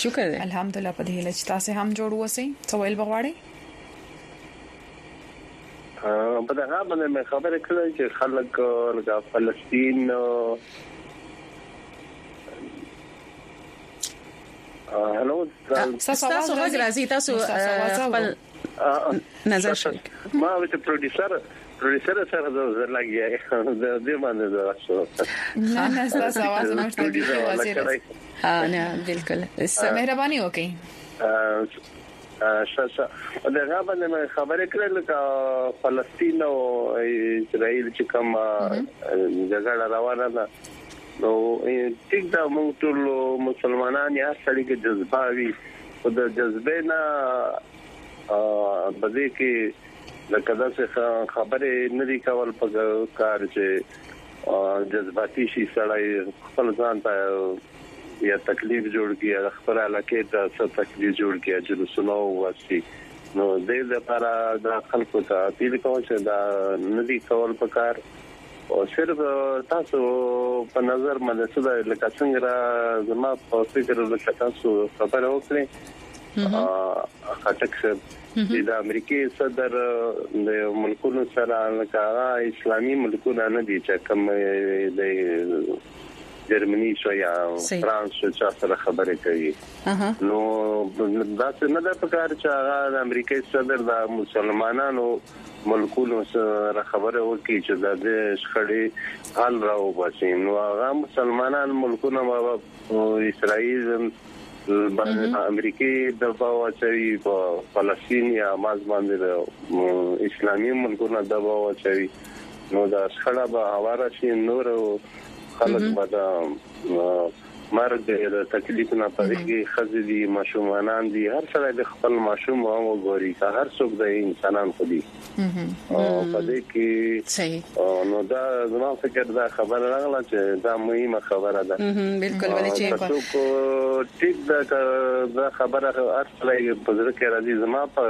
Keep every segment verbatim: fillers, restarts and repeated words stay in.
شکر دی الحمدلله په دې لچ تاسو هم جوړ وسی سوال بغواړي په دغه باندې مې خبره کړې چې خلک لکه فلسطین هلو تاسو غږ راځي تاسو خپل نظر شریک ما وته پروډوسر پروډوسر سره زه لګیا د دې باندې راځو نه نه تاسو आवाज نه ورته ها نه بالکل مهرباني وکړئ شاشه دغه باندې خبره کړل چې فلسطین او اسرائیل چې کوم جګړه روانه ده نو ټیک دا موږ ټول مسلمانان یا سړي کې جذباوي او د جذبې نه په دې کې لکه دا څه خبره نه دی کول په کار چې جذباتي شي سړی خپل ځان ته یا تکلیف جوړ کیه خپل علاقه ته څه تکلیف جوړ کیه چې نو واسي نو دې لپاره د خلکو ته اپیل کوم چې دا ندي کول پکار او صرف تاسو په نظر باندې څه لکه څنګه زما په فکر لکه تاسو خبره وکړئ خاطر چې د امریکای صدر د ملکونو سره لکه اسلامي ملکونه نه دي چې کوم د جرمني شو یا فرانس شو چې سره خبرې کوي نو دا څه نه د پکار چې هغه د امریکای صدر د مسلمانانو ملکونو سره خبره وکړي چې د شخړې حل راو باسي نو هغه مسلمانان ملکونه او اسرائیل باندې امریکای د باوچوي په فلسطین یا ماز باندې اسلامي ملکونه د باوچوي نو دا شخړه به هواره شي نور خلک به د مرګ د تکلیف نه پرېږي خزدي ماشومان دي هر څه د خپل ماشوم او غوري هر څوک د انسانان خو دي او په دې کې صحیح نو دا زما فکر دا خبره راغله چې دا مهمه خبره ده بالکل ولې چې تاسو ټیک دا خبره اصلي په ځکه کې راځي زما په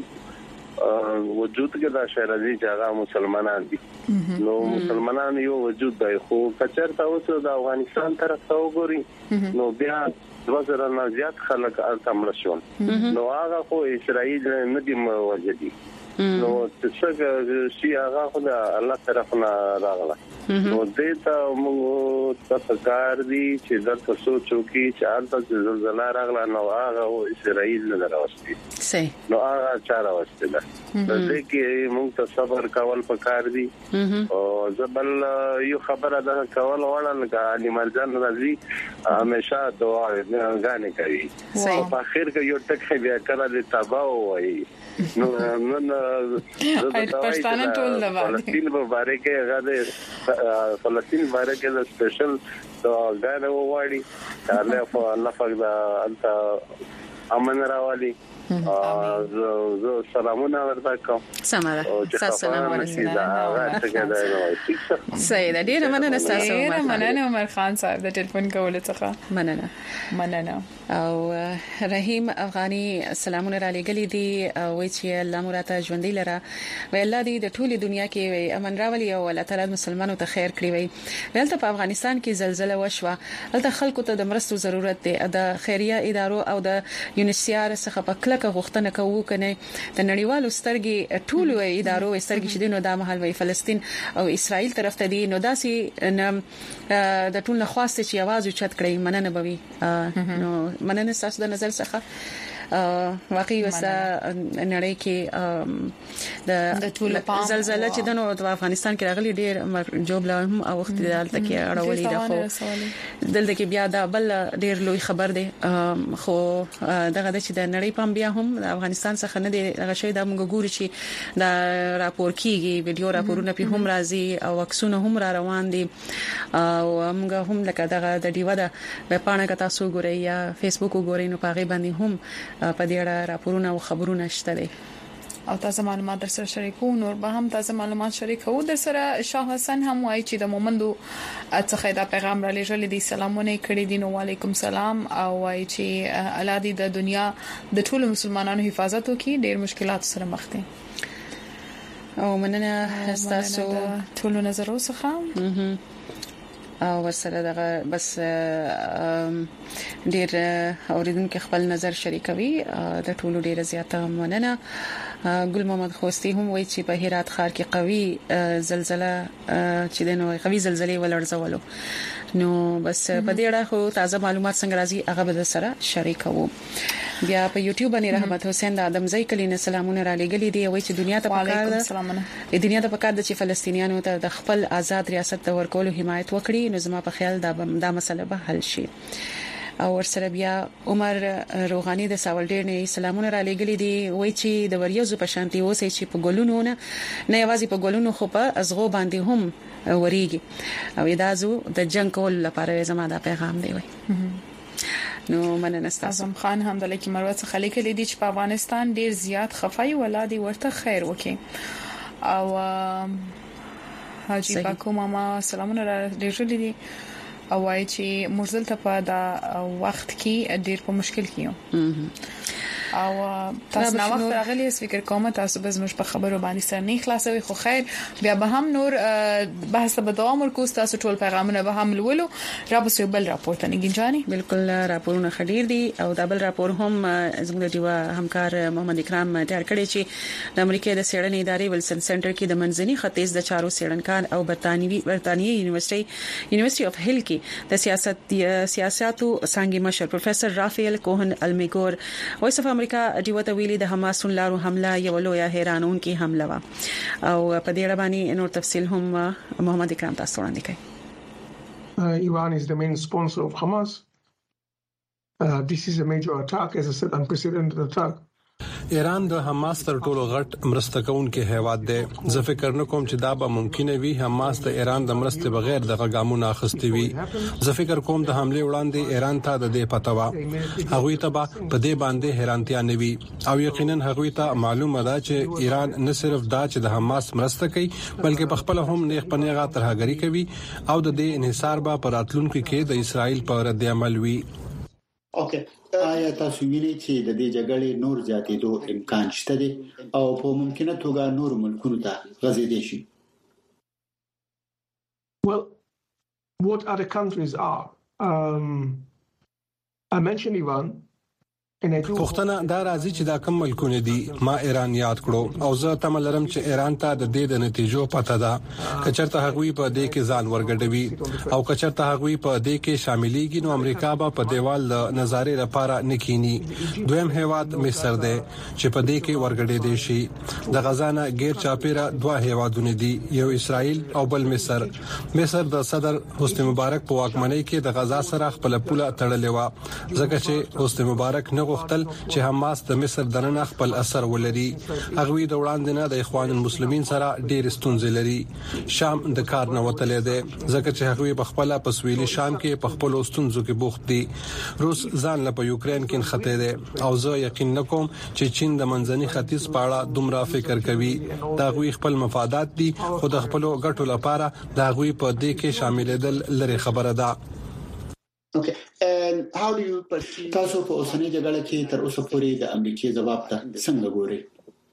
وجود کې دا شهر دي چې هغه مسلمانان دي نو مسلمانان یو وجود دی خو کچرته اوس د افغانستان طرف ته وګوري نو بیا وزره نه زیات خلک التمل شون نو هغه خو اسرائیل نه دی موجودي نو څنګه چې هغه خو د الله طرف نه راغله نو دې ته موږ تاسو کار دي چې درته سوچو کې چې هغه زلزلہ راغله نو هغه اسرائیل نه راوستي صحیح نو هغه چاره واستي ده دې کې موږ ته صبر کول پکار دي او زبل یو خبره ده کول وړل کا علي مرجان رضی همیشه دعا غانې کوي او په اخر کې یو ټکی بیا کړه د تباہ وایي نو نن پښتانه ټول د فلسطین په باره کې هغه د فلسطین باره کې د سپیشل دا غواړي چې الله پاک دا انت امن راوالي زه سلامونه ورته کوم سماره سلام ورسېده سیده ډیره مننه تاسو ډیره مننه عمر خان صاحب د ټلیفون کولو څخه مننه مننه او رحیم افغاني سلامونه را لګلې دي او چې الله مراته ژوندۍ لره وی الله دې د ټولي دنیا کې امن راولي او الله تعالی مسلمانانو ته خیر کړی وي ولته په افغانستان کې زلزلہ وشوه ولته خلکو ته د مرستو ضرورت دی د خیریه ادارو او د یونیسیار څخه په کلکه غوښتنه کوو کنه د نړیوالو سترګې ټولو ادارو سترګې چې دینو د محل وی فلسطین او اسرائیل طرف ته دي نو داسي د ټول نه خواسته چې आवाज اوچت کړی مننه بوي نو مننه تاسو د نظر څخه واقعي وسه نړۍ کې د زلزلہ چې د افغانستان کې راغلي ډېر جوړ هم او وخت دالته کې اړولې ده خو دلته کې بیا دا بل ډېر لوی خبر دی خو دغه چې د نړۍ پام بیا هم د افغانستان څخه نه دی هغه شی د موږ ګوري چې دا راپور کیږي ویډیو راپورونه په هم راځي او عکسونه هم را روان دي او موږ هم لکه دغه د دیوه د پاڼه کتا سو ګوري یا فیسبوک وګورئ نو پاغي باندې هم په دې اړه راپورونه او خبرونه شته دي او تاسو معلومات در سره شریکو نور به هم تاسو معلومات شریکو در سره شاه حسن هم وایي چې د مومندو څخه دا پیغام را لېږل دي سلامونه کړي دي نو وعلیکم سلام او وایي چې الله دې د دنیا د ټولو مسلمانانو حفاظت وکړي ډېر مشکلات سره مخ دي او مننه تاسو ټولو نظر اوسخه او ورسره دغه بس ډیر اوریدونکو خپل نظر شریکوي د ټولو ډیره زیاته مننه. ګل محمد خوستی هم وایي چې په هرات ښار کې قوي زلزلہ چې د نوې قوي زلزلې ولړزولو نو بس په دې اړه خو تازه معلومات څنګه راځي هغه به سره شریکو. بیا په یوټیوب باندې رحمت حسین د ادم زئی کلینه سلامونه را لګلې دی وایي چې دنیا ته پکار ده د دنیا ته پکار ده چې فلسطینیانو ته د خپل آزاد ریاست د ورکولو حمایت وکړي. نو زما په خیال دا دا مسله به حل شي. او ورسره بیا عمر روغانی د ساولډیر نه سلامونه را لګلې دي وایي چې د وریوزو په شانتي اوسې چې په ګلونو نه نه یوازې په ګلونو خو په ازغو باندې هم وریږي او ادازو د جنگ کول لپاره زما دا پیغام دی وایي. نو مننه ستاسو. اعظم خان هم د لکه مروت څخه لیکلي دي چې په افغانستان ډیر زیات خفای ولادي ورته خیر وکي. او حاجی پاکو ماما سلامونه را لګلې دي او وايي چې مرزل ته په دا وخت کې ډیر په مشکل کې یو او تاسو نو وخت راغلی فکر کوم تاسو به زموږ په خبرو باندې سر نه خلاصوي خو خیر بیا به هم نور بحث به دوام ورکو. تاسو ټول پیغامونه به هم لولو را به بل راپور ته نه گنجاني بالکل راپورونه خډیر دي او دا بل راپور هم زموږ د همکار محمد اکرام تیار کړی چې د امریکا د سیړنې ادارې ولسن سنټر کې د منځني ختیځ د چارو سیړنکار او برتانوي برتانیي یونیورسيټي یونیورسيټي اف هیل کې د سیاست سیاستو څنګه مشر پروفیسور رافیل کوهن المیګور وایس اف امریکا دیوته ویلي د حماس لارو حمله یو لوی حیرانون کې حمله وا او په دې اړه باندې نور تفصیل هم محمد اکرام تاسو وړاندې کوي. uh, Iran is the main sponsor of Hamas. Uh, this is a major attack, as I said, unprecedented attack. ایران د حماس تر ټولو غټ مرسته کوونکې هیواد دی. زه فکر نه کوم چې دا به ممکن وي حماس د ایران د مرستې بغیر د غاګامونو اخستې وي. زه فکر کوم د حمله وړاندې ایران ته د دې پتاوه هغه ته به په دې باندې حیرانتیا نه وي او یقینا هغه ته معلومه ده چې ایران نه صرف دا چې د حماس مرسته کوي بلکې په خپل هم نیغ پنیغه ترهګری کوي او د دې انحصار به پر راتلونکو کې د اسرائیل په رد عمل وي. اوکې آیا تاسو وینئ چې د دې جګړې نور زیاتېدو امکان شته دی او په ممکنه توګه نور ملکونو ته غځېدې شي؟ Well, what other countries are? Um, I mentioned Iran. پښتنه دا راځي چې دا کوم ملکونه دي. ما ایران یاد کړو او زه تم لرم چې ایران ته د دې د نتیجو پته ده کچرته هغوی په دې کې ځان ورګډوي او کچرته هغوی په دې کې شاملېږي نو امریکا به په دیوال نظارې لپاره نکینی. دویم هیواد مصر دی چې په دې کې ورګډې دي شي. د غزا نه غیر چاپیره دوه هیوادونه دي یو اسرائیل او بل مصر. مصر د صدر حسنی مبارک په واکمنۍ کې د غزا سره خپل پوله تړلې و ځکه چې حسنی مبارک نه غوښتل چې حماس د مصر دننه خپل اثر ولري. هغوی د وړاندې نه د اخوان المسلمین سره ډېر ستونزې لري. شام د کار نه وتلې ده ځکه چې هغوی په خپل پسویلي شام کې په خپل ستونزو کې بوخت دي. روس ځان له په یوکرين کې خطر ده او زه یقین نکوم چې چین د منځني ختیځ په اړه دومره فکر کوي. دا غوي خپل مفادات دي خو د خپل ګټو لپاره دا غوي په دې کې شاملېدل لري خبره ده. Okay, and how do you perceive تاسو په اوسنۍ جګړه کې تر اوسه پورې د امریکای ځواب ته څنګه ګورئ؟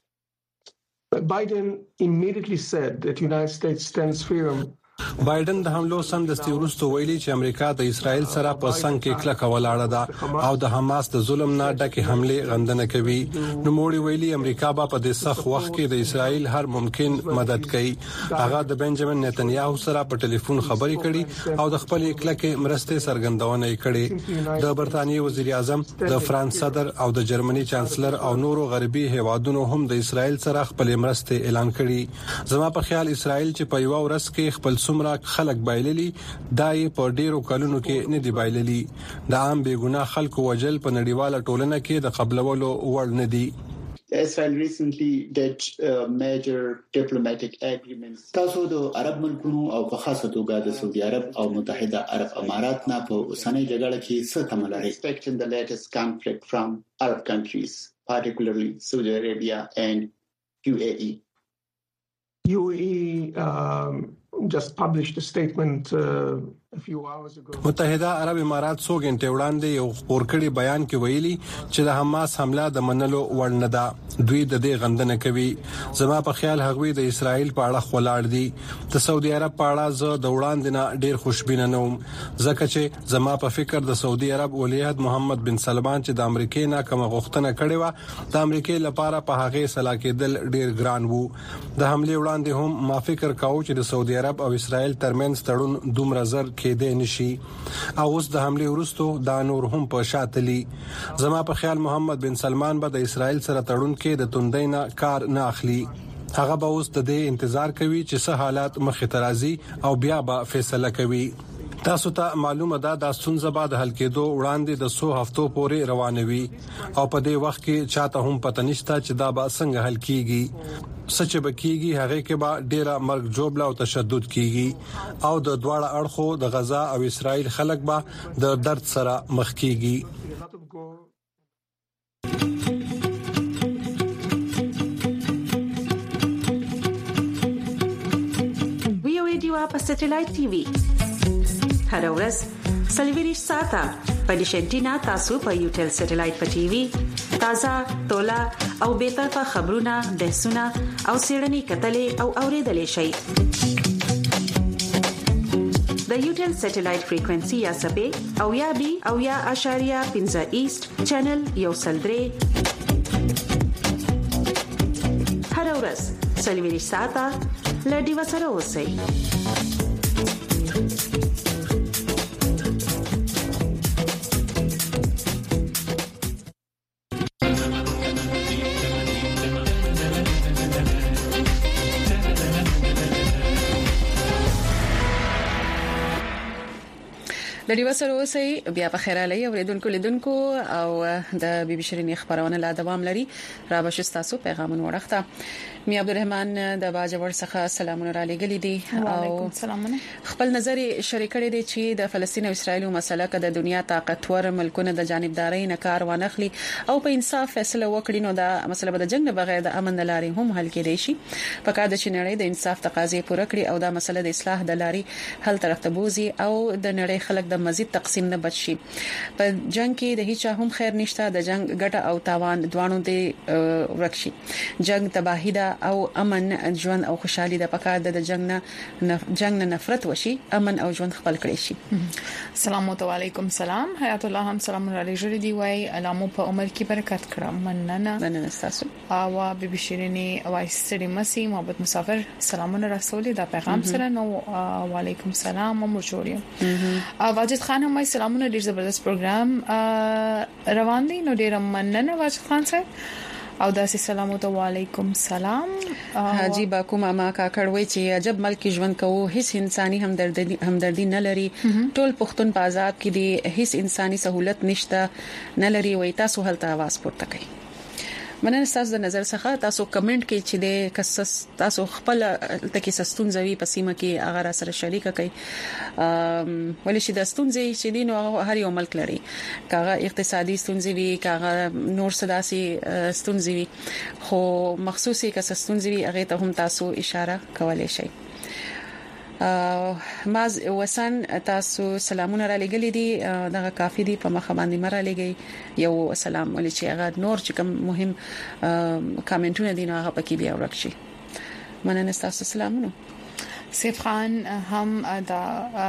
Biden immediately said that United States stands firm. بایدن د حملو سمدستي وروسته ویلي چې امریکا د اسرائیل سره په څنګ کې کلک ولاړه ده او د حماس د ظلم نه ډکه حمله غندنه کوي. نو موړي ویلي امریکا به په دې سخت وخت کې د اسرائیل هر ممکن مدد کوي. هغه د بنجامین نتنیاهو سره په ټلیفون خبرې کړي او د خپل کلکه مرسته څرګندونه کړې. د برتانیې وزیر اعظم د فرانس صدر او د جرمني چانسلر او نورو غربي هیوادونو هم د اسرائیل سره خپل مرسته اعلان کړي. زما په خیال اسرائیل چې په یو ورځ کې خپل څومره خلک بایللي دای په ډیرو کلونو کې نه دی بایللي. د عام بیګناه خلکو وجل په نړیواله ټولنه کې د قبلولو وړ نه دی. Israel recently did uh, major diplomatic agreements. تاسو د عرب ملکونو او په خاصه توګه د سعودي عرب او متحده عرب امارات نه په اوسنۍ جګړه کې څه تمه لرئ؟ Expecting the latest conflict from Arab countries, particularly Saudi Arabia and U A E. U A E um, just published a statement uh, a few hours ago. متحده عرب امارات څو غنټې وړاندې یو خبرکړی بیان کې ویلي چې د حماس حمله د منلو وړ نه ده. دوی د دې غندنه کوي. زما په خیال هغوی د اسرائیل په اړه خلاړ دي. د سعودي عرب په اړه زه د وړاندې نه ډیر خوشبینه نوم، ځکه چې زما په فکر د سعودي عرب ولیعهد محمد بن سلمان چې د امریکای نه کوم غوښتنه کړې و د امریکای لپاره په هغه سلا کېدل ډیر ګران وو. د حمله وړاندې هم ما فکر کاوه چې د سعودي عرب او اسرائیل ترمنځ تړون دومره زر کېدې نشي، او اوس د حمله وروسته دا نور هم په شاتلی. زما په خیال محمد بن سلمان به د اسرائیل سره تړون کې د توندینا کار نه اخلي. هغه به اوس د دې انتظار کوي چې څه حالات مخې ته راځي او بیا به فیصله کوي. تاسو ته معلومه ده د ستونزې بعد حل کېدو وړاندې د څو هفتو پورې روانوي او په دې وخت کې چاته هم پته نشته چې دا به څنګه حل کیږي. سچ به کیږي هغه کې به ډیره مرګ جوړه او تشدد کیږي او د دواړه اړخو د غزا او اسرائیل خلک به د درد سره مخ کیږي. په سټلایټ ټي وي هر ورځ سلویریش ساته په ډیشنټینا تاسو په یوټل سټلایټ په ټي وي تازه تولا او به طرفه خبرونه بحثونه او سیړنی کتلې او اوریدلې شي. د یوټل سټلایټ فریکوئنسي یا سبې او یا بي او یا اشاریه پنځه ایست چینل یو سلدري هر ورځ سلویریش ساته لډي وسره اوسئ. لدی وسره اوسئ. بیا په خیر علي اوریدونکو لیدونکو او د بي بي شيرين خبرونه لا دوام لري. را بشست تاسو پیغامونه ورخته. می عبدالرحمن د باجوړ څخه سلامونه را لګلې دي او سلامونه. خپل نظر شریک کړي دي چې د فلسطین او اسرایل مسله کې د دنیا طاقتور ملکونه د جانبداري نه کار وانخلي او په انصاف فیصله وکړي نو دا مسله به د جنگ بغیر د امن لاري هم حل کېدای شي. په کار د چنړې د انصاف تقاضې پوره کړي او دا مسله د اصلاح د لاري حل طرف ته بوزي او د نړۍ خلک د مزید تقسیم نه بچي. په جنگ کې د هیڅ هم خیر نشته. د جنگ ګټه او تاوان دوانو دی ورکشي. جنگ تباہی ده او امن ژوند او خوشحالي د پکار د جنگ نه جنگ نه نفرت وشي، امن او ژوند خپل کړی شي. السلام علیکم. سلام حیات الله هم سلام علیکم دی وای علامو په عمر کې برکت کړم. مننه مننه تاسو او بي بي شيرين او ستړي مسي محبت مسافر سلامونه رسول دا پیغام سره نو وعلیکم السلام امر جوړیم. واجد خان هم سلامونه ډیر زبردست پروګرام روان دي نو ډیر مننه واجد خان صاحب او داسې سلام او علیکم سلام. حاجی باکو ماما کاکړوي چې عجب ملک ژوند کوو هیڅ انساني همدردی همدردی نه لري. ټول پښتون په عذاب کې دي، هیڅ انساني سہولت نشته نه لري. وای تاسو هلته आवाज پورته کړئ. مننه تاسو د نظر څخه. تاسو کمنټ کې چې د کس تاسو خپل تکي سستون زوی پسیمه کې هغه سره شریک کړئ. ولې چې د ستونزې چې دین او هر یو ملک لري، کاغه اقتصادي ستونزې وي، کاغه نور سداسي ستونزې وي، خو مخصوصي کس ستونزې وي هغه ته هم تاسو اشاره کولای شئ. ماز وسن تاسو سلامونه را لګلې دي، دغه کافي دي په مخ باندې مر لګي. یو سلام ولې چې هغه نور چې کوم مهم کامنټونه دي نو هغه پکې بیا ورکشي. مننه تاسو سلامونه. سیف خان هم دا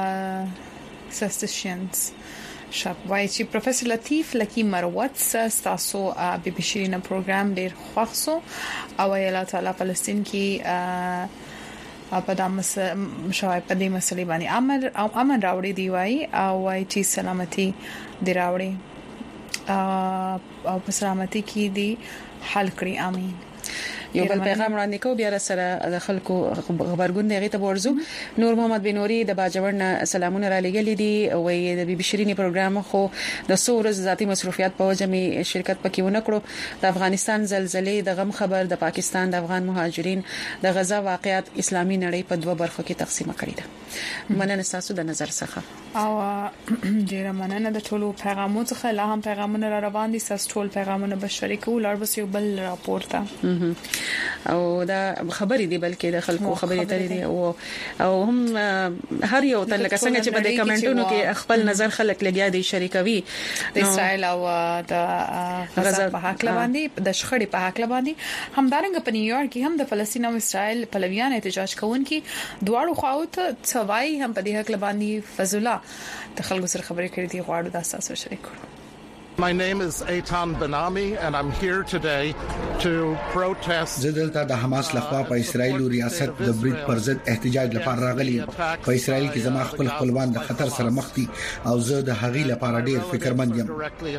سستشنز شپ وای چې پروفیسور لطیف لکی مروت تاسو بي بي شيرين پروګرام ډیر خوښ او الله تعالی فلسطین کې په دامه شوای په دې مسلې باندې امر او امن راوړي دی وای او وای چې سلامتی دی راوړي او په سلامتی کې دی حل کړی. امين. یو بل پیغام وړاندې کو بیا سره د خلکو خبرګون دی غته ورزو. نور محمد بنوري د باجوړ سلامونه را لګلې دي او د بي بي شيرين پروګرام خو د سورز ذاتی مصروفیت په وجه می شرکت پکې ونه کړو. د افغانستان زلزلې د غم خبر د پاکستان د افغان مهاجرین د غزا واقعیت اسلامي نړۍ په دوه برخو کې تقسیم کړی ده. مننه تاسو د نظر څخه او ډیر مننه د ټولو پیغامونو څخه. لا هم پیغامونه را روان دي، تاسو ټول پیغامونه به شریکو لار بس یو بل راپورته. او دا خبرې دی بلکې د خلکو خبرې ترې دي او او هم هر یو تل لکه څنګه چې په دې کمنټونو کې خپل نظر خلک لګیا دي شریکوي د اسرائیل او د غزا په حق باندې د شخړې په حق باندې همدارنګه په نیویارک کې هم د فلسطین او اسرائیل پلویان احتجاج کوونکي دواړو خواوته څوای هم په دې حق باندې فضل د خلکو سره خبرې کړې دي غواړو د اساس شریک کړو. My name is Eitan Benami and I'm here today to protest. زدلته د حماس لخوا په اسرائیل او ریاست د برید پر ضد احتجاج لپاره راغلي. په اسرائیل کې زما خپل خپلوان د خطر سره مخ دي او زه د هغې لپاره ډیر فکرمند یم.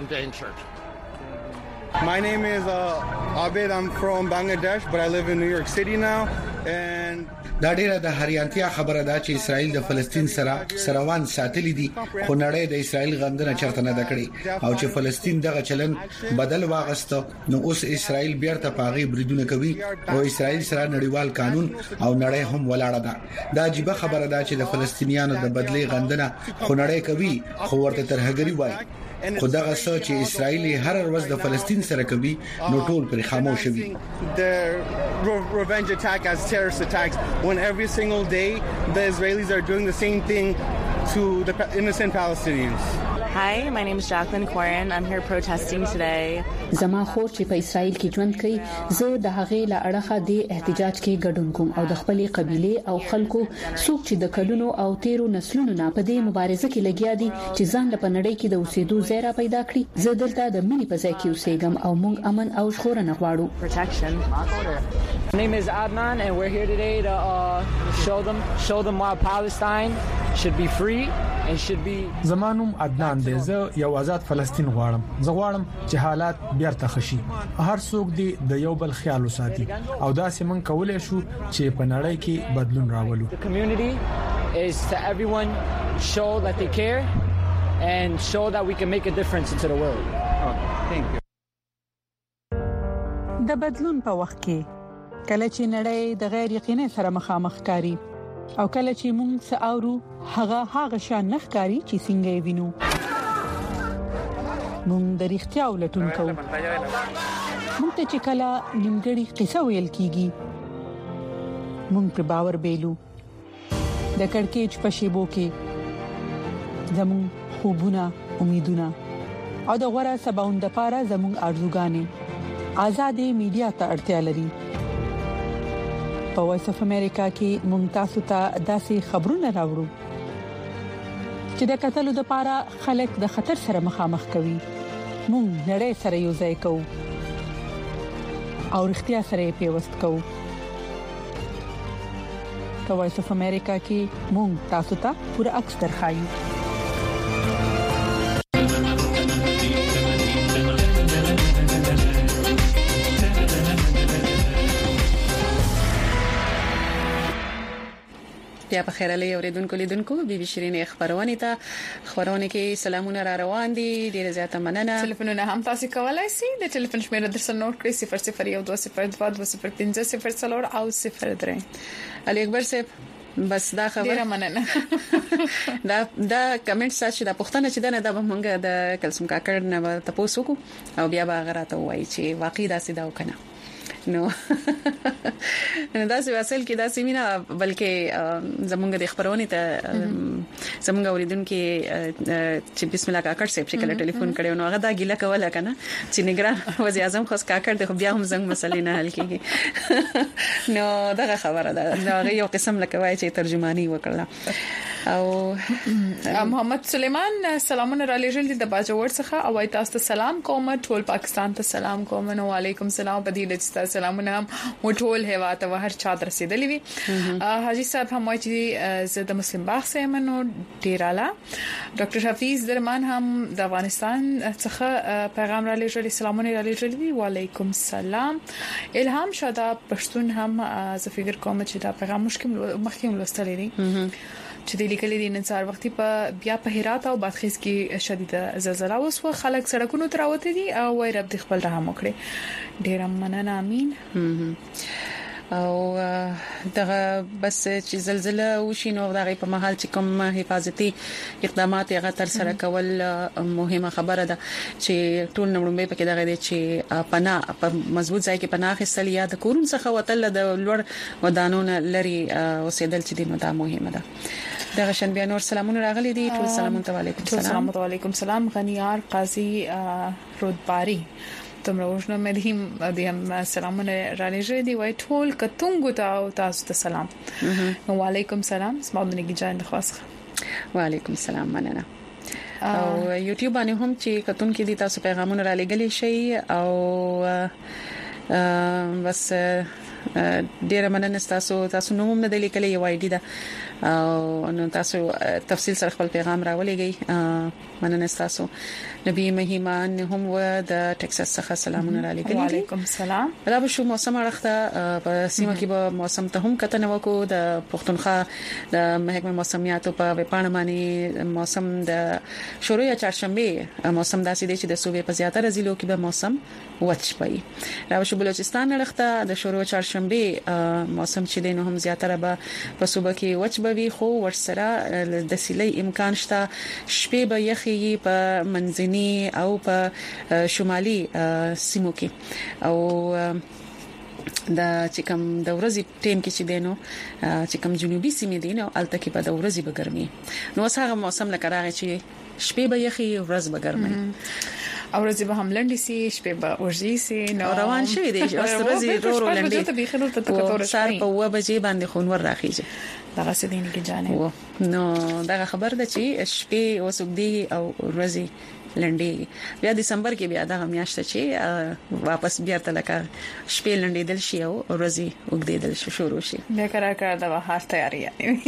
My name is uh, Abid. I'm from Bangladesh, but I live in New York City now. And دا ډیره د هریانتیا خبره ده چې اسرائیل د فلسطین سره سروان ساتلی دي خو نړۍ د اسرائیل غندنه چرته نه دکړي او چې فلسطین دغه چلن بدل واغسته نو اوس اسرائیل بیرته پاغي بریدونه کوي او اسرائیل سره نړیوال قانون او نړۍ هم ولاړه ده. دا عجیب خبره ده چې د فلسطینیانو د بدلی غندنه خو نړۍ کوي خو ورته ترهګری وایي. خدغه څه چې اسرائیل هر ورځ د فلسطین سره کوي نو ټول پر خاموش وي. The revenge attack as terrorist attacks when every single day the Israelis are doing the same thing to the innocent Palestinians. Hi, my name is Jacqueline Corin. I'm here protesting today. زما خور چې په اسرائیل کې ژوند کوي زه د هغې له اړخه د احتجاج کې ګډون کوم او د خپلې قبيله او خلکو څوک چې د کلونو او تیرو نسلونو نه په دې مبارزه کې لګیا دي چې ځان له پنړۍ کې د اوسېدو ځای را پیدا کړي. زه دلته د ملي په ځای کې اوسېږم او موږ امن او ژغورنه غواړو. My name is Adnan and we're here today to uh, show them show them why Palestine should be free and should be. زمانوم عدنان دی. زه یو آزاد فلسطین غواړم. زه غواړم چې حالات بیرته خشي. هر څوک دی د یو بل خیال وساتي او دا سیمن کولای شو چې په نړۍ کې بدلون راولو. The community is to everyone show that they care and show that we can make a difference into the world. Oh, thank you. د بدلون په وخت کې کله چې نړۍ د غیر یقیني سره مخامخ کاری او کله چې موږ ساورو هغه هغه شان نخکاری چې څنګه وینو موږ د اړتیا ولټون کوو. موږ ته چې کله نیمګړی قصه ویل کیږي موږ پر باور بیلو. د کڑکېچ په شیبو کې زموږ خوبونه امیدونه او د غوړه سباوند لپاره زموږ ارزوګانې آزادې میډیا ته اړتیا لري. په وایس اف امریکا کې ممتاز ته داسې خبرونه راوړو چې د قتلو د پاره خلک د خطر سره مخامخ کوي. موږ نړۍ سره یو ځای کوو او اړتیا سره پیوست کوو. په وایس اف امریکا کې موږ تاسو ته پوره عکس درخایو. بیا په خیر علي اوریدونکو لیدونکو بي بي شيرين خبرونه ته خبرونه کې سلامونه را روان دي. ډیره زیاته مننه. ټلیفونونه هم تاسو کولای شئ. د ټلیفون شمیره درسره نوٹ کړئ صفر صفر یو دوه صفر دوه دوه صفر پنځه صفر څلور او صفر درې. علي اکبر صاحب بس دا خبر ډیره مننه. دا دا کمنټ ساتي دا پښتنه چې دا نه د مونږ د کلسم کاکړ نه تاسو کو او بیا به غراته وایي چې واقعي دا سیدا وکنه نو دا څه واسل کې دا سیمینا بلکې زمونږ د خبرونه ته زمونږ اوریدونکو چې بسم الله کاکړ صاحب چې کله ټلیفون کړو نو هغه دا ګیله کوله کنه چې نگران وزیر اعظم خاص کاکړ د بیا هم زنګ مسلې نه حل کیږي. نو دا خبره ده دا یو قسم لکه وای چې ترجمانی وکړه او محمد سليمان سلامونه را لېږل د باجوړ څخه او تاسو ته سلام کوم. ټول پاکستان ته سلام کوم. نو وعلیکم السلام بدیل چې سلامونه هم ټول هوا ته هر چا رسیدلی وي. حاجی صاحب هم وایي چې زه د مسلم باغ سیم نو ډیراله. ډاکټر حفیظ درمان هم د افغانستان څخه پیغام را لېږل سلامونه را لېږل وي. وعلیکم السلام. الهام شاداب پښتون هم زه فکر کوم چې دا پیغام مشکل مخکې لوستل دي چې د لیکلي د انصار وختي په بیا په هرات او بادخیز کې شدیده زلزلہ وسوه. خلک سړکونو ته راوته دي او وای رب دې خپل رحم وکړي. ډیر مننه. امين. او دغه بس چې زلزلہ وشي نو دغه په محل چې کوم حفاظتي اقدامات یې غتر سره کول مهمه خبره ده چې ټول نړۍ په کې دغه دي چې پناه په مضبوط ځای کې پناه خستل یا د کورون څخه وتل د لوړ ودانونو لري اوسېدل چې دینو دا مهمه ده. دغه شن بیا نور سلامونه راغلي دي. ټول سلام علیکم. السلام علیکم. سلام غنیار قاضي رودباری تم روزنه مدیم دیم سلامونه را لېږي دی وای ټول کتونګو ته تاسو ته سلام. وعلیکم سلام. سمونه جان خواص. وعلیکم سلام مننه. او یوټیوب باندې هم چې کتون کې دي تاسو پیغامونه را لېږلي شي او بس ډیره مننه تاسو تاسو نوم نه د لیکلې یو آی ډی ده او نو تاسو تفصیل سره خپل پیغام راولېږئ. مننه تاسو. نبی مهیمان هم و د ټکساس څخه سلامونه را لېږلي. وعلیکم السلام. دا به شو موسم اړخته په سیمه کې به موسم ته هم کتنه وکړو د پښتونخوا د محکمه موسمیاتو په وپاڼه باندې موسم د شروع یا چهارشنبه موسم داسې دی چې د صوبې په زیاتره ضلعو کې به موسم وچ پي. را شو بلوچستان اړخته د شروع چهارشنبه موسم چې دی نو هم زیاتره به په صوبه کې وچ بوي خو ورسره د سیلې امکان شته. شپې به یخي په منځني او په شمالي سیمو کې او دا چې کوم د ورځې ټیم کې چې دینو چې کوم جنوبي سیمې دي نو الته کې په د ورځې به ګرمي نو هغه موسم لکه راغی چې شپې به یخي ورځ به ګرمي او ورځې به هم لنډې سي شپې به ورځي سي نو روان شوی دی اوس ورځې ورو لنډې ته به خلک ته کتور سار په و بجې باندې خونور راخیږي دغه سدين کې جانه نو دا خبر ده چې شپې وسوګدي او ورځې لنډي بیا دسمبر کې بیا دا میاشت چې واپس بیا تل کا شپې لنډې دل شي او ورځې وګدې دل شروع شي بیا کرا کړه د بهار تیاری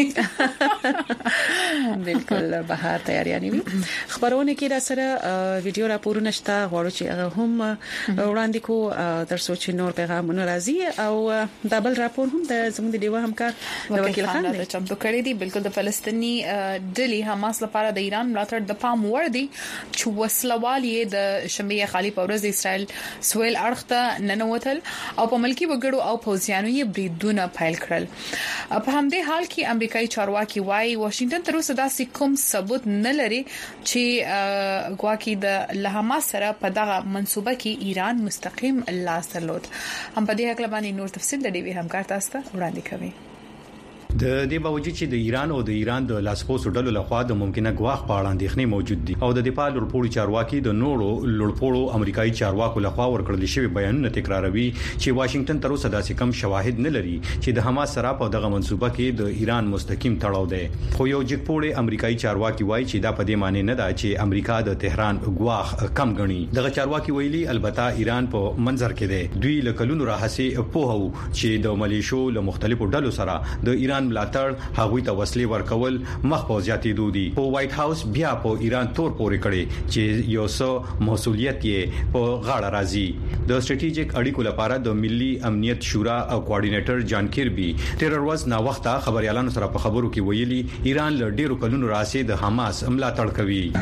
بالکل بهار تیاری نیوي. خبرونه کې را سره ویډیو راپورونه شته غواړو چې هغه هم وړاندې کو تر څو چې نور پیغامونه راځي او دا بل راپور هم د زموږ د دیوه همکار د وکیل خان د چمتو کړی دی. بالکل د فلسطینی ډلې حماس لپاره د ایران ملاتړ د پام وړ دی چې وسلوالې د شنبه خالی په ورځ د اسرائیل سویل اړخته ننوتل او په ملکی وګړو او پوځیانو یې بریدونه پیل کړل. په همدې حال کې امریکایي چارواکي وايي واشنگټن تر اوسه داسې کوم ثبوت نه لري چې ګواکې د حماس سره په دغه منسوبه کې ایران مستقیم لاس درلود. هم په دې حق باندې نور تفصیل د ډیوی همکار تاسو ته وړاندې کوي. د دې باوجود چې د ایران او د ایران د لاسپوسو ډلو لخوا د ممکنه ګواښ په اړه اندېښنې موجود دي او د دفاع لوړپوړي چارواکي د نورو لوړپوړو امریکایي چارواکو لخوا ورکړل شوی بیانونه تکراروي چې واشنگټن تر اوسه داسې کم شواهد نه لري چې د حماس سره په دغه منسوبه کې د ایران مستقیم تړاو دی. خو یو جګپوړي امریکایي چارواکي وایي چې دا په دې معنی نه ده چې امریکا د تهران ګواښ کم غني. دغه چارواکي ویلي البته ایران په منځر کې دی. دوی لکلونو راهسي په هو چې د ملیشو له مختلفو ډلو سره د ایران ملاتړ هغوی ته وسلې ورکول مخ په زیاتې دودي. په وایټ هاوس بیا په ایران تور پورې کړي چې یو څو مسولیت یې په غاړه راځي. د سټریټیجیک اړیکو لپاره د ملي امنیت شورا او کوارډینیټر جان کیربي تیر ورځ نا وخته خبريالانو سره په خبرو کې ویلي ایران له ډیرو کلونو راځي د حماس ملاتړ کوي.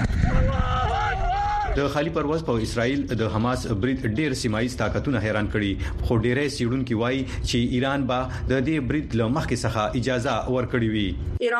د خالی پرواز په اسرائیل د حماس برید ډیر سیمایي طاقتونه حیران کړي خو ډیره سیډونکو وایي چې ایران با د دې برید له مخکې څخه اجازه ورکړې وي.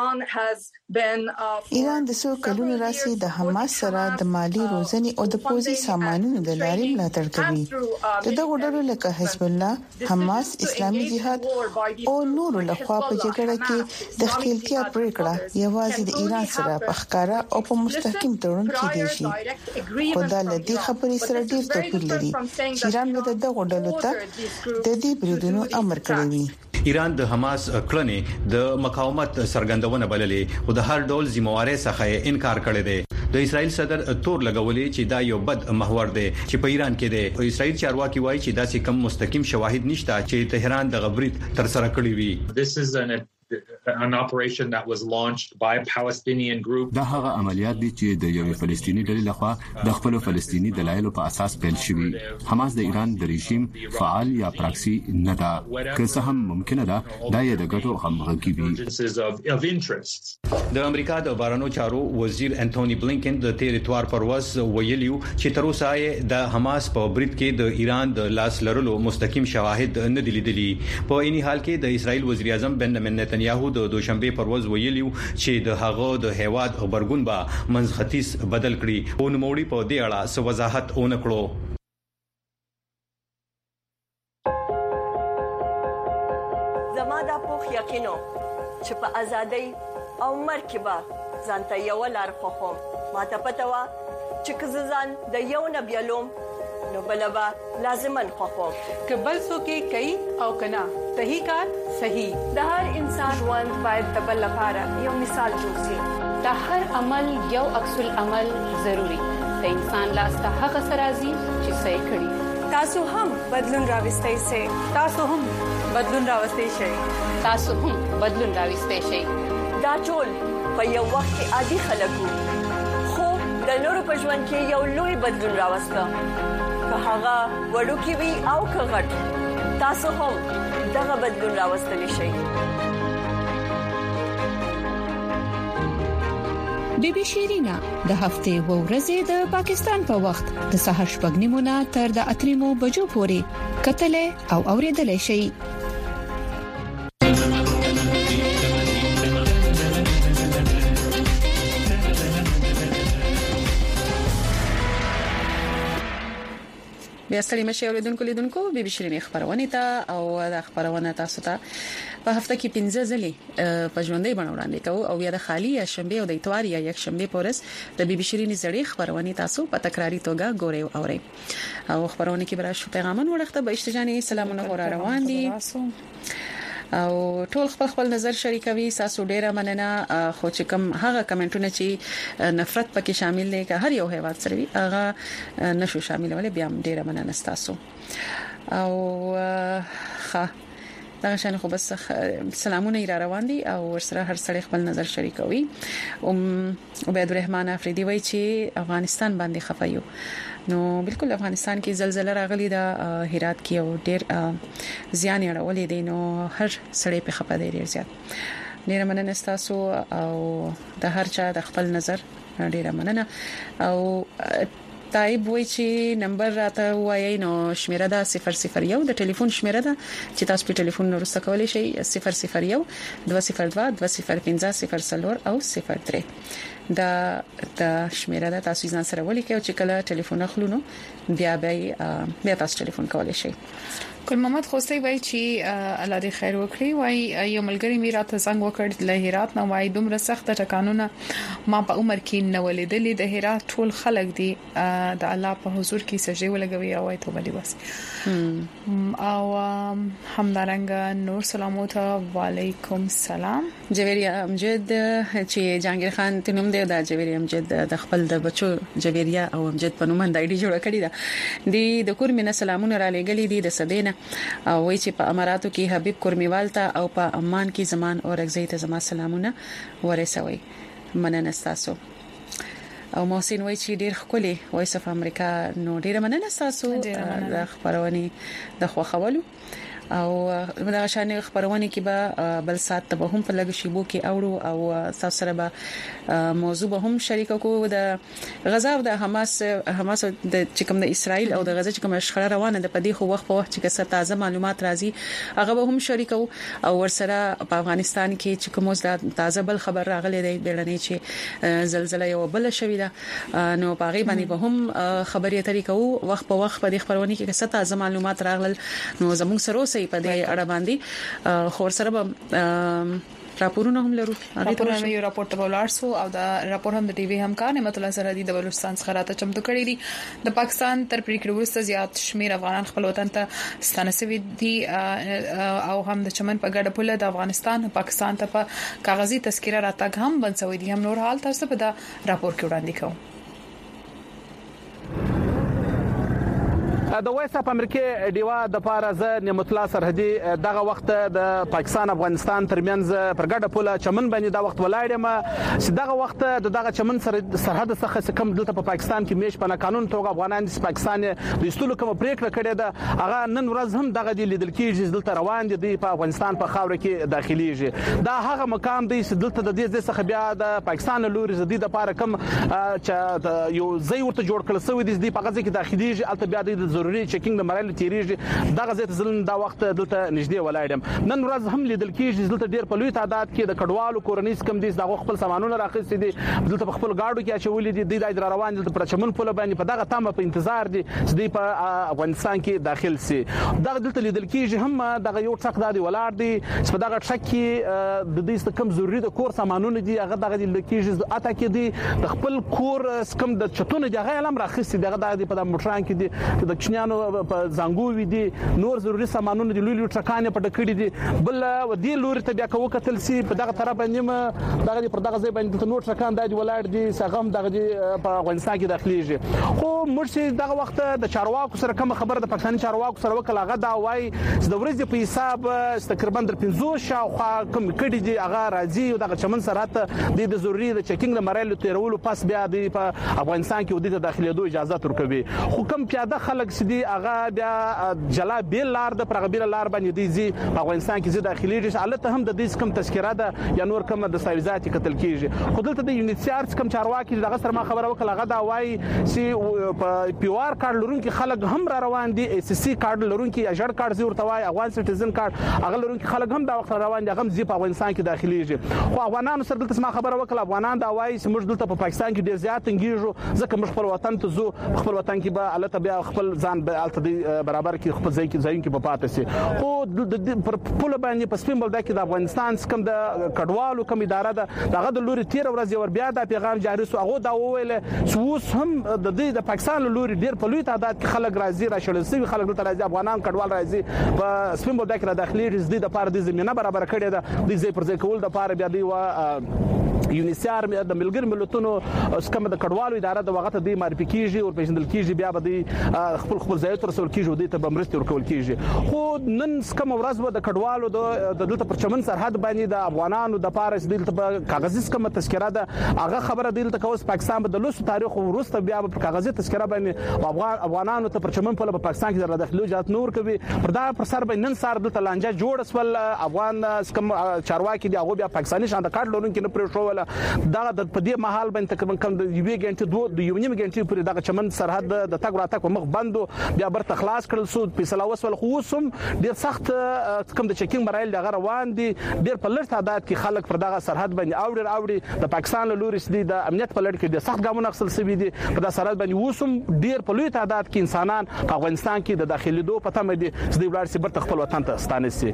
ایران د څو کلونو راځي د حماس سره د مالی روزنې او د پوځي سامانونو د لارې ملاتړ کوي. د دغه ډلو لکه حزب الله، حماس، اسلامي جهاد او نور له خوا په جګړه کې د خپلتیا پریکړه یوازې د ایران سره په ښکارا او په مستحکم تړون کې دي شي. خو دا لدی خبرې سره ډیر توپیر لري چې ایران د دغه ډلو ته د دې بریدونو امر کړی وي. ایران د حماس کړنې د مقاومت سرګندونه بللې او د هر ډول ذمہواري څخه انکار کړی دی. د اسرائیل صدر تور لګولې چې دا یو بد محور دی چې په ایران کې دی. اسرائیل چارواکي وایي چې دا سې کم مستقیم شواهد نشته چې تهران د غبرید تر سره کړی وي. This is an an operation that was launched by a Palestinian group. دا هغه عملیات دي چې د یو فلسطینی ډلې لخوا د خپل فلسطینی دلایلو په اساس پیل شوي. حماس د ایران د رژیم فعال یا پراکسی نه ده، که څه هم ممکنه ده دا یې د ګټو همغږي وي. د امریکا د بهرنیو چارو وزیر انټونی بلینکن د تیر اتوار پرواز ویلیو چې تر اوسه د حماس په برید کې د ایران د لاس لرلو مستقیم شواهد نه دي لیدلي. په اینی حال کې د اسرائیل وزیر اعظم بنجامین نتنیاهو د دوشنبه پرواز ویلیو چې د هغه د هیواد خبرګون با منځ ختیځ بدل کړي او نوموړي په دې اړه څه وضاحت ونکړو. زما د پوخ یقینو چې په ازادۍ او مرکبه ځانته یو لار خوخم ما ته پته و چې کززان د یو نبیلوم نو بلبا لازمن خوخم کبل سو کې کوي او کنا صحیح کار صحیح د هر انسان ژوند باید د بل لپاره یو مثال جوړ شي. د هر عمل یو عکس العمل ضروری د انسان لاس ته هغه سرازي چې صحیح کړي. تاسو هم بدلون راوستئ سي تاسو هم بدلون راوستئ شئ تاسو هم بدلون راوستئ شئ. دا ټول په یو وخت کې عادي خلکو خو د نورو په ژوند کې یو لوی بدلون راوسته. که هغه وړو کې وي او که غټ تاسو هم دغه بدلون راوستلی شئ. بی بی شیرینا د هفته و ورځې د پاکستان په وخت د سحر شپږ نیمونه تر د اتریمو بجو پورې کتلې او اوریدلې شي. بیا ستړي مشه اوریدونکو لیدونکو بي بي شيرين خبرونه ته او د خبرونه تاسو ته په هفته کې پنځه ځلې په ژوندۍ باندې وړاندې کوو او یا د خالی یا شنبه او د اتوار یا یک شنبه پورس د بي بي شيرين زړې خبرونه تاسو په تکراری توګه ګورئ او اورئ. او خبرونه کې براشو پیغامونه ورخته به اشتجاني سلامونه غوړه روان دي او ټول خپل خپل نظر شریکوي. تاسو ډیره مننه. خو چې کوم هغه کمنټونه چې نفرت پکې شامل دي که هر یو هیواد سره وي هغه نشو شامل ولې بیا ډیره مننه تاسو. او ښه دا شان خو بس سلامونه را روان دي او ورسره هر سړی خپل نظر شریکوي. ام عبید الرحمن افریدی وایي چې افغانستان باندې خفایو. نو بالکل افغانستان کې زلزلہ راغلی دا هرات کې او ډیر زیان اړولې دي نو هر سړی په خپه دی ډیر زیات. ډیر مننه تاسو او د هر چا د خپل نظر ډیر مننه. او طيب وای چې نمبر راته وایي نو شمیره ده صفر صفر یو د ټلیفون شمیره ده چې تاسو په ټلیفون ورسته کولای شئ صفر صفر یو دوه صفر دوه دوه صفر پنځه صفر صفر او صفر درې دا د شمیره ده تاسو ځان سره ولیکئ چې کله ټلیفون اخلونو بیا به بیا تاسو ټلیفون کولای شئ. ګل محمد خوستی وای چې الله دې خیر وکړي. وای یو ملګری مې راته څنګه وکړ له هرات نه وای دومره سخت ټکانونه ما په عمر کې نه ولیدلې. د هرات ټول خلک دي د الله په حضور کې سجدي ولګوي او ته باندې بس او همدارنګ نور سلامات وعلیکم السلام. جویریا امجد چې جهانگیر خان تنوم دی دا جویریا امجد د خپل د بچو جویریا او امجد په نوم د آی ډي جوړ کړی دا دی د کور مینه سلامونه را لګلې دي د سدینه او وای چې په اماراتو کې حبیب کورمیوال ته او په عمان کې زمان او رغزی ته زما سلامونه ورسوي. مننه تاسو. او محسن وای چې ډیر خولي وایس اف امریکا نو ډیر مننه تاسو د خبرونه د خوخولو او دا شان خبرونه کې به بل سات ته هم په لګ شیبو کې اورو او تاسو سره به موضوع به هم شریک کو د غزا او د حماس حماس د چکم د اسرائیل او د غزا چکم شخړه روانه ده په دې خو وخت په وخت چې څه تازه معلومات راځي هغه به هم شریک او ورسره په افغانستان کې چې کوم د تازه بل خبر راغلی دی بیرنی چې زلزلہ یو بل شوې ده نو پاغي باندې به هم خبري طریقو وخت په وخت په دې خبرونه کې څه تازه معلومات راغلل نو زموږ سره په دې اړه باندې خور سره به راپورونه هم لرو. راپورونه یو راپور ته ولارسو او دا راپور هم د ټي وي همکار نعمت الله سرحدي د بلوچستان څخه راته چمتو کړی دي. د پاکستان تر پریکړې وروسته زیات شمیر افغانان خپل وطن ته ستانسوي دي او هم د چمن په ګډه پوله د افغانستان پاکستان ته په کاغذي تذکره راتګ هم بنسوي دي. هم نور حال تاسو په دا راپور کې وړاندې کوم. د وایس اپ امریکا دیوا د پارازه نعمت الله سرحدي دغه وخت د پاکستان افغانستان ترمنځ پر ګډه پوله چمن باندې دا وخت ولاړم چې دغه وخت د دغه چمن سرحد څخه کم دلته په پاکستان کې میش په قانون توګه افغانان د پاکستان د استلو کوم پریکړه کړې ده هغه نن ورځ هم دغه د لیدل کېږي دلته روان دي په افغانستان په خاور کې داخليږي دا هغه مقام دی چې دلته د دې څخه بیا د پاکستان لوري زدي د لپاره کوم چې یو ځای ورته جوړ کړل سوی دی په غزه کې داخليږي البته بیا د ضروري چیکینګ د مرحله تیریږي دغه ځای ته ځلن دا وخت دلته نږدې ولاړم نن ورځ هم لیدل کېږي دلته ډیر په لوی تعداد کې د کډوالو کورنیز کم دي دغه خپل سامانونه راخستي دي دلته په خپل گاډو کې اچولې دي د اداره روان دي پر چمن پوله باندې په دغه تامه په انتظار دي چې د افغانستان کې داخل سي دغه دلته لیدل کېږي هم دغه یو څخه د ولار دي چې په دغه ټک کې د دې کم ضروري د کور سامانونه دي هغه دغه لیدل کېږي اته کې دي د خپل کور کم د چتونه دغه علم راخستي دغه د په موټران کې دي د کښنیانو په زنګو وي دي نور ضروري سامانونه دي لولي ټکانې په ډکړي دي بل ودی لوري ته بیا کوو کتل سي په دغه طرف باندې دغه پر دغه ځای باندې نور ټکان دای ولر دي سغم دغه په افغانستان کې داخليږي خو موږ دغه وخت د چارواکو سره کوم خبره د پاکستاني چارواکو سره وکړه هغه دا وایي چې د ورځې په حساب تقریبا در پنځه شاوخوا کوم کډي دي هغه راځي او دغه چمن سره ته د ضروري د چیکینګ د مرحله تیرولو پس بیا د افغانستان کې ودی ته داخليدو اجازه ورکوي خو کوم پیاده خلک سدي هغه بیا جلا بیل لار د پرغبیل لار باندې دي زی په افغانستان کې زی داخليږي البته هم د دې کوم تذکره ده یا نور کوم دستاویزات کتل کیږي خو دلته د یونیسیار کوم چارواکي دغه سره ما خبره وکړه هغه دا وایي چې په پیوار کارت لرونکي خلک هم را روان دي اس سی کارت لرونکي یا جړ کارت زی ورته وایي افغان سټیزن کارت هغه لرونکي خلک هم دا وخت روان دي هغه زی په افغانستان کې داخليږي خو افغانانو سره دلته ما خبره وکړه افغانان دا وایي چې موږ دلته په پاکستان کې ډیر زیات انګیژو ځکه موږ خپل وطن ته زو خپل وطن کې به البته بیا خپل ځان به البته برابر کې خپل ځای کې ځای کې په پاتې سي خو پر پوله باندې په سپین بلدا کې د افغانستان کوم د کډوالو کوم اداره ده دغه د لوري تیر ورځ ور بیا د پیغام جاری سو هغه دا وویل اوس هم د دې د پاکستان لوري ډیر په لوی تعداد کې خلک راځي راشل سوي خلک دلته راځي افغانان کډوال راځي په سپین بلدا کې داخلي رزدي د پاره د زمينه برابر کړي ده د ځای پر ځای کول د پاره بیا دی و یونیسیار د ملګر ملتونو سکم د کډوالو اداره د وخت د معرفي کیږي او پیژندل کیږي بیا به د خپل خپل ځای تر رسول کیږي د ته بمرستي ورکول کیږي خو نن سکم ورځ و د کډوالو د دلته پر چمن سرحد باندې د افغانانو د پارس دلته په کاغذي سکم تذکره ده هغه خبره دلته کوس پاکستان د لوس تاریخ ورسته بیا په کاغذي تذکره باندې افغان افغانانو ته پر چمن په پاکستان کې د داخلو جات نور کوي پر دا پر سر باندې نن سار دلته لانجه جوړ سول افغان سکم چارواکي دی هغه بیا پاکستاني شاند کارت لرونکي نه پرې شو دا د پدې محل باندې تقریبا کم د یوې غنټې دوه د یو نیم غنټې پورې دغه چمن سرحد د تګ راتګ په مخ بندو بیا برته خلاص کړل سو فیصله وسول خو سم ډیر سخت کم د چیکینګ مرایل دغه روان دي ډیر په لړ تعداد کې خلک پر دغه سرحد باندې اوړي اوړي د پاکستان له لوري سدي د امنیت په لړ کې د سخت ګامونه اخیستل شوی دي په دغه سرحد باندې وسم ډیر په لوی تعداد کې انسانان په افغانستان کې د داخليدو په تمه دي سدي ولر سي برته خپل وطن ته ستانه سي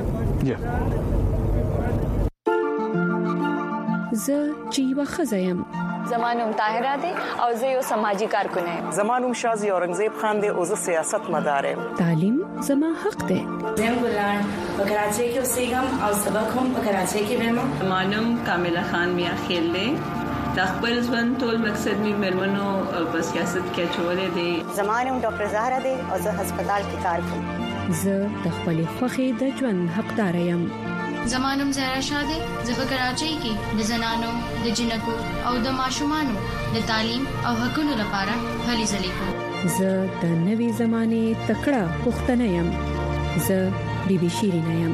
زه چې یو خزایم زمانوم طاهره دي او زه یو سماجی کارکون یم زمانوم شازي اورنګزیب خان دی او زه سیاست مدار یم تعلیم زما حق دی زم ګلان په کراچۍ کې اوسېږم او سبق هم په کراچۍ کې وایم زمانوم کامله خان میا خیل دی د خپل ژوند ټول مقصد می مرمنو په سیاست کې چولې دي زمانوم ډاکټر زهرا دی او زه هسپتال کې کار کوم زه د خپل خوخي د ژوند حقدار یم زمانوم زهرا شاده زه په کراچۍ کې د زنانو د جنکو او د ماشومانو د تعلیم او حقوقو لپاره هلي ځلې کوم زه د نوي زمانه تکړه پښتنه يم زه بيبي شيرين يم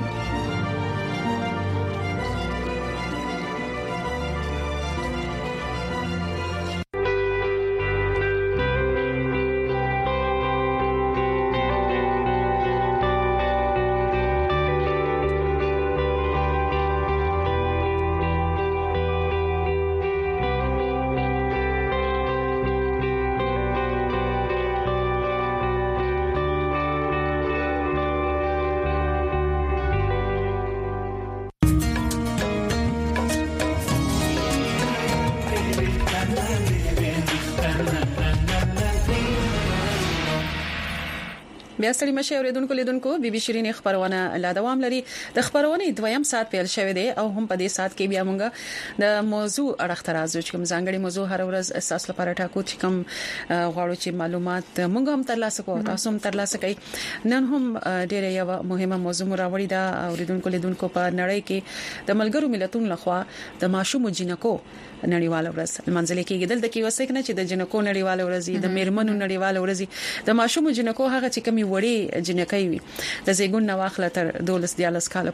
بیا ستړي مشه اوریدونکو لیدونکو بي بي شيرين خبرونه لا دوام لري د خبرونه دویم سات پیل شوه دی او هم په دې سات کې بیا مونږه د موضوع اړه ترازو چې کوم ځانګړي موضوع هر ورځ اساس لپاره ټاکو چې کوم غواړو چې معلومات مونږ هم ترلاسه کوو تاسو هم ترلاسه کړئ نن هم ډېر یو مهمه موضوع راوړی دا اوریدونکو لیدونکو په نړۍ کې د ملګرو ملتونو لخوا د ماشوم جنکو نړیواله ورځ منځلې کې دلته کې وسه کنه چې د جنکو نړیواله ورځ د میرمنو نړیواله ورځ د ماشوم جنکو هغه چې کمی وړي جنکۍ وي د زیګون نواخله تر دولس دیالس کال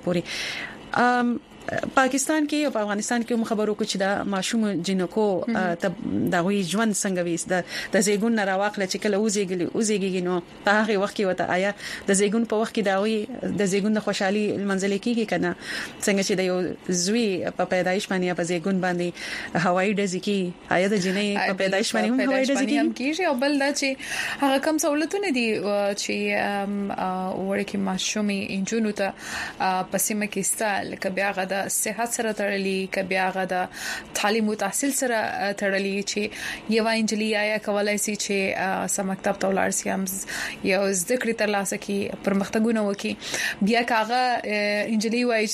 پورې پاکستان کې او په افغانستان کې هم خبرو کو چې د ماشوم جنکو د غوي ژوند څنګه وي د د زیګون راواخله چې کله اوزېګلی اوزېګی نو په هغه وخت کې وته آیا د زیګون په وخت کې دا وي د زیګون د خوشحالي منځلې کېږي کنه څنګه چې د یو زوی په پیدایش باندې په زیګون باندې هوایي ډزې کې آیا د جنې په پیدایش باندې هم هوایي ډزې کېږي او بل دا چې هغه کم سہولتونه دي چې ورکه ماشومي انجونو ته پسیمه کې ستل کبه هغه د صحت سره تړلي کبه هغه د تعلیم او تحصیل سره تړلي چې یو انجلی آیا کولای شي چې سم مکتب ته ولاړ شي هم یو ذکر تر لاسه کې پرمختګونه وکي بیا کاغه انجلی وایي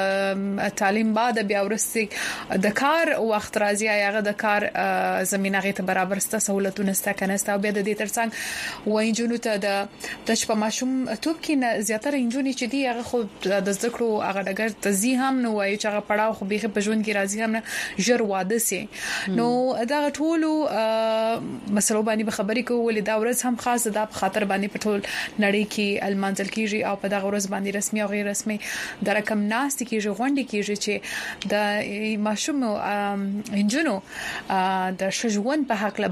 د تعلیم بعد بیا ورسته د کار وخت راځي هغه د کار زمينه غي ته برابر ست سہولتونه ست کنهسته بیا د دې ترڅنګ وایي ته د د شپه ماشوم توپ کې زیاتره انجونی چې دی هغه خو د ذکر هغه دغه تزي هم نو وایي چې هغه پړاو خو به په ژوند کې راځي هم نه ژر واده سي نو دا ټول مسلو باندې خبرې کولې دا ورځ هم خاص ده په خاطر باندې په ټول نړۍ کې المنزل کېږي او په دا ورځ باندې رسمي او غیر رسمي د رقم ناس کېږي غونډې کېږي چې د ماشوم انجونو د شجون په حق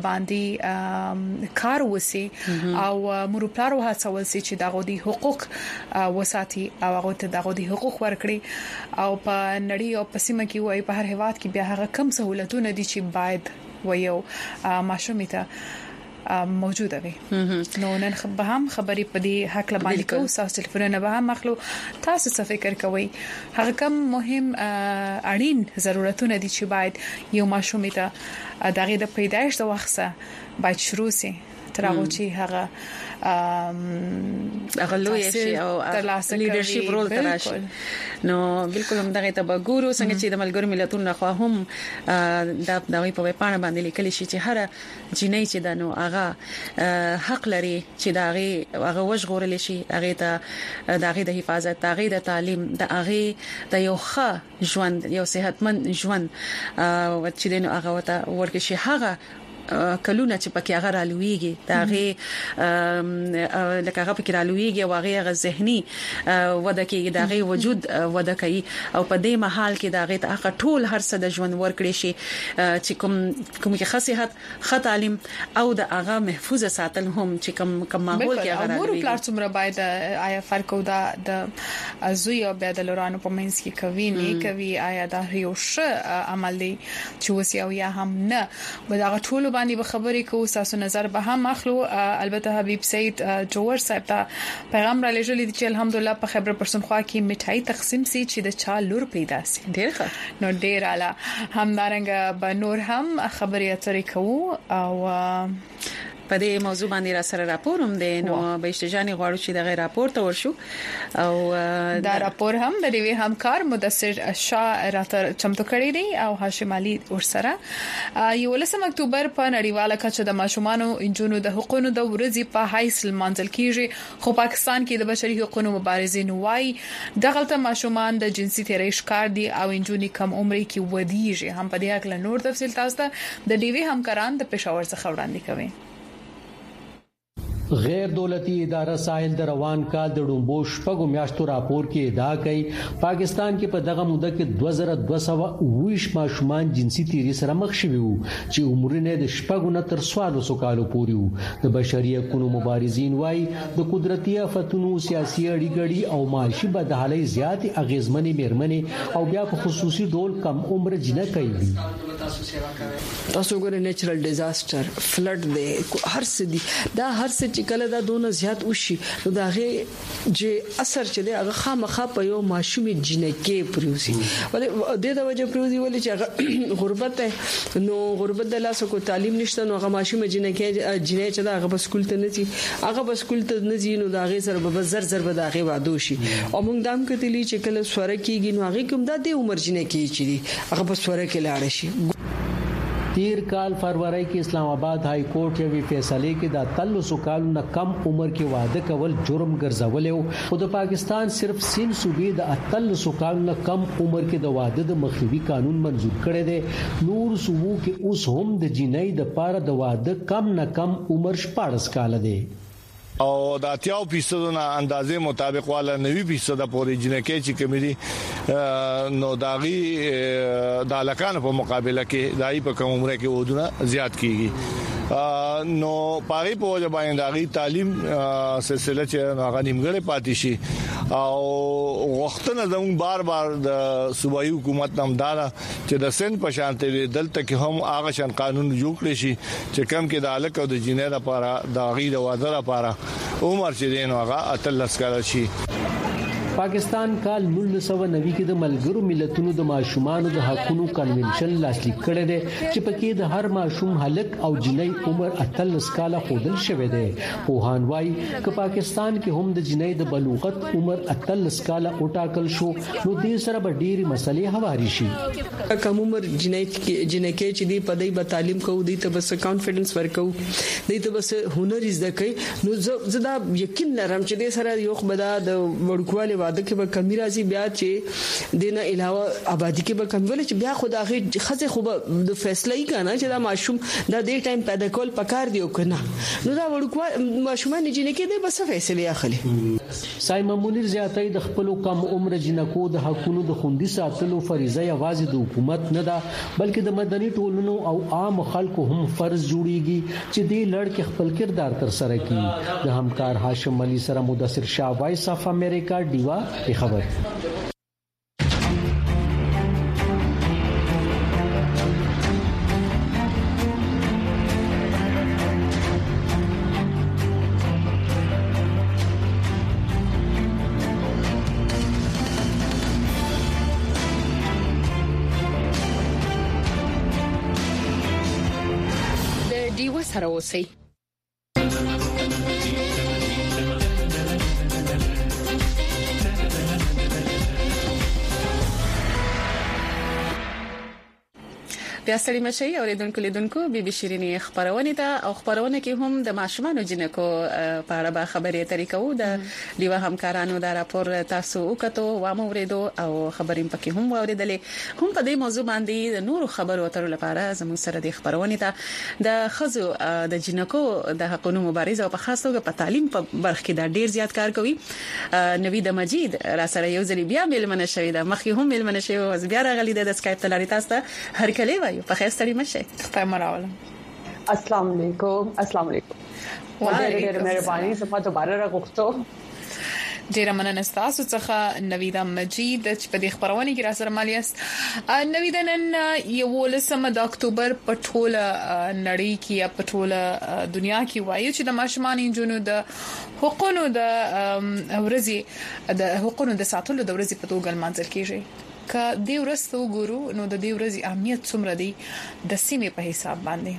باندې کار وسی او مروپلار وهڅول سي چې دغه دي حقوق وساتي او هغه ته دغه دي حقوق ورکړي او په نړۍ او پسیمه کې وای په هر هیواد کې بیا هغه کم سہولتونه دي چې باید وایو ماشومې ته موجوده وي نو نن به هم خبرې په دې حق باندې کوو تاسو ټلیفون نه به هم مخلو تاسو څه فکر کوئ هغه کم مهم اړین ضرورتونه دي چې باید یو ماشومې ته دغه د پیدایش د وخت باید شروع سي تر هغه چې هغه اغلوی شي او لیدرشپ رول تراشي نو بالکل هم دغه ته وګورو څنګه چې د ملګرو ملتونو خوا هم د دغه په پاڼه باندې لیکل شي چې هر جنۍ چې دنو هغه حق لري چې دغه هغه وژغورل شي هغه ته دغه د حفاظت هغه د تعلیم د هغه د یو ښه ژوند یو صحتمند ژوند او چې دنو هغه ته ورکه شي هغه کلونه چې پکې هغه رالويږي داغه لکه هغه پکې رالويږي او هغه ذهني وده کې داغه وجود وده کوي او په دې محل کې داغه ته ټول هر څه د ژوند ورکړي شي چې کوم کوم کې خاصیت خ تعلیم او د هغه محفوظ ساتل هم چې کوم کوم ماحول کې هغه رالويږي امور پلار څومره باید آیا فرق او د ازوی او د لورانو په منځ کې کوي نه کوي آیا دا یو ښه عمل دی چې وسی او یا هم نه وداغه ټول باندې به خبرې کوو تاسو نظر به هم اخلو البته حبیب سید جوهر صاحب ته پیغام را لېږلی چې الحمدلله په خبر پرسنخوا کې مټای تقسیم سي چې د چا لور پیدا سي ډیر ښه نو ډیر اعلی همدارنګه به نور هم خبرې اترې کوو او په دې موضوع باندې را سره راپور هم دی نو به اشتجاني غواړو چې دغه راپور ته ورشو او دا راپور هم د دې همکار مدثر شاه راته چمتو کړی دی او هاشم علي ورسره یو لسم اکتوبر په نړیواله کچه د ماشومانو انجونو د حقوقو د ورځې په حیث منځل کیږي خو پاکستان کې د بشري حقوقو مبارزین وای دغلطه ماشومان د جنسي تیری ښکار دي او انجونی کم عمر کې ودیږي هم په دې اړه نور تفصیل تاسو ته د ډیوی همکاران د پېښور څخه وړاندې کوي غیر دولتي اداره ساحل د روان کال د ډومبو شپږو میاشتو راپور کې ادعا کوي پاکستان کې په دغه موده کې دوه زره دوه سوه اووه ماشومان جنسي تیری سره مخ شوي وو چې عمرونه د شپږو نه تر څوارلسو کالو پورې وو د بشري حقوقو مبارزین وايي د قدرتي آفتونو سیاسي اړیګړي او معاشي بدحالۍ زیات اغیزمنې مېرمنې او بیا په خصوصي ډول کم عمر جنکۍ دي تاسو سیوا کوي؟ تاسو ګورئ نیچرل ډیزاستر فلډ دی هر څه دی دا هر څه چې کله دا دونه زیات وشي نو دا غي چې اثر چې دی هغه خامخا په یو ماشومي جنکې پروسي ولې د دې وجه پروسي ولې چې غربت نو غربت د لاسو کو تعلیم نشته نو هغه ماشومه جنکې جنې چې دا هغه په سکول ته نه ځي هغه په سکول ته نه ځي نو دا غي سره به زر زر به دا غي وادو شي او موږ دام کتلی چې کله سوره کېږي نو هغه کوم د دې عمر جنکې چې دی هغه په سوره کې لاړ شي تیر کال فروری کې اسلام آباد های کورټ یو فیصله کې د تلسو کالو نه کم عمر کې واده کول جرم ګرځولې او د پاکستان صرف سین صوبې د تلسو کالو نه کم عمر کې د واده د مخنیوي قانون منزور کړی دی نور صوبو کې اوس هم د جنۍ د پاره د واده کم نه کم عمر شپږ کال دی او د اتیاو فیصد نه اندازې مطابق والا نوي فیصد پورې جنکې چې کمیدي نو داغي د الکان په مقابله کې دای په کوم عمر کې ودونه زیات کیږي نو پاره په وجه باندې داغي تعلیم سلسله چې هغه نیمګړې پاتې شي او وختونه زموږ بار بار د صوبایي حکومت نامدار چې د سن په شانته دلته کې هم هغه شان قانون جوړ کړی شي چې کم کې د الک او د جنې لپاره داغي د واده لپاره عمر چې دین هغه اتلس کال شي پاکستان کال نولس سوه نوي کې د ملګرو ملتونو د ماشومان د حقوقو کنونشن لاسلیک کړی دی چې پکې د هر ماشوم هلک او جنۍ عمر اتلس کال خودل شوی دی په هانوای ک پاکستان کې هم د جنۍ د بلوغت عمر اتلس کال او ټاکل شو نو دې سره به ډېری مسلې هواري شي کم عمر جنۍ جنکې چې دی په دې به تعلیم کوو دي ته بس کانفیډنس ورکو دي ته بس هنر زده کوي نو زه دا یقین لرم چې دې سره یو خبره د وړکواله واده کې به کمی راځي بیا چې دینه علاوه آبادی کې به کمی ول چې بیا خدای خزه خو د فیصله یې کنه چې دا ماشوم دا د ټایم پیدا کول پکار دی او کنه نو دا وړکوا ماشومان جنې کې د بس فیصله اخلي سایما منیر زیاتای د خپل کم عمر جنکو د حقوقو د خوندي ساتلو فریضه یوازې د حکومت نه ده بلکې د مدني ټولنو او عام خلکو هم فرض جوړیږي چې دې لړ خپل کردار تر سره کړي د همکار هاشم علي سره مدثر شاه وایس اف امریکا دیوا کی خبر د دیوا سره اوسئ بیا ستړي مشي اوریدونکو لیدونکو بي بي شيريني خبرونه ته او خبرونه کې هم د ماشومانو جنکو په اړه به خبرې طریقو د دیوا همکارانو دا راپور تاسو وکړو و مو ورېدو او خبرې پکې هم اوریدلې هم په دې موضوع باندې د نورو خبرو اترو لپاره زموږ سره د خبرونه ته د خزو د جنکو د حقوقو مبارزه او په خاص توګه په تعلیم په برخه کې دا ډیر زیات کار کوي نوید مجید را سره یو ځل بیا ملمنه شوی دا مخې هم ملمنه شوی او بیا راغلی د سکایپ تلاری تاسو هر کله په خیر ستړي مشه خیر مراوله السلام علیکم السلام علیکم ډېر مهرباني زما دوباره راغوښتو ډیر مننه تاسو څخه نویدا مجید چې په دې خبرونه کې را سره مالیاست نویدا نن یو لسمه د اکتوبر په ټوله نړۍ کې یا په ټوله دنیا کې وایي چې د ماشومان انجونو د حقوقو د ورځې د حقوقو د ساتلو د ورځې په توګه منځل کیږي که د ورځې وګورو نو د دې ورځې اهمیت څومره دی د سیمې په حساب باندې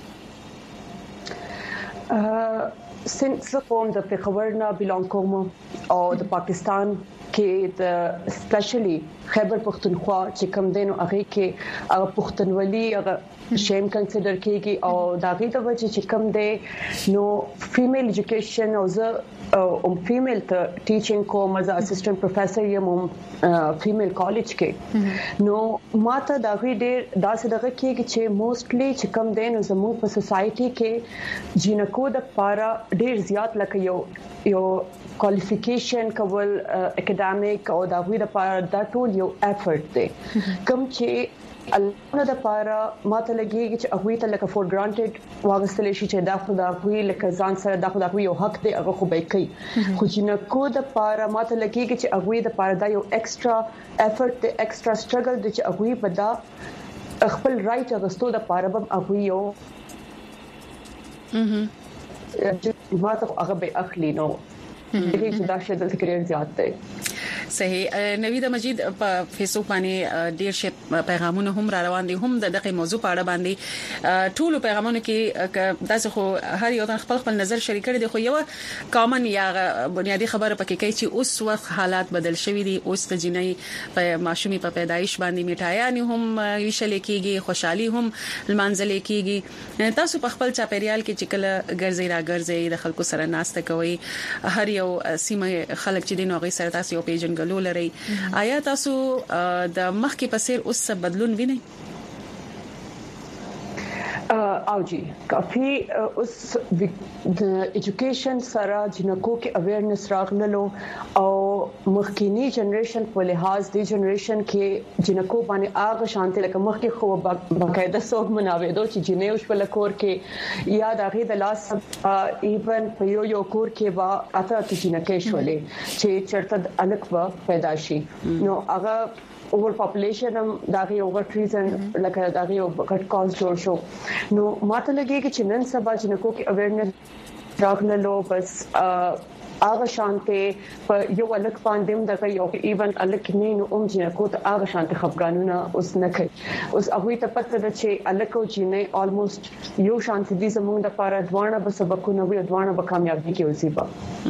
سنس قوم د پیښور نه بیلانګ کوم او د پاکستان کې د سپیشلی خیبر پختونخوا چې کوم دینو هغه کې هغه پښتونولي هغه شیم کنسیډر کیږي او دا غي د وجه چې کوم دی نو فیمیل ایجوکیشن او زه ام فیمیل ته ټیچینګ کوم از اسسټنټ پروفیسور یم فیمیل کالج کې نو ماته دا غي ډیر داسې دغه کېږي چې موستلی چې کوم دی نو زموږ په سوسايټي کې جنکو د پاره ډیر زیات لکه یو یو کوالیفیکیشن کول اکیډمیک او دا غوې د پاره دا ټول یو افورت دی کوم چې الله د پاره ماته لګيږي چې هغه ته لکه فور ګرانټډ واغستل شي چې دا خو دا غوې لکه ځان سره دا خو دا یو حق دی هغه خو به کوي خو چې کو د پاره ماته لګيږي چې هغه د پاره دا یو ایکسترا افورت دی ایکسترا سټرګل دی چې هغه په دا خپل رائټ اغستو د پاره به هغه یو اها ما ته هغه به اخلي نو دغه چې دا شې د تکرار زیات دی. صحیح. نوید مجید په فیسبوک باندې ډیر شي پیغامونه هم را روان دي هم د دغه موضوع په اړه باندې ټول پیغامونه کې داسې خو هر یو خپل خپل نظر شریک کړي دي خو یو کامن یا بنیادی خبره پکې کوي چې اوس وخت حالات بدل شوي دي. اوس د جنۍ په ماشومي په پیدایش باندې میټایان هم ویشل کېږي خوشحالي هم لمانځل کېږي. تاسو په خپل چاپیریال کې چې کله ګرځي را ګرځي د خلکو سره ناسته کوي هر یو سیمه خلک چې دین او غي سره تاسو یو پیژن لري آیا تاسو د مخکې په څیر اوس بدلون وینئ؟ او جی کافي اوس د ایجوکیشن سره جنکو کې اویرنس راغللو او مخکینی جنریشن په لحاظ دی جنریشن کې جنکو باندې هغه شانته لکه مخکې خو باقاعده څوک مناوېدو چې جنې وش په لکور کې یا د هغه د لاس ایون په یو یو کور کې وا اته چې جنکې شولې چې چرته الک و پیدا شي نو هغه اوور پاپولیشن هم داغه اوور ریزن لکه داغه غټ کاز جوړ شو. نو ماته لګي چې نن سبا جنکو کې اویرنس راغللو بس هغه شانته په یو الک باندې دغه یو ایون الک نه نو ام جنکو ته هغه شانته خفګانونه اوس نه کوي. اوس هغه ته پته ده چې الک او جنې آلموست یو شانته دي زموږ د لپاره دوانه به سبقونه وي دوانه به کامیابی کې وسیبا.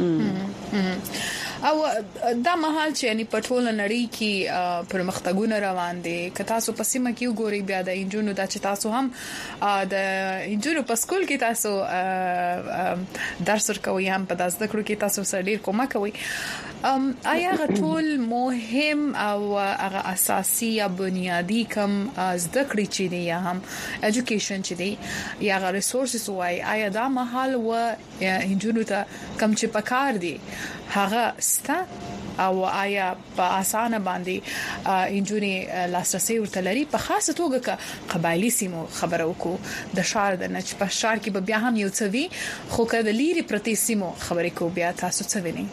او دا مهال چې یعنی په ټوله نړۍ کې پرمختګونه روان دي که تاسو په سیمه کې وګورئ بیا د انجونو د چې تاسو هم د انجونو په سکول کې تاسو درس ورکوي هم په داس ذکر کې تاسو سره ډیر کومک کوي. آیا غټول مهم او هغه اساسي یا بنیادی کم زده کړې چې دی یا هم اډوকেশন چې دی یا غو ریسورسز وای آیا دا مهال و انجونو ته کم چې پکار دي هغه ستا او آیا په اسانه باندې انجونی لاسرسي ورته لري په خاصه توګه ک قبایلی سیمو خبرو کو د شار د نچ په شار کې بیا هم یو څوي خو کله لیری پرتی سیمو خبرې کو بیا تاسو څه وینئ؟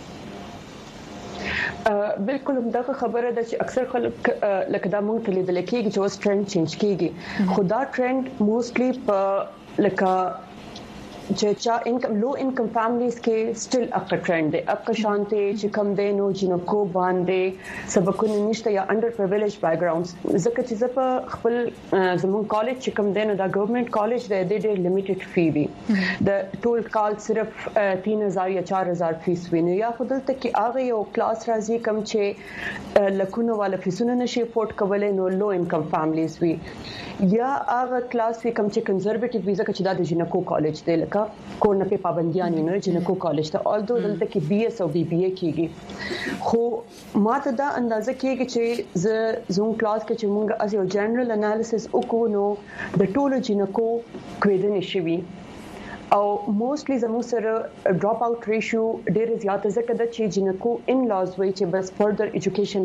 بالکل همدغه خبره ده چې اکثر خلک لکه دا مونږ ته لیدل کېږي چې اوس ټرند چینج کېږي خو دا ټرند موستلی په لکه چې چا انکم لو انکم فیملیز کې سټل اپ ټرند دی اپ شانته چې کم دینو جنکو باندې سبقونه نشته یا انډر پریویلیج بیک گراوندز ځکه چې زه په خپل زمون کالج چې کم دینو دا ګورنمنت کالج دی د ډېر لیمیټډ فی وی د ټول کال صرف تین هزار یا چار هزار فیس ویني یا خودلته کې هغه یو کلاس راځي کم چې لکونو والا فیسونه نشي افورد کولای نو لو انکم فیملیز وی یا هغه کلاس وی کم چې کنزرویټیو وی ځکه چې دا د جنکو کالج دی لکه کورنه په پابندیان نه جنکو کالج ته اولدو دلته کې بي اس او بي بي اي کېږي خو ماته دا اندازه کېږي چې ز زوم کلاس کې چې موږ از یو جنرال انالیسس وکړو نو د ټولو جنکو کویدنې شوي او موستلی زموږ سره ډراپ اوټ ریشیو ډېر زیات ځکه د چې جنکو ان لاز وی چې بس فردر ایجوکیشن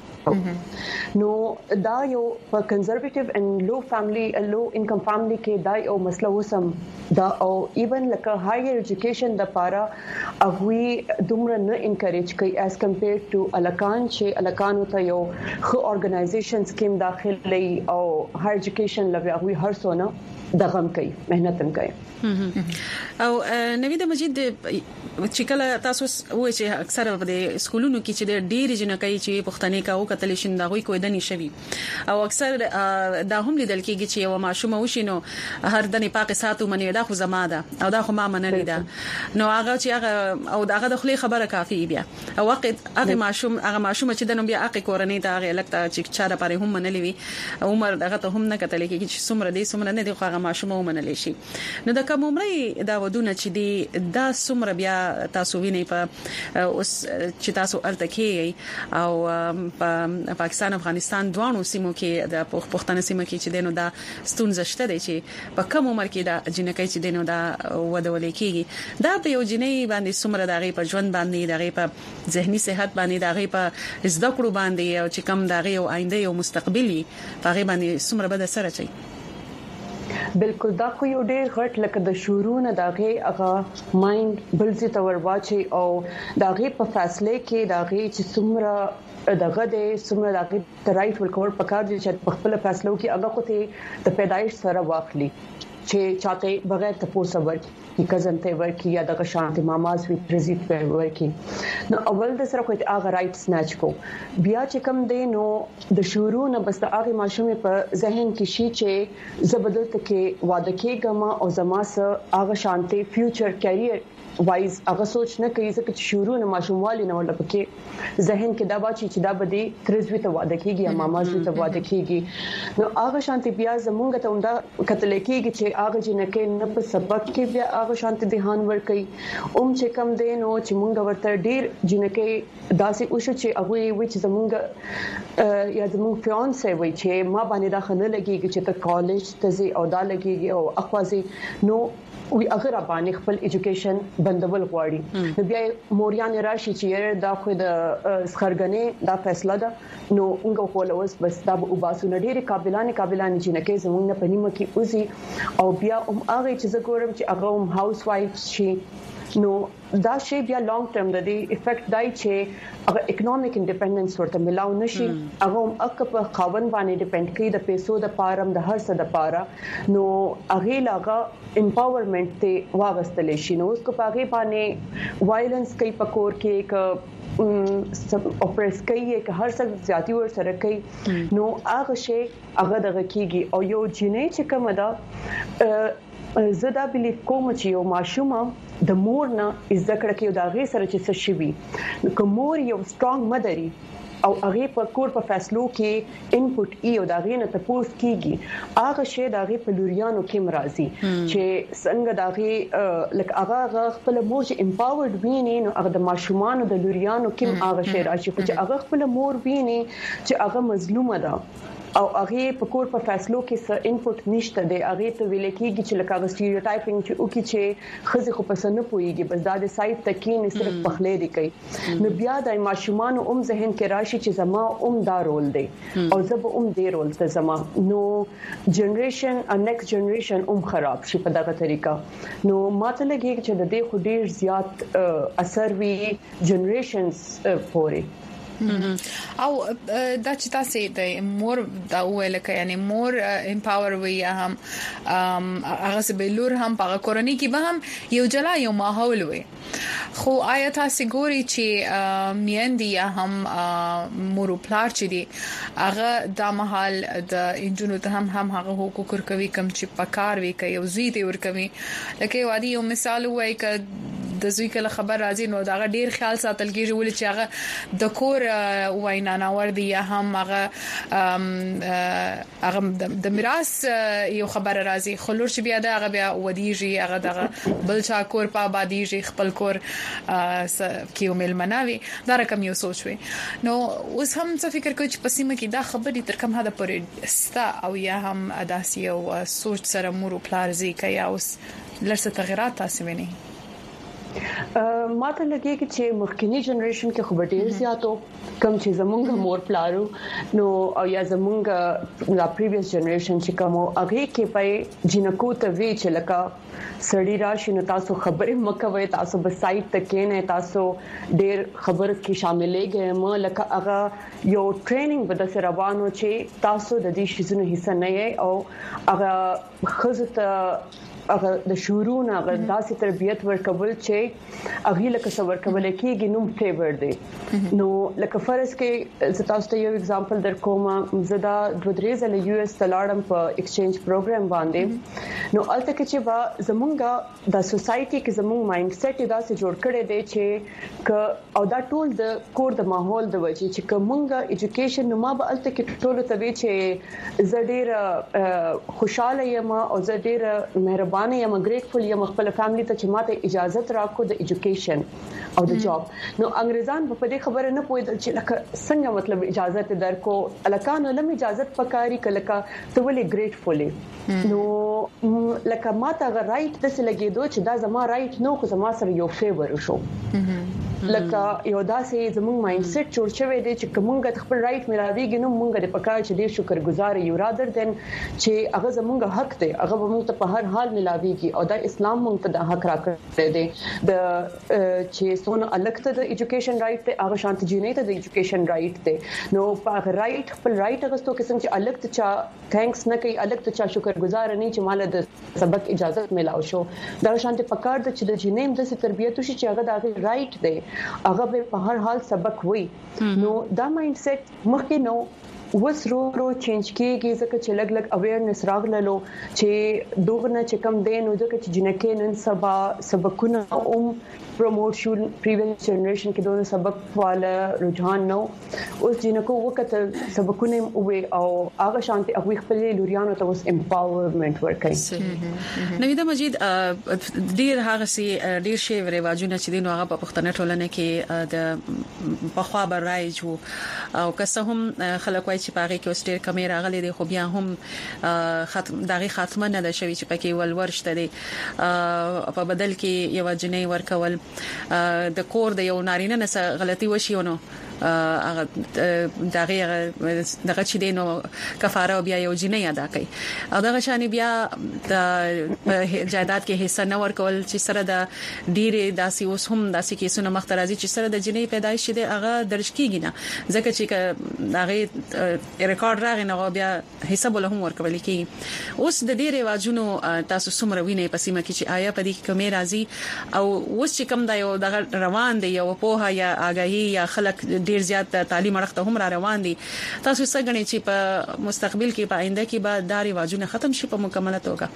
پنه نو دا یو په کنزرویټیو اند لو فیملی لو انکم فیملی کې دا یو مسله وسم دا او ایون لکه هایر ایجوکیشن د پاره هغه دومره نه انکریج کوي اس کمپیر ټو الکان چې الکان ته یو خو ارګنایزیشن سکیم داخلي او هایر ایجوکیشن لوي هغه هر څونه دغم کوي مهنت هم کوي. او نوید مجید چې کله تاسو وایي چې اکثره په سکولونو کې چې ډېر جنکې چې پښتنې کاو کتل شین دا غوي کوي د نشوي او اکثر دا هم لیدل کېږي چې یو ماشومه وشینو هر دنه پاک ساتو منی دا خو زما ده او دا خو ما منلې ده نو هغه چې هغه او داغه د خلی خبره کافي بیا او وخت هغه ماشوم هغه ماشومه چې د نو بیا هغه کورنۍ ته هغه لکه چې چا د پاره هم منلې وي عمر دغه ته هم نه کتل کېږي چې څومره دي څومره نه دي خو هغه ماشومه ومنلې شي نو د کوم عمرې دا ودونه چې دي دا څومره بیا تاسو وینئ په اوس چې تاسو الته کې او په پاکستان افغانستان دوانو سیمو کې د پښتون سیمو کې چې دینو دا ستونزه شته دی چې په کوم عمر کې دا جنکې چې دینو دا ودول کېږي دا په یو جنې باندې څومره دغه په ژوند باندې دغه په ذهني صحت باندې دغه په زده کړو باندې او چې کم دغه یو آینده یو مستقبلي هغه باندې څومره بد اثر اچي. بالکل دا خو یو ډېر غټ لکه د شورونه داغه هغه مایند بلځي تور واچي او داغه په فاصله کې داغه چې څومره دغه د څومره داغه رائټ ورکول پکار دي چې په خپل فاصلو کې هغه خو ته د پیدایش سره واخلي چې چاته بغیر تاسو ورکی کی کزن ته ورکی یا د شانتي ماماز وی پرزیت په ورکی نو اول د سره کوئی هغه رائټ سناچ کو بیا چې کم دی نو د شروع نه بس د هغه ماشومه په ذهن کې شي چې زبدل تکي واده کېګما او زما سره هغه شانتي فیوچر کیریئر وایز هغه سوچ نه کوي چې شروع نه ماشوموالي نه ولا پکې ذهن کې دا واچي چې دا بده ترزوي ته واده کیږي یا مامازوي ته واده کیږي نو هغه شانتي بیا زمونږ ته اوندا کتل کېږي چې هغه جنکه نه په سبق کې بیا هغه شانتي ذهان ور کوي اوم چې کم دی نو چې مونږ ورته ډیر جنکه داسې اوشو چې هغه وی چې زمونږ یا زمونږ فیانسه وی چې ما باندې داخله لګيږي چې ته کالج ته زی او دا لګيږي او اخوازي نو وی اگر باندې خپل ایجوکیشن بندول غواړي نو بیا موریان راشي چې دا خو د سخرګنې دا فیصله ده نو موږ خو له اوس بس دا او باسو نډيري قابلانه قابلانه چې نه کې زموږ نه پنیمه کې اوسي او بیا هم هغه چې زه ګورم چې هغه هم هاوس وایف شي نو دا شی بیا لانګ ټرم د دې افیکټ دای چې هغه اکونومیک انډیپندنس ورته ملاو نشي هغه هم اک په خاون باندې ډیپند کوي د پیسو د پارم د هر څه د پاره نو هغه لاغه امپاورمنت ته واغستل شي نو اس کو پاغه باندې وایلنس کوي پکور کې ک اوپرس کوي چې هر څه زیاتی ور سره کوي نو هغه شی هغه دغه کیږي او یو جنې چې کوم دا زدا بلیف کوم چې یو ماشومه د مور نه ذکر کوي دا غي سره چې څه شي وي نو کوم مور یو سترونګ مدري او هغه په کور په فیصلو کې انپوټ ای او دا غي نه تاسو کیږي هغه شی دا غي په لوريانو کې مرضی چې څنګه دا غي لکه هغه خپل مور چې امپاورډ ویني نو هغه د ماشومان د لوريانو کې هغه شی راشي چې هغه خپل مور ویني چې هغه مظلومه ده او هغه په کور په فیصلو کې څه انپوټ نشته دی هغه ته ویل کېږي چې لکه سټیریوټایپینګ چې او کې چې خزي خو پس نه پويږي بس دا د سایت تکین صرف پخلې دی کوي نو بیا د ماشومان اوم ذهن کې راشي چې زما اوم دا رول دی او زه به اوم دی رول ته زما نو جنریشن ا نیکسټ جنریشن اوم خراب شي په دغه طریقه نو ماته لګي چې د دې خو ډیر زیات اثر وی جنریشنز پورې او دا چې تاسو د مور دا ویل کې یعنی مور امپاور وي هم هغه سبلور هم په کورنۍ کې به هم یو جلا یو ماحول وي خو آیا تاسو ګوري چې میندې یا هم مور پلار چې دي هغه د محل د انجونو ته هم هم هغه حقوق کوي کم چې پکار وي کوي او زی دی ور کوي لکه وادي یو مثال وای ک د زوی کله خبر راځي نو دا ډیر خیال ساتل کیږي ول چې هغه د کور وینا نه ور دي یا هم هغه هغه د میراث یو خبر راځي خلور چې بیا دا هغه بیا ودیږي هغه دغه بل چا کور په آبادیږي خپل کور کیو مل مناوي دا رقم یو سوچ وي نو اوس هم څه فکر کوي چې پسیمه کې دا خبرې تر کوم حد پورې ستا او یا هم اداسي او سوچ سره مور پلار زی کوي اوس لرسه تغیرات تاسو ویني ماته لګي چې مخکنی جنریشن کې خو ډېر زیاتو کم چې زمونږ مور پلارو نو او یا زمونږ لا پریویس جنریشن چې کوم هغه کې په جنکو ته وی چې لکه سړی راشي نو تاسو خبرې مکوي تاسو به سایت تکې نه تاسو ډېر خبر کې شاملې غي م لکه هغه یو ټریننګ به د روانو چې تاسو د دې شیزونو حصہ نه یې او هغه خزته هغه د شورونه هغه داسې تربيت ورکول چې هغه لکه څور کول کېږي نو فیور دی نو لکه فرض کې زه تاسو ته یو اگزامپل درکوم زدا د درېزل یو اس تلاړم په ایکسچینج پروګرام باندې نو الته کې چې وا زمونږه د سوسايټي کې زمونږ مایند سیټ داسې جوړ کړي دی چې ک او دا ټول د کور د ماحول د وجې چې کومه ایجوکیشن نو ما به الته کې ټول ته وی چې زه ډېر خوشاله یم او زه ډېر مهربان مهربانه یم ګریټفل یم خپل فیملی ته چې ماته اجازه راکو د ایجوکیشن او د جاب. نو انګريزان په دې خبره نه پوهیدل چې لکه څنګه مطلب اجازه درکو الکانو لم اجازه پکاري کله ته ولې ګریټفل نو لکه ماته غ رائټ د څه لګیدو چې دا زما رائټ نو خو زما سره یو فیور شو لکه یو داسې زموږ مایند سیټ جوړ شوی دی چې کومګه خپل رائټ ملاويږي نو مونږ د پکار چې ډیر شکرګزار یو رادر دین چې هغه زموږ حق دی هغه مونږ ته په هر حال ملاويږي او دا اسلام مونږ ته د حق راکړی دی د چې څونه الګ ته د ایجوکیشن رائټ ته هغه شانت جینې ته د ایجوکیشن رائټ ته نو په رائټ خپل رائټ غوښتو کې څنګه چې الګ ته چا ثانکس نه کوي الګ ته چا شکرګزار نه چې مال د سبق اجازه ملاو شو دا شانت پکار د چې د جینې د تربیت شي چې هغه د رائټ دی هغه په هر حال سبق وي نو دا مایند سیټ مخکې نو وسرو رو چینج کیږي ځکه چې لګ لګ اویرنس راغللو چې دوغنه چې کم دین او ځکه چې جنکه نن سبا سبقونه اوم پروموټ شو پریویس جنریشن کې دوه سبق والا رجحان نو اوس جنکو وخت سبقونه وې او هغه شانتي هغه خپل لوريانو ته اوس امپاورمنت ورکړي. نویدا مجید ډیر هغه سي ډیر شی ریواجونه چې دینو هغه په پښتنه ټولنه کې د بخوا برایج وو او که هم خلک وایي چې پاره کې اوس ډیر کمی راغلي دي خو بیا هم ختم دغه خاتمه نه ده شوی چې پکې ولورشته دي په بدل کې یو جنې ورکول د کور د یو نارینه نه غلطي وشي نو هغه دغه دغه چې دینو کفاره بیا یو جنې ادا کوي او دغه شان بیا د جائیداد کې حصہ نه ورکول چې سره د ډیره داسي اوس هم داسي کیسونه مخترازي چې سره د جنې پیدایش دي هغه درج کیږي نه ځکه چې دغه ریکارډ راغی نو بیا حصہ بوله هم ورکول کیږي اوس د ډیره واجونو تاسو سمره ویني پسیمه کې چې آیا پدې کې کمی راځي او اوس چې کوم دا یو دغه روان دی یو په یا اگاهي یا خلک ډیر زیات تعلیم اړخته هم را روان دي تاسو څنګه غنئ چې په مستقبل کې په آینده کې به دا رواجونه ختم شي په مکمله توګه؟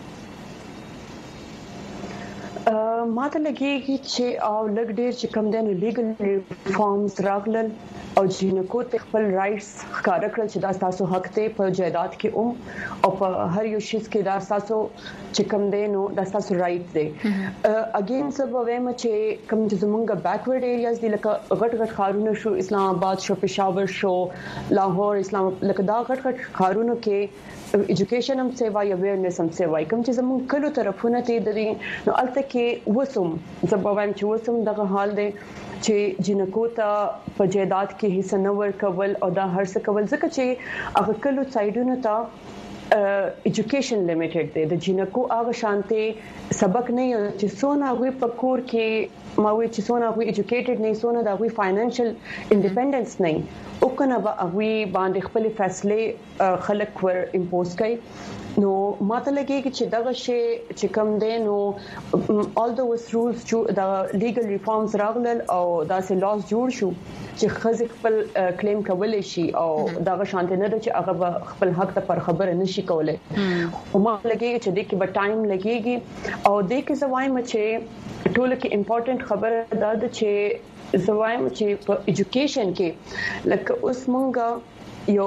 ماته لګیږي چې او لګ ډیر چې کم دین لیګل ریفارمز راغلل او جنکو ته خپل رائټس ښکار کړل چې دا تاسو حق ته په جائیداد کې اوم او په هر یو شي کې دا تاسو چې کم دینو دا تاسو رائټ دی اگین سب وایم چې کم چې زمونږ بیکورډ ایریاز دي لکه غټ غټ خارونه شو اسلام آباد شو پېښور شو لاهور اسلام لکه دا غټ غټ خارونو کې ایجوکیشن هم سیوا یا اویرنس هم سیوا کوم چې زمون کلو طرفونه ته د نو الته کې وسوم زبوایم چې وسوم دغه حال دی چې جنکو ته په جائیداد کې حصہ نه ورکول او دا هر څه کول ځکه چې هغه کلو سایډونو ته ایجوکیشن لیمیټډ دی د جنکو هغه شانته سبق نه چې سونه غوي په کور کې ما وی چې سونه غوي ایجوکیټډ نه سونه دا غوي فاینانشل انډیپندنس نه او کنه غوي باندې خپل فیصله خلک ور امپوز کوي نو ماته لګیږي چې دغه شی چې کوم دی نو all those rules چې د لیګل ریفارمز راغلل او دا سه لاس جوړ شو چې خزي خپل کلیم کولای شي او دغه شانته نه چې هغه خپل حق ته پر خبره نشي کولای او ما لګیږي چې د کې به ټایم لګیږي او د کې زوایم چې ټول کې امپورټنت خبره دا ده چې زوایم چې په ایجوکیشن کې لکه اوس مونږه یو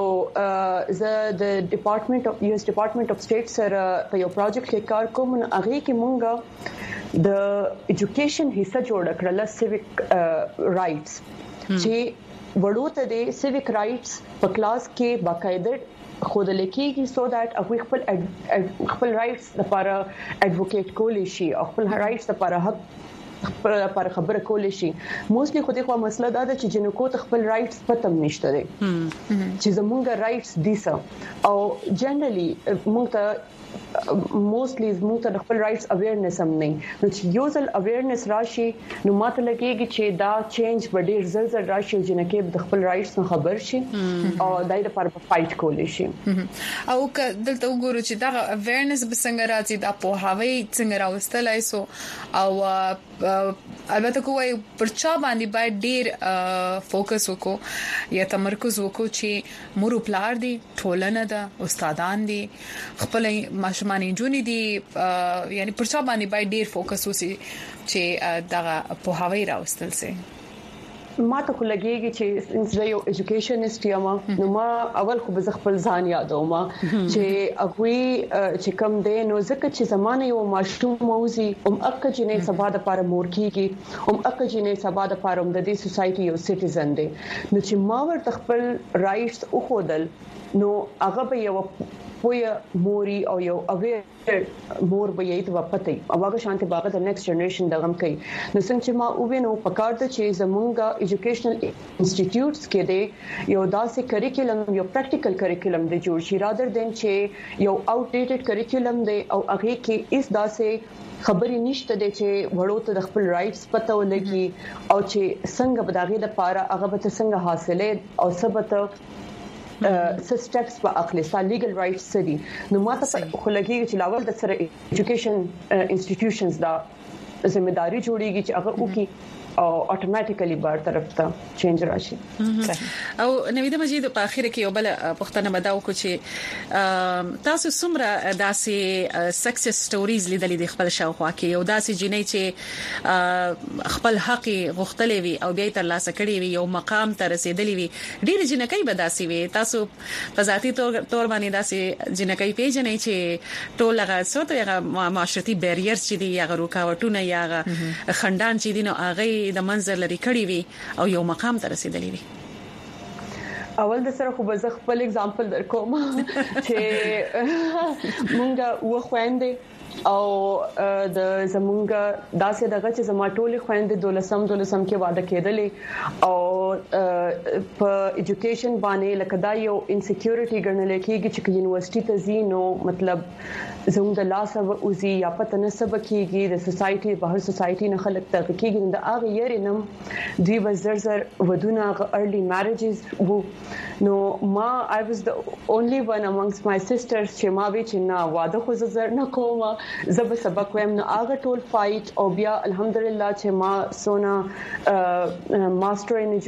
ز د ډپارټمنټ اف یو اس ډپارټمنټ اف سټیټ سره په یو پروجیکټ کې کار کوم نو هغه کې مونږه د ایجوکیشن حصہ جوړ کړل سیویک رائټس چې وړو ته د سیویک رائټس په کلاس کې باقاعده خود لیکيږي سو دټ هغه خپل خپل رائټس لپاره اډوکیټ کولی شي او خپل رائټس لپاره حق پر خبره کولې شي موستلی خو دغه مسله دا ده چې جنکو ته خپل رائټس پته نشته دي چې زمونږ رائټس دي څه او جنرالي موږ ته موستلی موږ ته خپل رائټس اویرنس هم نه نو چې یو ځل اویرنس راشي نو ماته لګیږي چې دا چینج به ډیر زر زر راشي جنکه د خپل رائټس نه خبر شي او دای د پر فایټ کولې شي او که دلته وګورو چې دا اویرنس به څنګه راځي دا په هواي څنګه راوستلای سو او البته کوی پر چا باندې باید ډیر فوکس وکړو یا تمرکز وکړو چې مور پلار دي ټولنه ده استادان دي خپل ماشومان جونې دي یعنی پر چا باندې باید ډیر فوکس وسی چې دا په هواي راوستل سي ما ته لګيږي چې زه یو ایجوکیشنست یم نو ما اول خو به خپل ځان یادوم چې اغوي چې کوم دی نو ځکه چې زمانه یو ماشوم موزي ام اکه جنې سبا د پاره مور کیږي ام اکه جنې سبا د پاره د دې سوسايټي یو سټیزن دی نو چې ما ورته خپل رائټس او خودل نو هغه به یو پوهه موري او یو اویر مور به یې ته پته او هغه شانتي باغ د نیکسټ جنریشن دغم کوي نو څنګه چې ما او وینو پکار د چې زمونږه ایجوکیشنل انسټیټیوټس کې دی یو داسې کریکولم یو پریکټیکل کریکولم د جوړ شي رادر دین چې یو آوټ ډیټډ کریکولم دی او هغه کې اس داسې خبرې نشته د چې وړو ته د خپل رائټس پته ولګي او چې څنګه بداغي د پاره هغه به څنګه حاصله او سبته سټیپس په اخلي سا لیګل رائټس سدي نو ماته خو لګي چې لاول د سره ایجوکیشن انسټیټیوشنز دا ځمېداري جوړیږي چې هغه وکي او اتوماتیکلی بار طرف ته چینج راشي او نویده مجید په اخر کې یو بل پښتنه بداو کو چې تاسو څومره داسې سکسس سټوریز لیدلې د خپل شاوخوا کې یو داسې جنې چې خپل حق غوښتلې وي او بیا تر لاسه کړې وي یو مقام ته رسیدلې وي ډېر جنکې به داسې وي تاسو په ذاتي تور باندې داسې جنکې پیژنې چې ټول هغه څه ته معاشرتي بیریرز چې دي یا رکاوټونه یا خندان چې دي نو هغه د منظر لري کړی وي او یو مقام ته رسیدلی وي اول د سره خو به زه خپل اگزامپل درکوم چې مونږه و خويندې او د زمونږه داسې دغه چې زما ټولې خويندې دولسم دولسم کې واده کېدلې او په ایجوکیشن باندې لکه دا یو انسیکیورټي ګڼل کېږي چې یونیورسيټي ته زینو مطلب زموږ د لاس او اوزي یا پته نه سبا کېږي د سوسايټي بهر سوسايټي نه خلک ته کېږي د هغه یې نم دوی وزر زر ودونه ارلی میریجز وو نو ما I was the only one amongst my sisters چې ما وی چې نه واده خو زر نه کوم زب سبق ویم نو هغه ټول فایټ او بیا الحمدلله چې ما سونا ماستر ان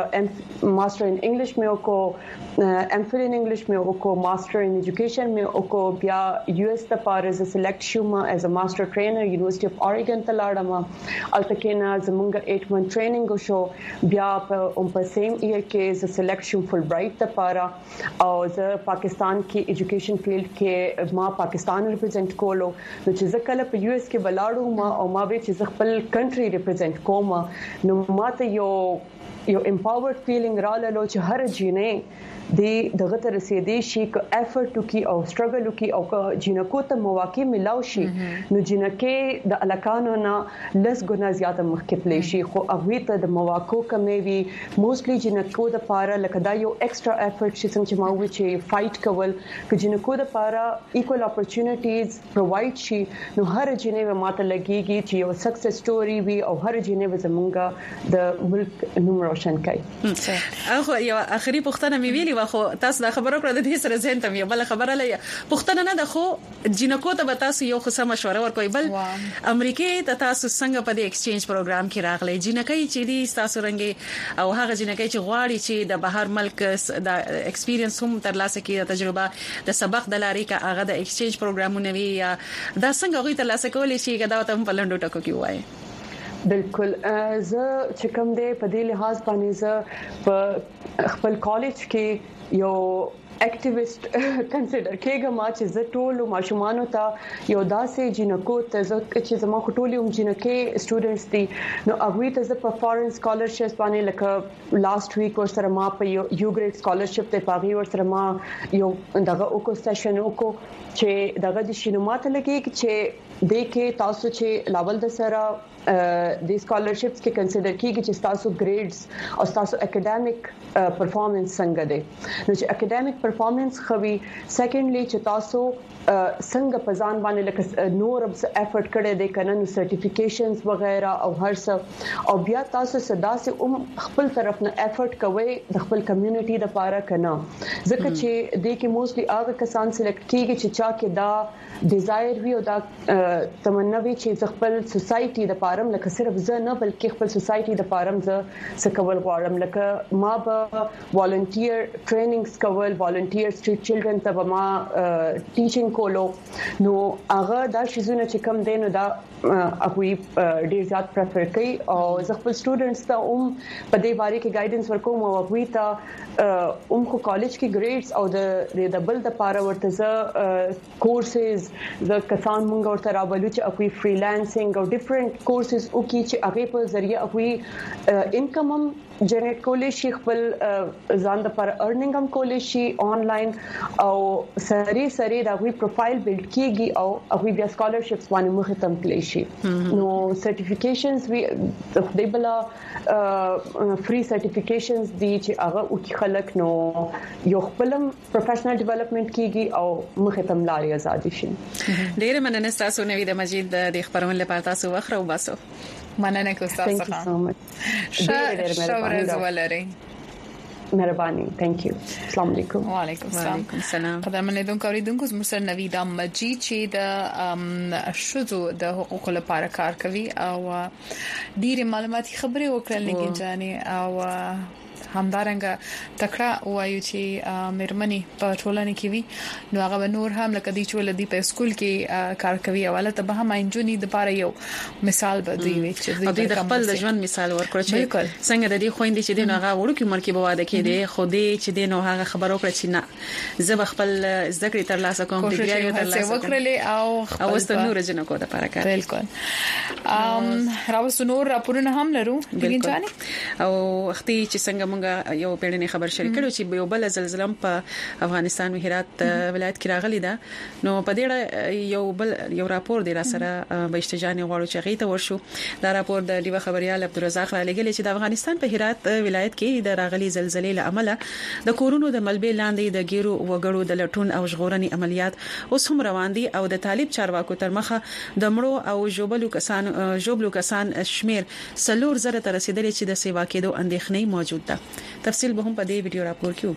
ماستر ان انګلیش مې وکړو ام فل ان انګلیش مې وکړو ماستر ان ایجوکیشن مې وکړو بیا یو اس ته پاره ز سلیکټ شوم as a master trainer University of Oregon ته لاړم التکینا زمونږ eight month training شو بیا په ام په سیم ایئر کې ز سلیکټ شوم فل برایټ ته پاره او ز پاکستان کې ایجوکیشن فیلډ کې ما پاکستان ریپرزینټ کولو نو چې زه کله په یو اس کې بلاړو ما او ما به چې خپل کنټري ریپرزینټ کوم نو ماته یو یو امپاورډ فیلینګ رااله چې هر جینې د دغه تر رسیدې شي ک افورت وکي او سټرګل وکي او ک جنکو ته مواقع ملاو شي نو جنکه د الکانو نه لس ګنا زیاته مخکې پلی شي خو هغه ته د مواقع کمې وي موستلی جنکو د پاره لکه دا یو ایکسترا افورت چې څنګه ما وی چې فایټ کول ک جنکو د پاره ایکوال اپورتونټیز پرووایډ شي نو هر جنې ماته لګيږي چې یو سکسس سټوري وي او هر جنې زمونږه د ملک نوم روشن کوي اخو یو اخري پښتنه مې ویلي واخو تاسو دا خبرو کړل د دې سره زين ته یو بل خبره لې پښتنه نه د خو جنکو ته تاسو یو څه مشوره ورکوي بل امریکای ته تاسو څنګه په دې ایکسچینج پروګرام کې راغلي جنکې چې دي تاسو رنګي او هغه جنکې چې غواړي چې د بهر ملک د ایکسپیرینس هم ترلاسه کړي تجربه د سبق د لاري کا هغه د ایکسچینج پروګرامونه وی یا دا څنګه غوي ترلاسه کولای شي دا ته په لندو ټکو کې وای بالکل زه چې کوم دی په دې لحاظ باندې زه په خپل کالج کې یو اکټیویست کنسیډر کېږم چې زه ټول ماشومان ته یو داسې جنکو ته چې زما ټول هم جنکې سټوډنټس دي نو هغه ته زه په فارن سکالرشپ باندې لکه لاست ویک ور سره ما په یو ګریډ سکالرشپ ته پاغي ور سره ما یو دغه اوکو سیشن اوکو چې دغه د شینومات لګي چې د کې تاسو چې لاول د سره د سکالرشپس کې کنسیډر کیږي چې تاسو ګریډز او تاسو اکیډمیک پرفارمنس څنګه دی نو چې اکیډمیک پرفارمنس خوي سیکنډلی چې تاسو څنګه په ځان باندې لکه نور ابس افورت کړی دی کنه نو سرټیفیکیشنز وغیرہ او هر څه او بیا تاسو صدا سي خپل طرف نه افورت کوي د خپل کمیونټي د پاره کنه ځکه چې د کې موستلی هغه کسان سلیکټ کیږي چې چا کې دا ډیزایر وی او دا تمنا وی چې خپل سوسايټي د پاره لکه صرف زه نه بلکې خپل سوسايټي د پاره زه سکول غواړم لکه ما به والنټیر ټریننګز کول volunteer street children ته ما ټیچینګ کولو نو هغه دا شیزونه چې کم دین دا هغه ډیر زیات پریفر کوي او زه خپل سټوډنټس ته هم په دې باره کې ګایډنس ورکوم او هغه ته هم خو کالج کې ګریډز او د د بل د پاره ورته زه کورسز د کسان مونږ ورته راولو چې هغه فریلانسینګ او ډیفرنٹ کورسز او کې چې هغه په ذریعہ هغه انکم هم جنریټ کولای شي خپل ځان د پر ارنینګ هم کولای شي آنلاین او سری سری دا وی پروفایل بیلډ کیږي او هغه بیا سکالرشپس باندې مخه تم کلی شي نو سرټیفیکیشنز وی د بلا فری سرټیفیکیشنز دي چې هغه او کی خلک نو یو خپلم پروفیشنل ډیولپمنٹ کیږي او مخه تم لاري آزاد شي ډیر مننه تاسو نوې د مجید د خبرونه لپاره تاسو وخره وباسو مننه کوم تاسو ښه شورز ولري مهرباني ثانک یو السلام علیکم وعلیکم السلام السلام قدرمن لیدونکو اوریدونکو زموږ سره نویدا مجید چې د شذو د حقوقو لپاره کار کوي او ډیره معلوماتي خبرې وکړل لګین جاني او همدارنګه تکړه وایو چې مرمنی په ټولنه کې وي نو هغه نور هم لکه دي چې ولدي په سکول کې کار کوي اوله ته به هم انجونی د پاره یو مثال به دی چې د خپل د ژوند مثال ورکړي چې څنګه د دې خويندې چې د هغه وړو کې ملکی بواده کې دي خو دې چې د نو هغه خبرو کړ چې نه زه خپل ذکر تر لاسه کوم ډیګری تر لاسه وکړلې او او ست نور جنو کو د پاره کار بالکل ام راوس نور راپورونه هم لرو دین جاني او وختي چې څنګه یو پیړنی خبر شریک کړو چې یو بل زلزلہ په افغانستان او هرات ولایت کې راغلی ده نو په دې یو بل یو راپور دی را سره به اشتجاني غواړو چې غیته ورشو دا راپور د دیو خبريال عبدالرزاق را لګل چې د افغانستان په هرات ولایت کې د راغلي زلزلې له امله د کورونو د ملبې لاندې د ګیرو وګړو د لټون او ژغورنې عملیات اوس هم روان دي او د طالب چارواکو تر مخه د مړو او جوبلو کسان جوبلو کسان شمیر سلور زره تر رسیدلې چې د سیوا کېدو اندېښنې موجود ده تفصیل به هم په دې ویډیو راپور کې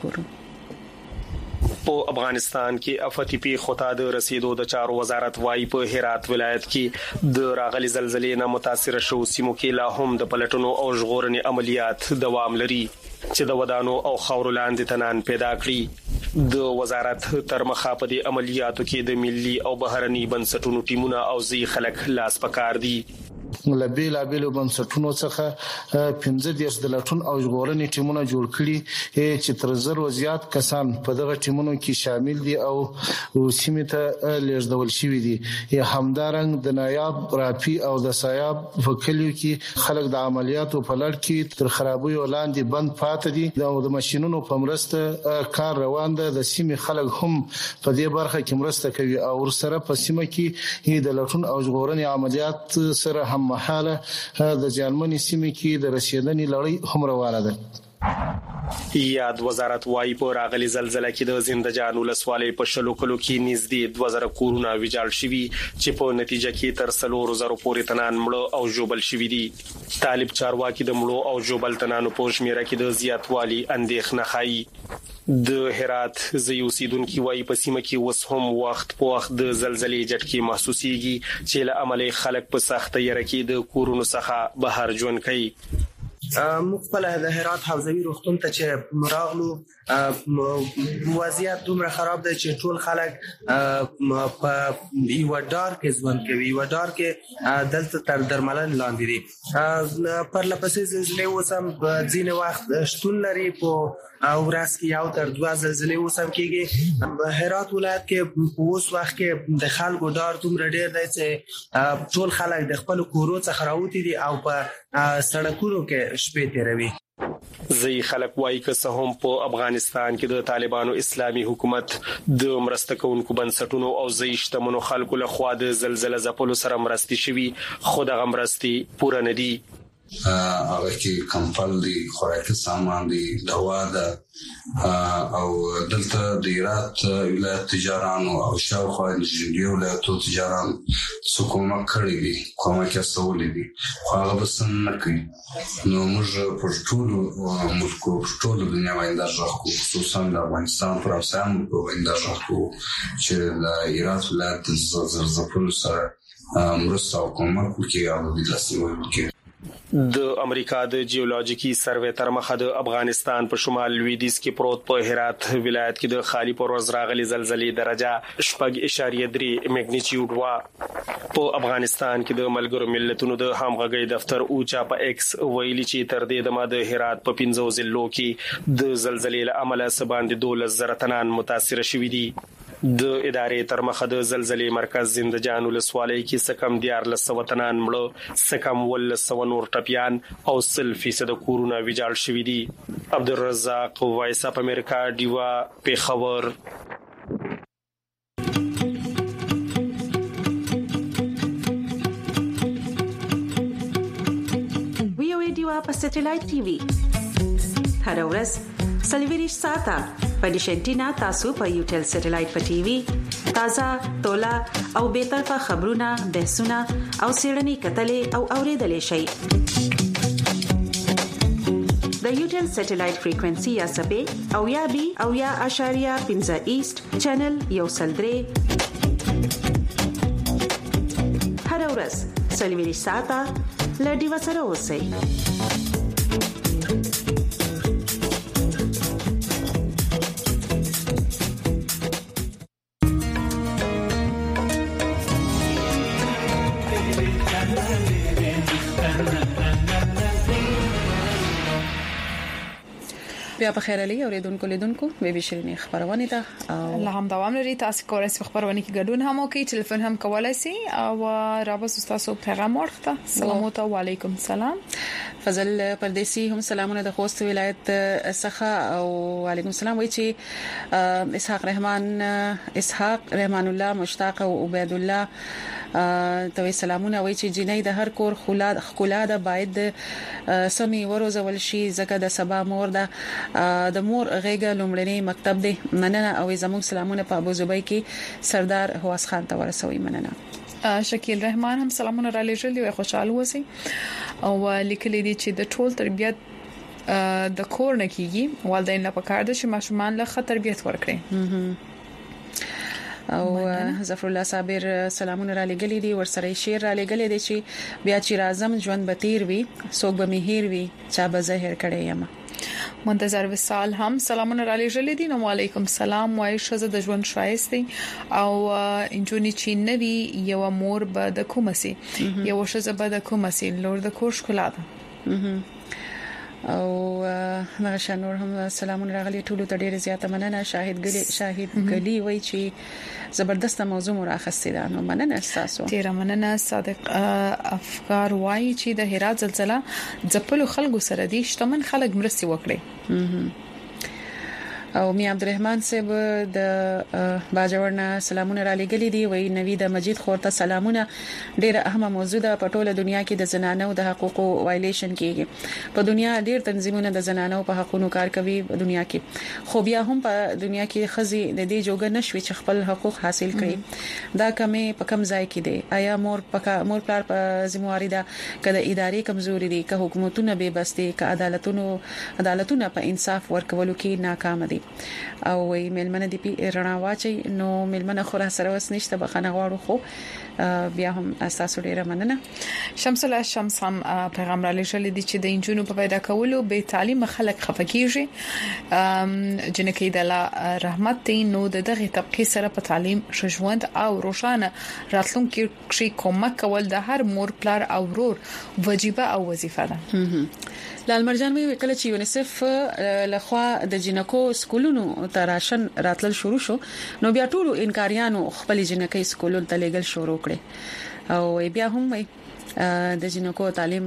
وګورو په افغانستان کې افتی پی خطا د رسیدو د چارو وزارت وايي په هرات ولایت کې د راغلي زلزلې نه متاثر شو سیمو کې لا هم د پلټنو او ژغورنې عملیات دوام لري چې د ودانو او خاور لاندې تنان پیدا کړي د وزارت تر مخه په دې عملیاتو کې د ملي او بهرني بنسټونو ټیمونه او ځي خلک لاس پکار دي لبی لابل بنسټونو څخه پنځه دیش د لټون او ژغورنې ټیمونه جوړ کړي چې تر زر زیات کسان په دغه ټیمونو کې شامل دي او سیمه ته لیږدول شوی دي یا همدارنګ د نایاب رافي او د سایاب په کلیو کې خلک د عملیاتو په لړ کې تر خرابوي ولاندې بند پاتې دي د ماشينونو په مرسته کار روان ده د سیمه خلک هم په دې برخه کې مرسته کوي او سره په سیمه کې د لټون او ژغورنې عملیات سره هم محاله د ځانمنې سیمې کې د رسیدنې لړۍ هم روانه ده یاد وزارت وايي په راغلي زلزلہ کې د زندجان ولسوالۍ په شلو کلو کې نږدې دوه زره کورونه ویجاړ شوي چې په نتیجه کې تر څلور زره پورې تنان مړه او جوبل شوي دي طالب چارواکي د مړو او جوبل تنانو په شمیره کې د زیاتوالي اندېښنه ښيي د هرات زیوسیدونکو وايي په سیمه کې وس هم وخت په وخت د زلزلې جټکې محسوسيږي چې له عملي خلک په سخته یره کې د کورونو څخه بهر ژوند کوي مخبل د هرات حوزوي روغتون ته چې مراغلو وضعیت دومره خراب ده چې ټول خلک په یو ډار کې ژوند کوي یو ډار کې دلته تر درملن لاندې دي پر لپسې زلزلې وسم ځینې وخت شتون لري په او راس کې یو تر دوه زلزلې وسم کېږي هرات ولایت کې اوس وخت کې د خلکو ډار دومره ډیر دی چې ټول خلک د خپل کورو څخه راوتی دي او په سړکونو کې شپې تیروي زی خلک وایي که څه هم په افغانستان کې د طالبانو اسلامي حکومت د مرسته کوونکو بنسټونو او زی شتمنو خلکو له خوا د زلزلې ځپلو سره مرستې شوي خو دغه مرستې پوره نه دي هغه کې کمپل دي خوراکي سامان دي دوا ده او دلته د هرات ولایت تجارانو او شاوخوا د جنوبي ولایتو تجاران حکومت کړی دي کومه کې سولې دي خو هغه بس نه کوي نو موږ په ټولو موږ په ټولو دنیا باندې ځخو خصوصا د افغانستان پر اساس په باندې ځخو چې د هرات ولایت زلزلې سره مرسته او کومک کوي او د لاسنیوي کوي د امریکا د جیولوژیکي سروې تر مخه د افغانستان په شمال لویدیځ کې پروت په هرات ولایت کې د خالی پر ورځ راغلي زلزلې درجه شپږ اشاریه درې میګنیټیوډ وا. په افغانستان کې د ملګرو ملتونو د همغږي دفتر اوچا په ایکس ویلي چې تر دې دمه د هرات په پنځو ضلعو کې د زلزلې له امله سباندې دولس زره تنان متاثر شوي دي. د ادارې تر مخه د زلزلې مرکز زندجان ولسوالۍ کې سکم دیار لسو وطنان مړه، سکم ولسو نور ټپيان او سل فیصد کورونه ویجاړ شوي دي. عبدالرزاق وایس اپ امریکا دیوا پیښور. وی او دیوا په سټلایټ ټي وي هر ورځ سلویریش ساته په ډیشنټینا تاسو په یوټل سټلایټ په ټي وي تازه تولا او به طرفه خبرونه بحثونه او سیړنی کتلې او اوریدلې شي. د یوټل سټلایټ فریکوئنسي یا سبې او یا بي او یا اشاریه پنځه ایست چینل یو سلدري هر ورځ سلویریش ساته لډي وسره اوسئ. بیا په خیر علي اوریدونکو لیدونکو به به شرینه خبرونه ده او الله هم دوام لري. تاسو کولای شئ خبرونه کې ګډون هم وکړئ، ټلیفون هم کولای شئ او رابط تاسو پیغام ورکړه. السلام علیکم. سلام فضل پردیسی هم سلامونه د خوست ولایت څخه او علیکم السلام وایي چې اسحاق رحمان اسحاق رحمان الله مشتاق او عبید الله ته سلامونه وایي چې جنۍ د هر کور خولاد خولاد باید سمي وروزول شي زکه د سبا مور ده د مور غېګه لومړنی مکتب دی. مننه او زموږ سلامونه په ابو زبی کې سردار هواس خان ته ورسوي. مننه. شکیل رحمان هم سلامونه را لېږلي او خوشاله اوسئ او لیکلي دي چې د ټول تربيت د کور نه کیږي، والدین لا پکار دي چې ماشومان له خطر تربيت ورکړي. او ظفر الله صابر سلامونه را لګلې دي، ورسره شیر را لګلې دي چې بیا چې راځم ژوند به تیر وي، څوک به مهیر وي، چا به زهر کړي یم. منتظر وصال هم سلامونه را لېږلې دي. نو علیکم سلام وای شزه د ژوند شایسته او انجونی چې نوی یو مور به د کومسي یو شزه به د کومسي لور د کور ښکلا ده. او نغشه نور هم سلامونه راغلي ټولو ته ډیره زیاته مننه. شاهد ګلی شاهد ګلی وای چې زبردست موضوع مراخصه ده. نو مننه تاسو ډیره مننه. صادق افکار وای چې د هرات زلزلہ ځپلو خلکو سره دي شتمن خلک مرستي وکړي. او می عبدالرحمن صاحب د باجوړنا سلامونه را لګلې دي. وای نوی د مجید خورته سلامونه. ډیره اهمه موضوع ده په ټوله دنیا کې د زنانو د حقوقو وایلیشن کیږي. په دنیا ډیر تنظیمونه د زنانو په حقوقو کار کوي په دنیا کې، خو بیا هم په دنیا کې خزي د دې جوګه نشوي چې خپل حقوق حاصل کړي. دا کمې په کم ځای کې دي. آیا مور په مور پلار په ذمہواری ده کله ادارې کمزوري دي که حکومتونه به بس دي که عدالتونو عدالتونه په انصاف ورکولو کې ناکام دي. او وی ملمنه دی پی رڼا واچي. نو ملمنه خو را سره وس نشته بخنه غواړو خو بیا هم اساسو ډیره مننه. شمس الله شمس هم پیغام را لېږلی دي چې د انجونو په پیدا کولو به تعلیم خلک خفقيږي. جنکې د رحمت نو د دغه طبقه سره په تعلیم شژوند او روشانه راتلونکي شي کومک کول د هر مور پلار او ورور واجبہ او وظیفه ده. لال مرجان وی کله چې یونیسف لخوا د جنکو سکولونو تراشن راتل شروع شو نو بیا ټولو انکاریانو خپل جنکې سکولونو ته لګل شروع کړي او بیا هم وي د جنکو تعلیم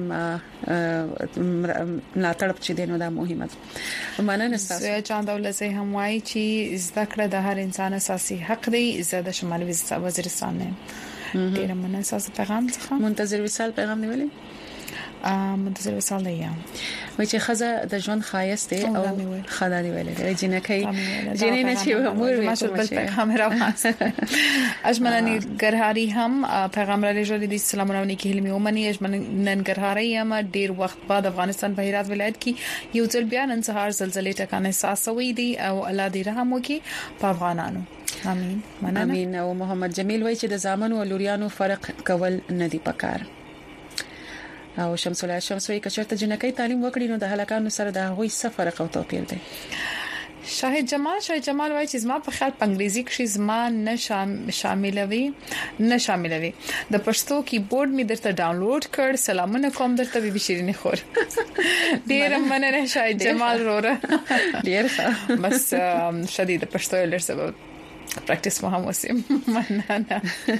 ملاتړ چې دینو دا مهمه ده. مننه تاسو. چاند ولزه هم وایي چې زده کړه د هر انسان اساسي حق دی. زده شمال وزیرستان نه ډیر مننه تاسو پیغام څخه. منتظر وصال پیغام نیولې منتظر وصال دی وای چې خزه د ژوند خایسته او خدای ویلې جنکې جنې نه چې مور وي بل پیغام راوځي. اجمنانی ګرهاري هم پیغام را لېږلی دي. سلام علیکم هلمي ومني اجمنن ګرهاري هم ډیر وخت بعد افغانستان په هرات ولایت کې یو ځل بیا نن سهار زلزلې ټکانې احساسوي دي او الله دې رحم وکړي په افغانانو. امين. مننه. امين. او محمد جمیل وای چې د زامن او لوريانو فرق کول نه دی پکار. او شمس الله شمسوي کچرته جنکۍ تعلیم وکړي نو د هلاکانو سره د هغوی سفر او توپیر دی. شاهد جمال شاهد جمال وایي چې زما په خیال په انګریزي کې زما نه شاملوي نه شاملوي د پښتو کیبورډ می درته ډاونلوډ کړ. سلامونه کوم درته بي بي شيرين خور. ډیر مننه شاهد جمال روره. ډیر ښه. بس شدید پښتو لرسبب پریکټیس مو هم وسیم. مننه.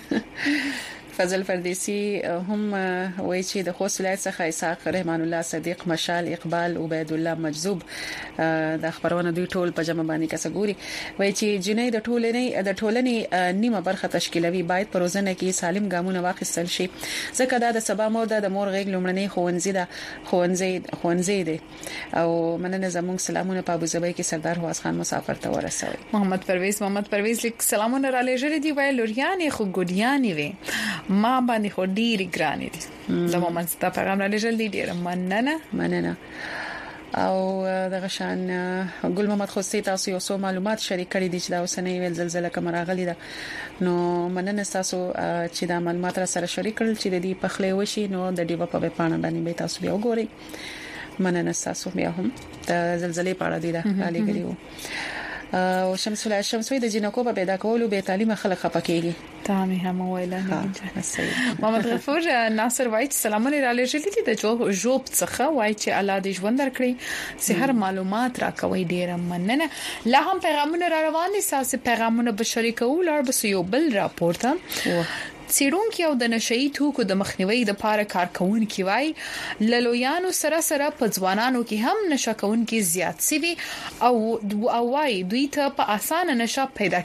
فضل فردیسی هم وایي چې د خوست ولایت څخه اسحاق رحمان الله صدیق مشال اقبال عبید الله مجذوب د خبرونه دوی ټول په جمع باندې کسګوري. وایي چې جنۍ د ټولنې د ټولنې نیمه برخه تشکیلوي باید په روزنه کې سالم ګامونه واخیستل شي ځکه دا د سبا موده د مور غېږ لومړنۍ خوندزي ده خوندزي خوندزي ده. او مننه زموږ سلامونه په ابوظبي کې سردار هواس خان مسافر ته ورسوي. محمد پرویز محمد پرویز لیک سلامونه را لېږلي دی. وایي لوريانې خو ګډيانې وي ما باندې خو ډېری ګرانې دي. د مومن ستا پیغام را لېږل دي. ډېر مننه مننه. او د غشان ګل محمد خوستی تاسو یو څو معلومات شریک کړي دي چې دا اوسنۍ ویل زلزلہ کوم راغلي ده نو مننه تاسو چې دا معلومات را سره شریک کړل چې د دې پخلې وشي نو د ډیو په پاڼه باندې به تاسو بیا وګورئ. مننه تاسو بیا هم د زلزلې په اړه دی دا علی ګریو او شمس الله شمسوي د جنکو په پیدا کولو به تعلیم خلک خپکیږي. تامه هم ویل نه محمد غفور ناصر وایي سلامونه را لېږلي د جو جوب څخه وایي چې الله دې ژوند درکړي سحر معلومات راکوي. ډیر مننه. لا هم پیغامونه را روان دي. ساسي پیغامونه به شریکول او بس یو بل راپورته سیرونکو او د نشئی توکو د مخنیوي د پاره کارکونکو وای للویانو سره سره په ځوانانو کې هم نشکونکو زیات سوي او او وای دوی ته په اسانه نشه پیدا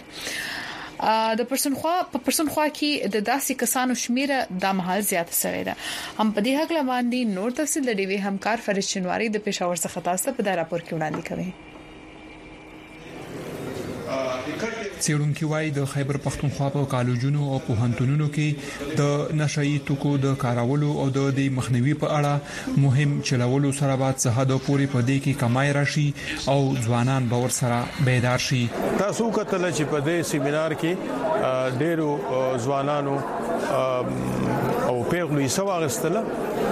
کیږي. د پرسنخوا په پرسنخوا کې د داسې کسانو شمیره د محل زیات سره ده. هم په دې حق باندې نور تفصیل د ډیوی همکار فرش شنواری د پېښور څخه تاسو په دا راپور کې وړاندې کوي. څېړونکو وايي د خیبر پختونخوا په کالجونو او پوهنتونونو کې د نشئی توکو د کارولو او د مخنیوي په اړه مهم چلولو سره بعد څخه د پوري په دې کې کمای راشي او ځوانان باور سره بیدار شي. تاسو کتل چې په دې سیمینار کې ډېرو ځوانانو او پیغلو یې سواغستله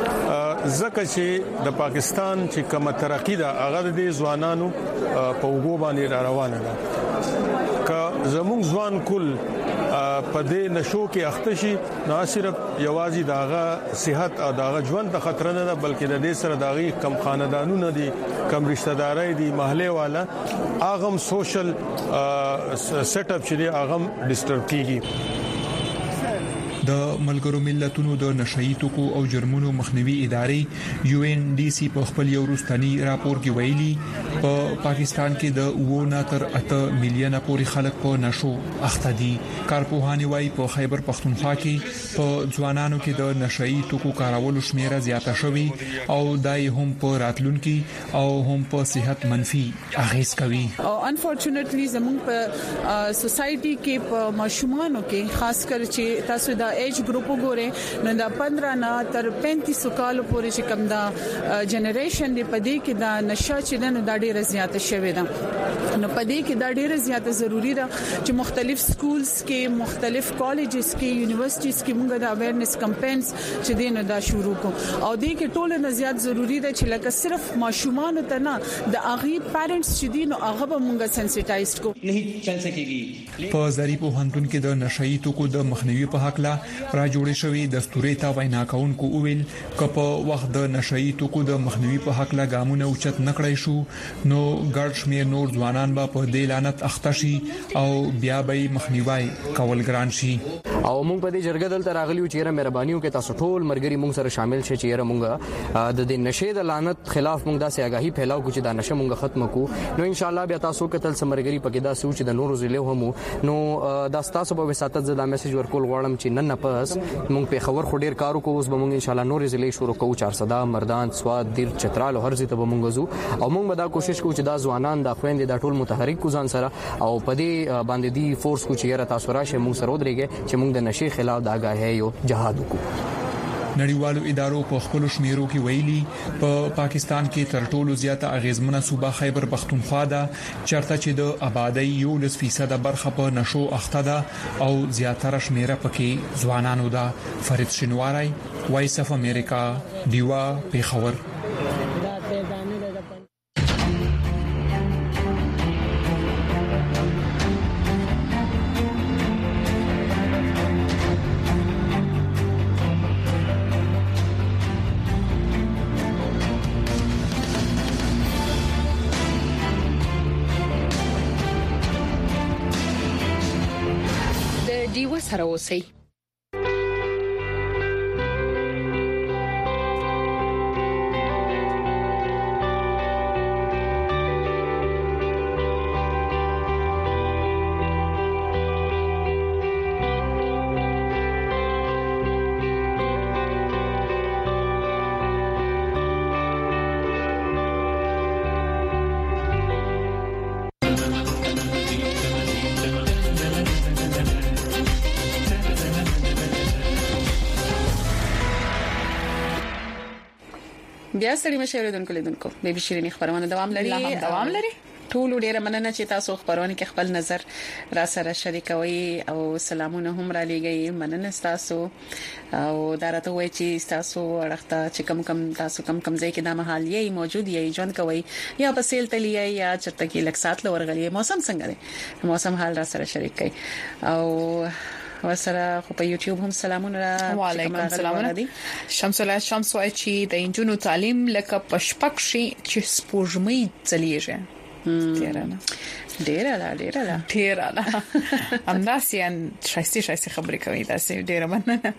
ځکه چې د پاکستان چې کومه ترقی ده هغه د ځوانانو په وګو باندې روانه ده. زموږ ځوان کل په دې نشو کې اخته شي نو صرف یوازې داغه صحت او داغه ژوند ته خطر نه ده بلکې د دې سره داغي کم خاندانونه دي کم رشتہ دارای دي محله والا اغم سوشل سیټ اپ چې اغم ډیسټرب کیږي. د ملګرو ملتونو د نشئی توکو او جرمونو مخنیوي ادارې یو ان ډي سي په خپل یو روستاني راپور کې ویلي په پاکستان کې د وونه تر اته میلیونه پورې خلک په نشو اخته دي. کارپوهانی وايي په خیبر پختونخوا کې په ځوانانو کې د نشئی توکو کارولو شمیره زیاته شوې او دای هم په راتلونکي او هم په صحت منفي اغیز کوي. او انفورچونټلی زموږ په سوسايټي کې په ماشومانو کې خاص کر چې تاسو د ایج ګروپ وګورئ نو د پندرہ نه تر پینتیس کال پورې چې کوم دا جنریشن دی په دې کې دا نشه چې نن د ډیره زیاته شوې ده نو په دې کې دا ډیره زیاته ضروری ده چې مختلف سکولز کې مختلف کالجز کې یونیورسيټیز کې موږ د اویرنس کمپاینز چې دینه دا شروع کو او دې کې ټول نه زیات ضروری ده چې لکه صرف ماشومان ته نه د اغي پیرنټس چې دینه هغه به موږ سنسټایز کو نه چل سکیږي. په ظریف هنتون کې د نشئی توکو د مخنیوي په حق لا را جوړې شوې دستوري تا وینا کونکو اویل کپ وخت د نشئی توکو د مخنیوي په حق لا ګامونه اوچت نکړای شو نو ګډ شمیر نور ځوانان به په دې لعنت اخته شي او بیا به مخنیوي کول ګران شي. او موږ په دې جرګه دلته راغلیو چې مهربانيو کې تاسو ټول مرګري موږ سره شامل شئ چې موږ د دې نشه د لعنت خلاف موږ داسې آگاهي پھیلاو کو چې دا نشه موږ ختم کو نو ان شاء الله بیا تاسو کتل سمرګري پکې دا سوچ د نورو ضلع هم نو دا تاسو په وساتت زدا میسج ورکول غواړم چې نن نه پس موږ په خبر خو ډیر کارو کوو اوس به موږ ان شاء الله نورې ضلع شروع کوو چار صدا مردان سواد دیر چترال هر ځای ته به موږ زو او موږ به دا کوشش کوو چې دا ځوانان د خويندې د ټول متحرک کو ځان سره او په دې باندې دی فورس کو چې را تاسو راشه موږ سره ودرېږي چې موږ د نشي خلاف د آگاهي یو جهاد وکړو. نړیوالو ادارو په خپل شمیرو کې ویلي په پا پاکستان کې تر ټولو زیاته اغیزمنه صوبه خیبر پختونخوا ده چرته چې د آبادی یو لس فیصد برخه په نشو اخته ده او زیاتره شمیره پکې ځوانانو ده. فرید شینواری، وایس اف امریکا، دیوا، پیښور. دیو سره اوسئ. بیا ستړي مشه اوریدونکو لیدونکو بیبي شيرين خبرونه دوام لري دوام لري ټول ډیره مننه چې تاسو خبرونه کې خپل نظر را سره شریکوي او سلامونه هم را لېږئ. مننه تاسو او درته وایي چې تاسو ورخته چې کم کم تاسو کم کم ځای کې د محلي موجود یې ژوند کوي یا په سیل تلی یا چرته کې لکسات لورغلي موسم څنګه دی موسم حال را سره شریک کړئ او وسره خو په یوټیوب هم سلامونه را وعلیکم السلام. شمس الله شمس وای چې د انجونو تعلیم لکه پشپک شي چې سپوږمۍ چلیږي. تیرانه ډیره لا ډیره لا ډیره لا همداسې شایسته شایسته خبرې کوي تاسو ډیره مننه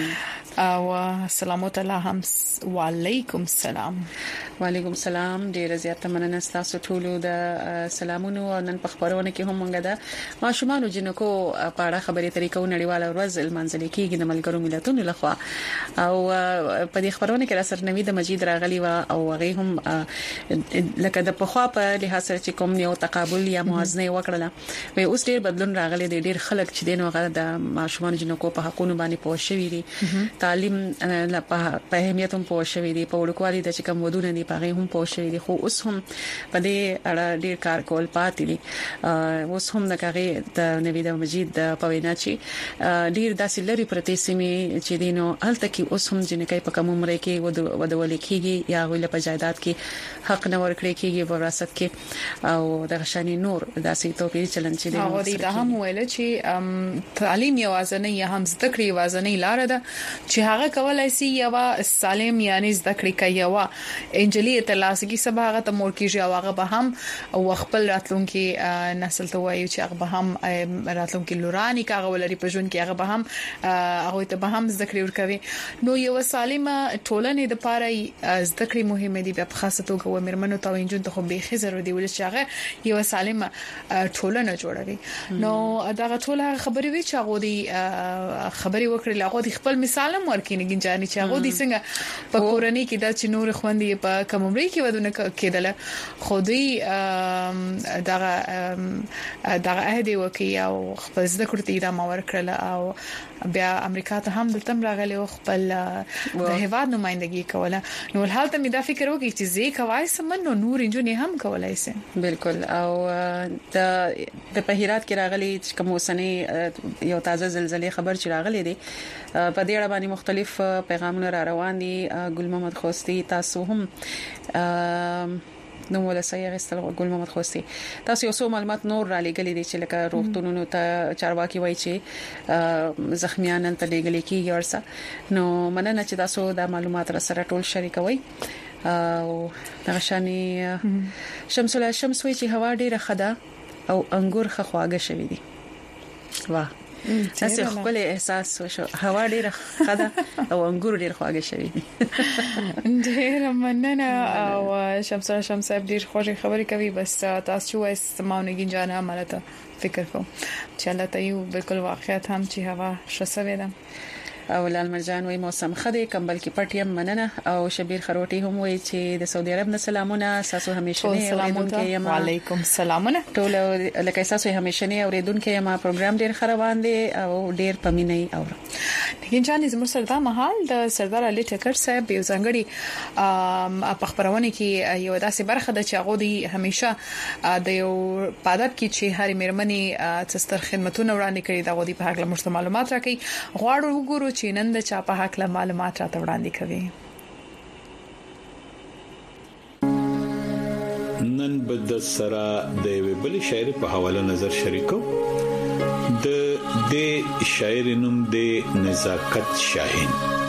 او سلام علیکم. وعلیکم السلام. وعلیکم السلام. ډیره زیاته مننه تاسو ټول د سلامونو نن په خبرونه کې هم مونږ ده ماشومان جنکو په اړه خبرې طریقو نړیواله ورځ المنځل کېږي د ملګرو ملتونو لخوا او په دې خبرونه کې را سره نوې د مجید راغلی و او هغه هم لکه د پخوا په لحاظ سره چې کوم یو تقابل یا موازنه وکړه وي اوس ډیر بدلون راغلی دی. ډیر خلک چې دین وغیرہ د ماشومان جنکو په حقوقو باندې پوه شوي دي تعلیم په اهمیت هم پوه شوي دي په وړوکوالي د چې کوم ودونه دي په هم پوه شوي دي خو اوس هم په دې اړه ډیر کار کول پاتې دي. اوس هم د کاغه د نوې د مجید د پوینا چې ډیر داسې لري پرته سیمه چې دینو الته کې اوس هم جنکې په کوم عمر کې ودول کېږي یا غوښله په جایداد کې حق نه ورکړي کېږي وراثت کې او د غشاني نور داسې توپیر چلن چې دی او دا هم ویل چې تعلیم یوازې نه هم زده کړې یوازې نه لار ده چې هغه کولای شي یو سالم یعنی زده کړې کوي او انجلی تلاسکی سبا هغه ته مور کیږي او هغه به هم او خپل راتلونکي نسل ته وایي چې هغه به هم راتلونکي لورانی کاغه ولري په ژوند کې هغه به هم هغه ته به هم زده کړې ورکوي. نو یو سالمه ټولنې د پاره زده کړې مهمه دي په خاصه توګه و مرمنو ته انجون ته خو به خزر دی ول چې هغه یو سالمه ټولنه جوړوي. نو دا ټول هغه خبرې وی چې هغه دی خبرې وکړي هغه د خپل مثال هم ورکینې ګنجاني چې هغه د څنګه په کورنۍ کې د چنور خوندې په کومري کې ودونه کېدل خو دی دغه دغه عہد وکي او خپل زده کړې دا ما ورکړل او بیا امریکا ته هم د تم راغلی او خپل د هیواد نمائندګي کوله. نو حالت مې دا فکر وکړ چې زی کوي سمن نو نور انجونی هم کولای شي. بالکل او د د بهیرات کې راغلي کوم وسنې یو تازه زلزلې خبر چې راغلي دي په دې اړه باندې مختلف پیغامونه را روان دي. ګل محمد خوستی تاسو هم نو ولا سیغه استل ګل محمد خوستی تاسو یو څو معلومات نور را لګلې دي چې لکه روغتونونو ته چارواکي وایي چې زخمیان ته لګلې کیږي ورسره. نو مننه چې تاسو دا معلومات را سره ټول شریکوي. او نغشاني شمس الله شمس وی چې هوا ډیره خده او انګور خواږه شوی دي. واه تاسو خپل احساس وشو هوا ډیره خده او انګور ډیر خواږه شوی دي. ډیر مننه او شمس الله شمس ډیر خوشي خبرې کوي بس تاسو یې سماونه گنجانه مالته فکر کوم چې الله ته یو بالکل واقعیت هم چې هوا شسوي ده او لال مرجان وای موسم خدي کمبل کې پټیم مننه او شبیر خروټي هم وای چې د سعودي عرب نه سلامونه تاسو همیشه اوریدونکو یم وعلیکم السلامونه ټول لکه تاسو همیشه نه اوریدونکو یم پروګرام ډیر خروان دي او ډیر پمینې اور لیکن جان زموږ سردار محل د سردار علي ټکر صاحب یو ځنګړي په خبرونه کې یو داسې برخه ده چې هغه دی همیشه د یو پاداب کې چې هر مېرمنې څستر خدماتونه وړاندې کړي دا غوډي په حق له مشته معلومات راکړي غواړو وګورو چې نن د چا په حق له معلومات راته وړاندې کوي. نن بد سره د وی بل شاعر په حواله نظر شریکو د د شاعر نوم د نزاکت شاهین.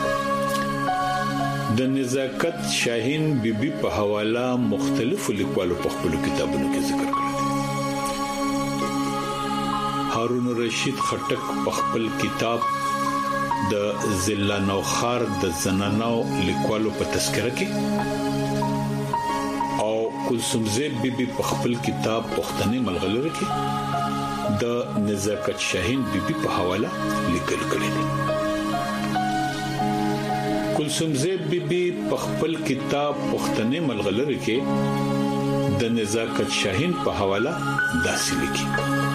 د نزاکت شاهین بیبي په حواله مختلفو لیکوالو په خپل کتابونو کې ذکر کړی دی. هارون رشید خټک په خپل کتاب د ضلع نوخار د زنانو لیکوالو په تذکرہ کې او کلثوم زیب بیبي په خپل کتاب پښتني ملغلره کې د نزاکت شاهین بیبي په حواله لیکل کړی دی. کلثوم زیب بیبي په خپل کتاب پښتني ملغلره کې د نزاکت شاهین په حواله داسې لیکي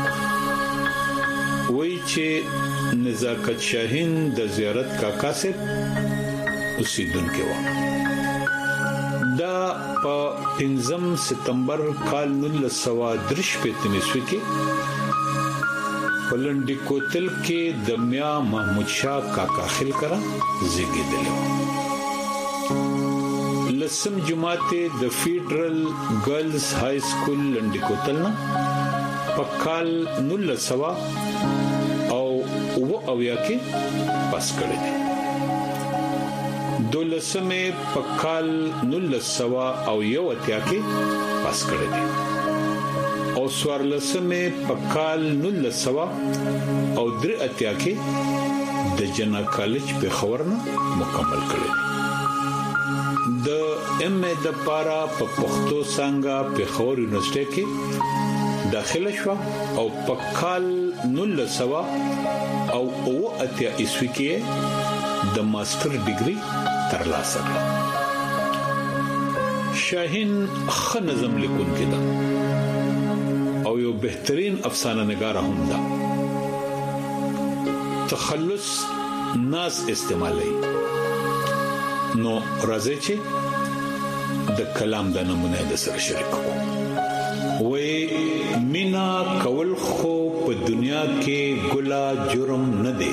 وای چې نزاکت شاهین د زیارت کاکا سے اوسیدونکو و دا په پنځم ستمبر کال نولس سوه درش پېتمېسوي کې پلنډي کوتل کې د میا محمود شاه کاکا خل کرا زیږیدل. لسم جماعت د فیډرل ګرلز های سکول لنډي کوتل نه په کال نولس سوه او و اویا کې پاس کړی دی. دولسمه په کال نولس سوه او یو اتیا کې پاس کړی دی او سوارلسمه په کال نولس سوه او درې اتیا کې د جنا کالج په خورنه مکمل کړی دی. د ام ا د پارا په پښتو څنګه په خور یونیورسيټي کې داخله شو او په کال نولس سوه او او اتیا عیسوي کې د ماستر ډیګري ترلاسه کړه. شاهین خ نظم لیکونکی ده او یو بهترین افسانه نگار هم ده. تخلص ناس استعمالي نو راځي چې د کلام د نمونه د سره شریک کوو. وې مینا کول خو په دنیا کې ګلا جرم نه دی.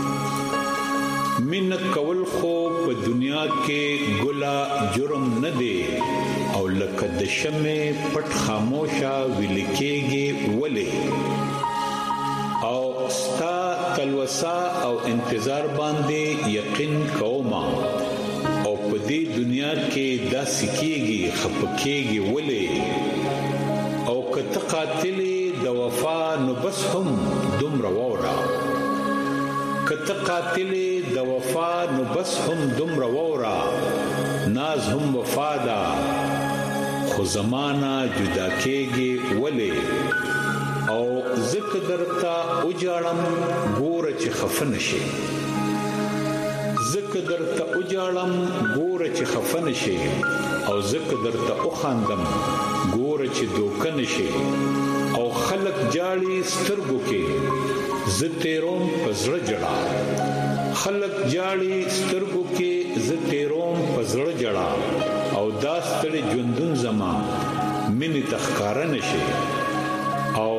مینا کول خو په دنیا کې ګلا جرم نه دی او لکه د شمع پټ خاموشه ولیکيږي ولې او ستا تلوسا او انتظار باندې یقین کوما او په دې دنیا کې دا سکیږي خپکیږي ولې او کته قاتل د وفا نو بس هم دومره وورا کته قاتل د وفا نو بس هم دومره وورا ناز هم وفادا خو زمانہ جدا کېږي ولې او ذکر درتا اوجاړم ګور چې خفن شي ذکر درته اوجاړم ګوره چې خفن شي او ذکر درته اوخاندم ګوره چې دوکن شي او خلق جاړي سترګو کې زتیروم پزړه جړه خلق جاړي سترګو کې زتیروم پزړه جړه او داستړي ژوندون زما منی تخکار نشي او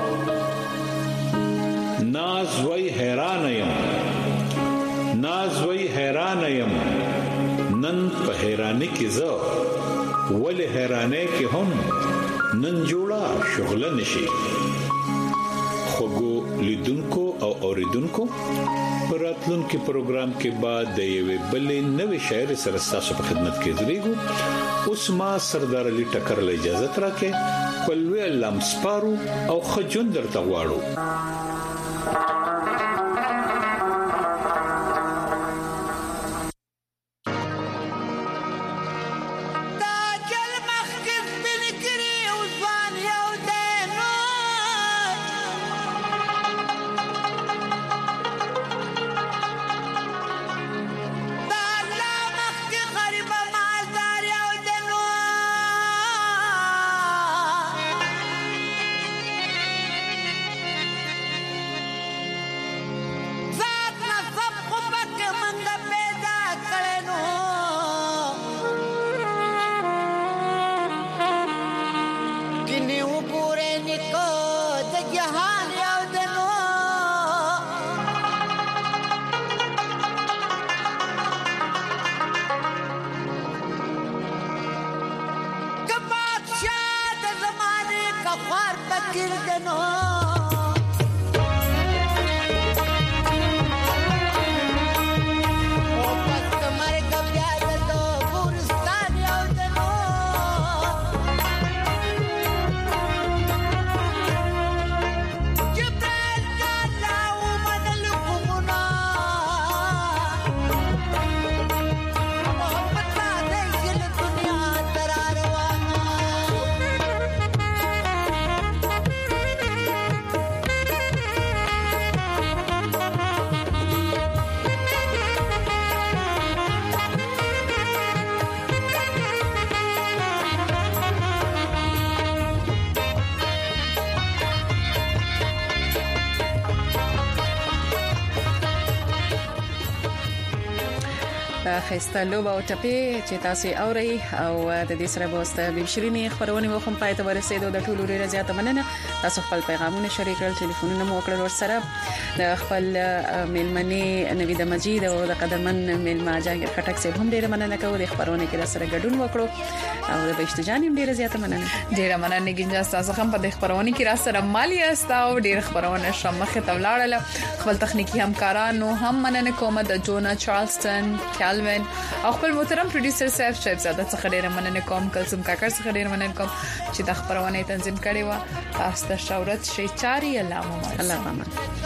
ناز وای حیران یم ناز وی حیران یم نن په حیرانی کې زه ول حیرانه کې هم نن جوړا شغل نشي. خوګو لیدونکو او اوریدونکو پراتلون کې پروګرام کې بعد د یوې بلې نوې شاعر سره تاسو په خدمت کې درېګو. اوس ما سردار علي ټکر له اجازه ترکه پلوې لمسپارو او خجون درته غواړو. کفار فکر دنو خسته لوبه او ټپه چې تاسو اوري او د دې سره بوسته بشرینی خبرونه مو هم پاتې ورسېدو د ټولو ډیره زیاته مننه تاسو خپل پیغامونه شریک کړل ټلیفونونه مو کړل ورسره د خپل میلمنې نوید مجید او د قدمن میلما جانګر خټک سه هم ډیره مننه کوم د خبرونه کې سره ګډون وکړو او د بشتجانیم ډیره زیاته مننه ډیره مننه ګنجا تاسو هم په د خبرونه کې را سره مالی استاو ډیره خبرونه شمخه تولاړل خپل تخنیکی همکارانو هم مننه کوم د جونا چارلستون کالوین او خپل محترم پروډوسر صاحب شهزاده څخه ډیره مننه کوم کلثوم کاکر څخه ډیره مننه کوم چې د خبرونه تنظیم کړي و تاسو ته شاورت شي چاري الله محمد الله محمد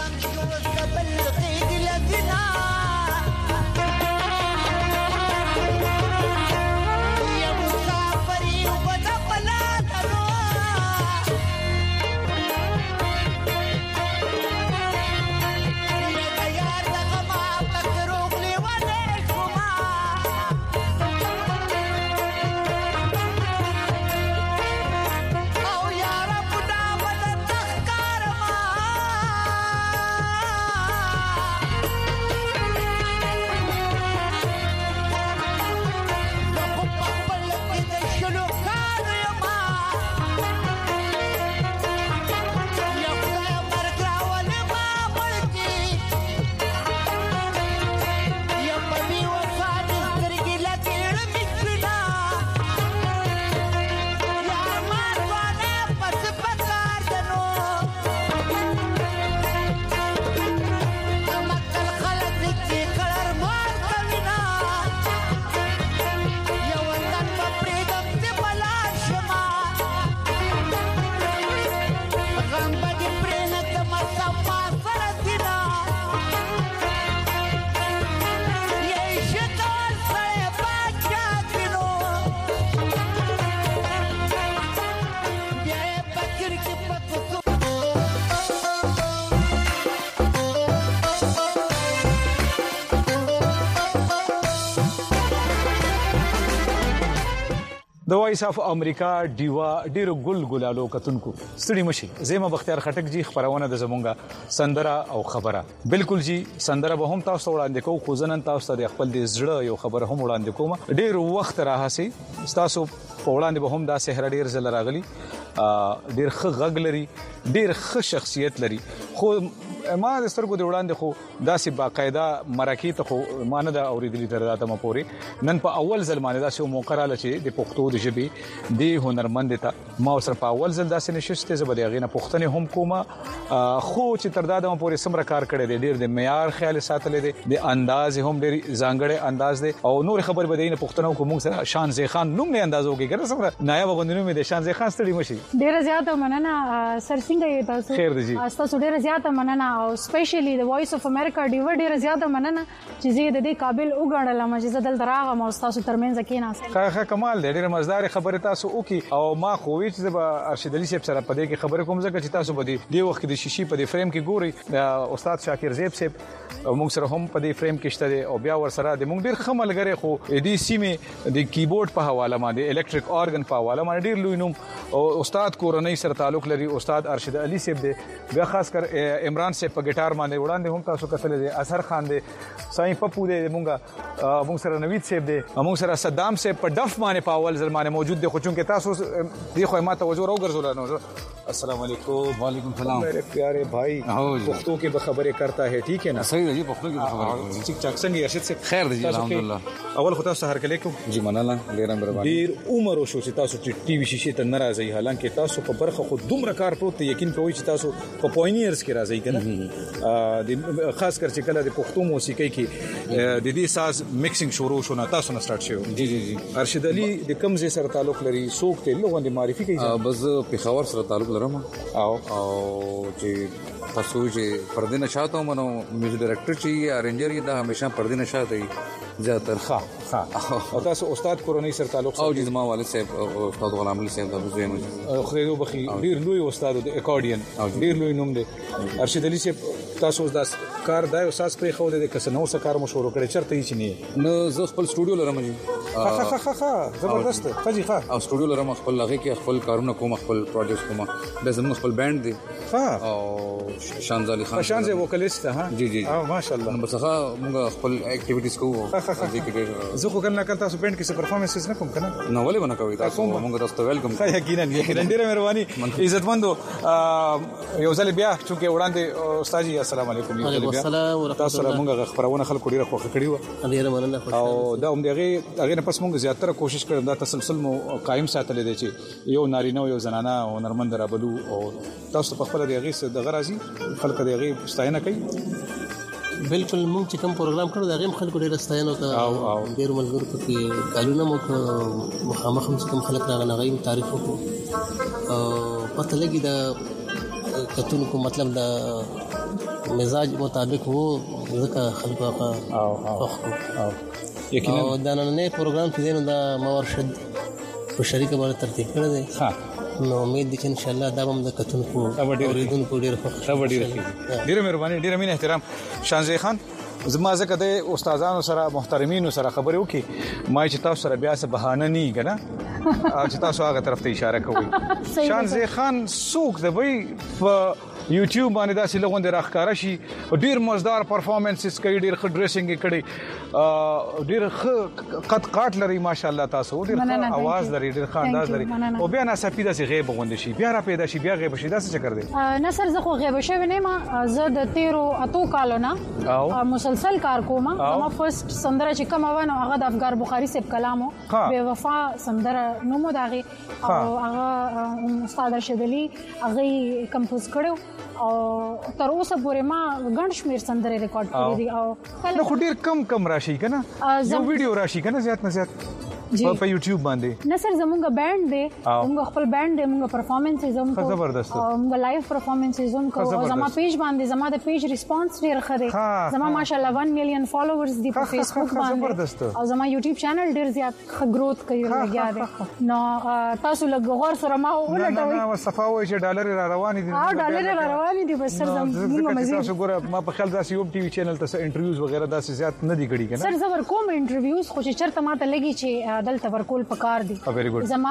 د وایس اف امریکا دیوا ډیرو ګل ګلالو کتونکو ستړي مشي زما بختیار خټک جی خبرونه د زمونږه سندره او خبره بالکل جی سندره به هم تاسو وړاندې کوم خو ځنن تاسو ته خپل د زړه یو خبر هم وړاندې کوم ډیر وخت راهسي تاسو په وړاندې به هم دا سحر ډیر زل راغلي ډیر ښه غږ لري ډیر ښه شخصیت لري خو ما د سترګو د وړاندې خو داسې باقاعده مرکه ته خو مان د اوریدلې تر راته م پوري نن په اول ځل باندې داسې موقع رااله چې د پښتو د ژبې د هنرمند ته ما سره په اول ځل داسې نشسته زبر یغینه پښتنه هم کومه خو چې تر دا د م پوري سمره کار کړی دی ډیر د معیار خیال ساتلې دی د انداز هم ډیر ځانګړی انداز دی او نور خبر به دینه پښتنو کوم سره شان زی خان نوم نه اندازو کې ګره سمره نایب غوندونو مې د شان زی خان ستړي مشي ډیر زیاته مننه سر څنګه تاسو خیر دی تاسو ډیر زیاته مننه او سپیشلی د وایس اف امریکا ډیو ډیر زیاته مننه چې زه د دې قابل وګڼل ما چې زدل دراغه مو تاسو ترمنځ کې نه ښه ښه کمال دی ډیر مزدار خبره تاسو وکي او ما خو وی چې د ارشد علي صاحب سره په دې کې خبره کوم ځکه چې تاسو په دې وخت کې د شیشي په دې فریم کې ګوري استاد شاکر زیب صاحب موږ سره هم په دې فریم کې شته او بیا ور سره د موږ ډیر خمل غره خو دې سیمه د کیبورډ په حواله باندې الکتریک اورګن په حواله باندې ډیر لوی نوم او استاد کورنۍ سره تعلق لري استاد ارشد علي صاحب دی بیا خاص کر عمران سے په ګټار باندې وړاندې هم تاسو کتل دي اثر خان دي ساين پپو دي مونږه مونږ سره نوید صاحب دي مونږ سره صدام صاحب په ډف باندې په اول ځل باندې موجود دي خو چونکه تاسو دی خو ما توجه راوګرځول نو السلام علیکم وعلیکم السلام میرے پیارے بھائی پختو کی بخبریں کرتا ہے ٹھیک ہے نا صحیح ہے جی پختو کی خبریں ٹھیک ٹھاک څنګه ارشد سے خیر دی الحمدلله اول خدای سهار کلیکم جی مناله ډیر مهرباني ډیر عمر او شو چې تاسو ټي وي شیشه ته ناراضي حالانکه تاسو په برخه خود دومره کار پروت یقین کوئ چې تاسو په پوینیرز کې راځي کنه د خاص کر چې کله د پښتو موسیقي کې د دې ساز میکسینګ شروع شو نه تاسو نه سٹارټ شو جی جی جی ارشد علي د کوم ځای سره تعلق لري څوک ته لوګون د معرفي کوي بس پیښور سره تعلق لرم او او چې تاسو چې پردې نشاته منو میوزیک ډایرکټر چې ارنجر دا همیشه پردې نشاته وي زیاتره ها ها او تاسو استاد کورونی سره تعلق او جی زما والد صاحب استاد غلام علي صاحب د زویم خو بخي ډیر لوی استاد د اکارډین ډیر لوی نوم دی ارشد علي صاحب تاسو د کار دای استاد پرې خو د کس نو څه کار مو شروع کړی چرته یې چني نو زه خپل سټوډیو لرم جی ها ها ها ها زبردست خجی ها او سټوډیو لرم خپل لغه کې خپل کارونه کوم خپل پروجیکټ کوم د زموږ خپل بانډ دی ها او شانز علي خان شانز وکالیست ها جی جی او ماشاءالله بس هغه موږ خپل اکټیویټیز کوو زه خو کنه کله تاسو بانډ کې څه پرفارمنسز نه کوم کنه نو ولې ونه کوي تاسو موږ تاسو ته ویلکم کوي یقینا یقینا ډیره مهرباني عزتمندو یو ځل بیا چې وړاندې استاد جی السلام علیکم وعلیکم السلام ورحمۃ تاسو سره موږ خبرونه خلکو ډیره خوښ کړی و ډیره مننه او دا هم دغه هغه نه پس موږ زیاتره کوشش کړو دا تسلسل مو قائم ساتل دي چې یو نارینه او یو زنانه او نرمند رابلو او تاسو په خپل دغه څه دغه راځي خلک دغه ستاینه کوي بالکل موږ چې کوم پروګرام کړو دا غیم خلکو ډیر ستاینه او او ډیر ملګرو کې کالونه مو مخامخ کوم خلک راغله غیم تعریف وکړو او پته لګي دا کتون کو مطلب دا مزاج مطابق وو ځکه خلکو هغه او او یقینا دا نه پروګرام چې نو دا مورشد په شریکه باندې ترتیب کړی دی ها نو امید دي چې ان شاء الله دا هم د کتونکو اوریدونکو ډیر خوښ ډیر ډیر مهرباني ډیر مين احترام شانزي خان زما زکه د استادانو سره محترمینو سره خبرې وکي ما چې تاسو سره بیا څه بهانه نه کنه چې تاسو هغه طرف ته اشاره کوئ شانزي خان سوق د وی په یوټیوب باندې دا سیله غونډه راخکاره شي ډیر مزدار پرفارمنسز کوي ډیر ښه ډریسینګ کوي ډیر ښه قد قات لري ماشاءالله تاسو ډیر ښه आवाज لري ډیر ښه انداز لري او بیا نه سپیده سي غیب غونډه شي بیا را پیدا شي بیا غیب شي دا څه چکر دی نه سر زه خو غیب شوی نه ما زه د تیرو اتو کالو نه مسلسل کار کوم ما فرست سندره چې کوم ونه هغه د افغان بخاری صاحب کلامو بے وفا سندره نو مو داغي او هغه استاد رشید علي هغه کمپوز کړو او تر اوسه پورې ما ګڼ شمیر سندره ریکارډ کړې دي او نو خو ډیر کم کم راشي کنه یو ویډیو راشي کنه زیات نه زیات په یوټیوب باندې نه سر زمونږ بانډ دی موږ خپل بانډ دی موږ پرفارمنسز هم کوو زبردست موږ لایو پرفارمنسز هم کوو زما پیج باندې زما د پیج ریسپانس ډیر ښه دی زما ماشاءالله one million فالوورز دی په فیسبوک باندې او زما یوټیوب چینل ډیر زیات ښه گروث کوي لګیا دی نو تاسو لږ غور سره ما ولټوي نه صفاوي چې ډالر را روان دي ها ډالر را روان دي بس سر زموږ مزید تاسو ګوره ما په خیال دا یوټیوب ټي وي چینل ته انټرویوز وغیرہ دا زیات نه دي کړي کنه سر زبر کوم انټرویوز خو چې چرته ما ته لګي چې دلته ورکول کار دي زما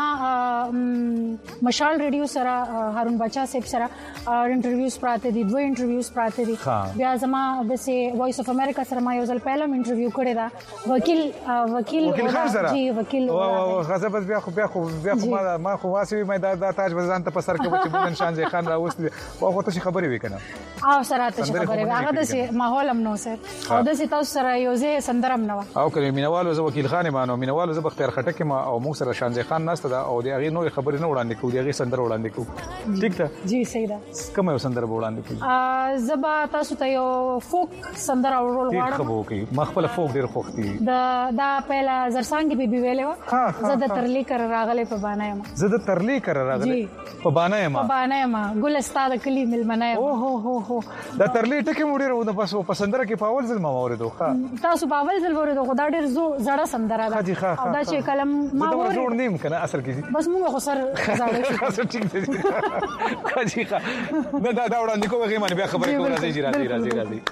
مشال ریډیو سره هارون بچا صاحب سره انټرویوز پراته دي دوه انټرویوز پراته دي بیا زما د سي وایس اف امریکا سره ما یو ځل پهلم انټرویو کړی دا وکیل وکیل جی وکیل او غضب بیا خو بیا خو بیا خو ما ما خو واسي ما دا تاج بزان ته پسر کې چې مون شان خان راوست او خو ته خبرې وکنه او سره ته خبرې هغه د سي ماحول هم نو سر او د سي تاسو سره یو ځای سندرم نو او کله مینوالو زه وکیل خان مانو مینوالو زه بختیار خټک ما او موږ سره شانزي خان ناست دا او د هغه نوې خبرې نه وړاندې کوو د هغه سندره وړاندې کوو ٹھیک ده جی صحیح ده کوم یو سندره وړاندې کوو زبا تاسو ته یو فوک سندره ورول غواړم خو کوي مخبل فوک ډیر خوختي دا دا پهلا زرسانګي بیبي ویلې و زه د ترلی کر راغله په باندې ما زه د ترلی کر راغله په باندې ما په باندې ما ګل استاد کلی ملمنه او هو هو هو دا ترلی ټکی مونږ ورو بس په سندره کې په اول ځل ما اوریدو تاسو په اول ځل اوریدو خدای ډیر زړه سندره ده او دا چې کلم ما ورته جوړ نیم کنه اصل کې بس موږ خو سر زړه شو ټیک دی کاجی ښه دا دا وړاندې کومه غیمه بیا خبرې کوو راځي راځي راځي راځي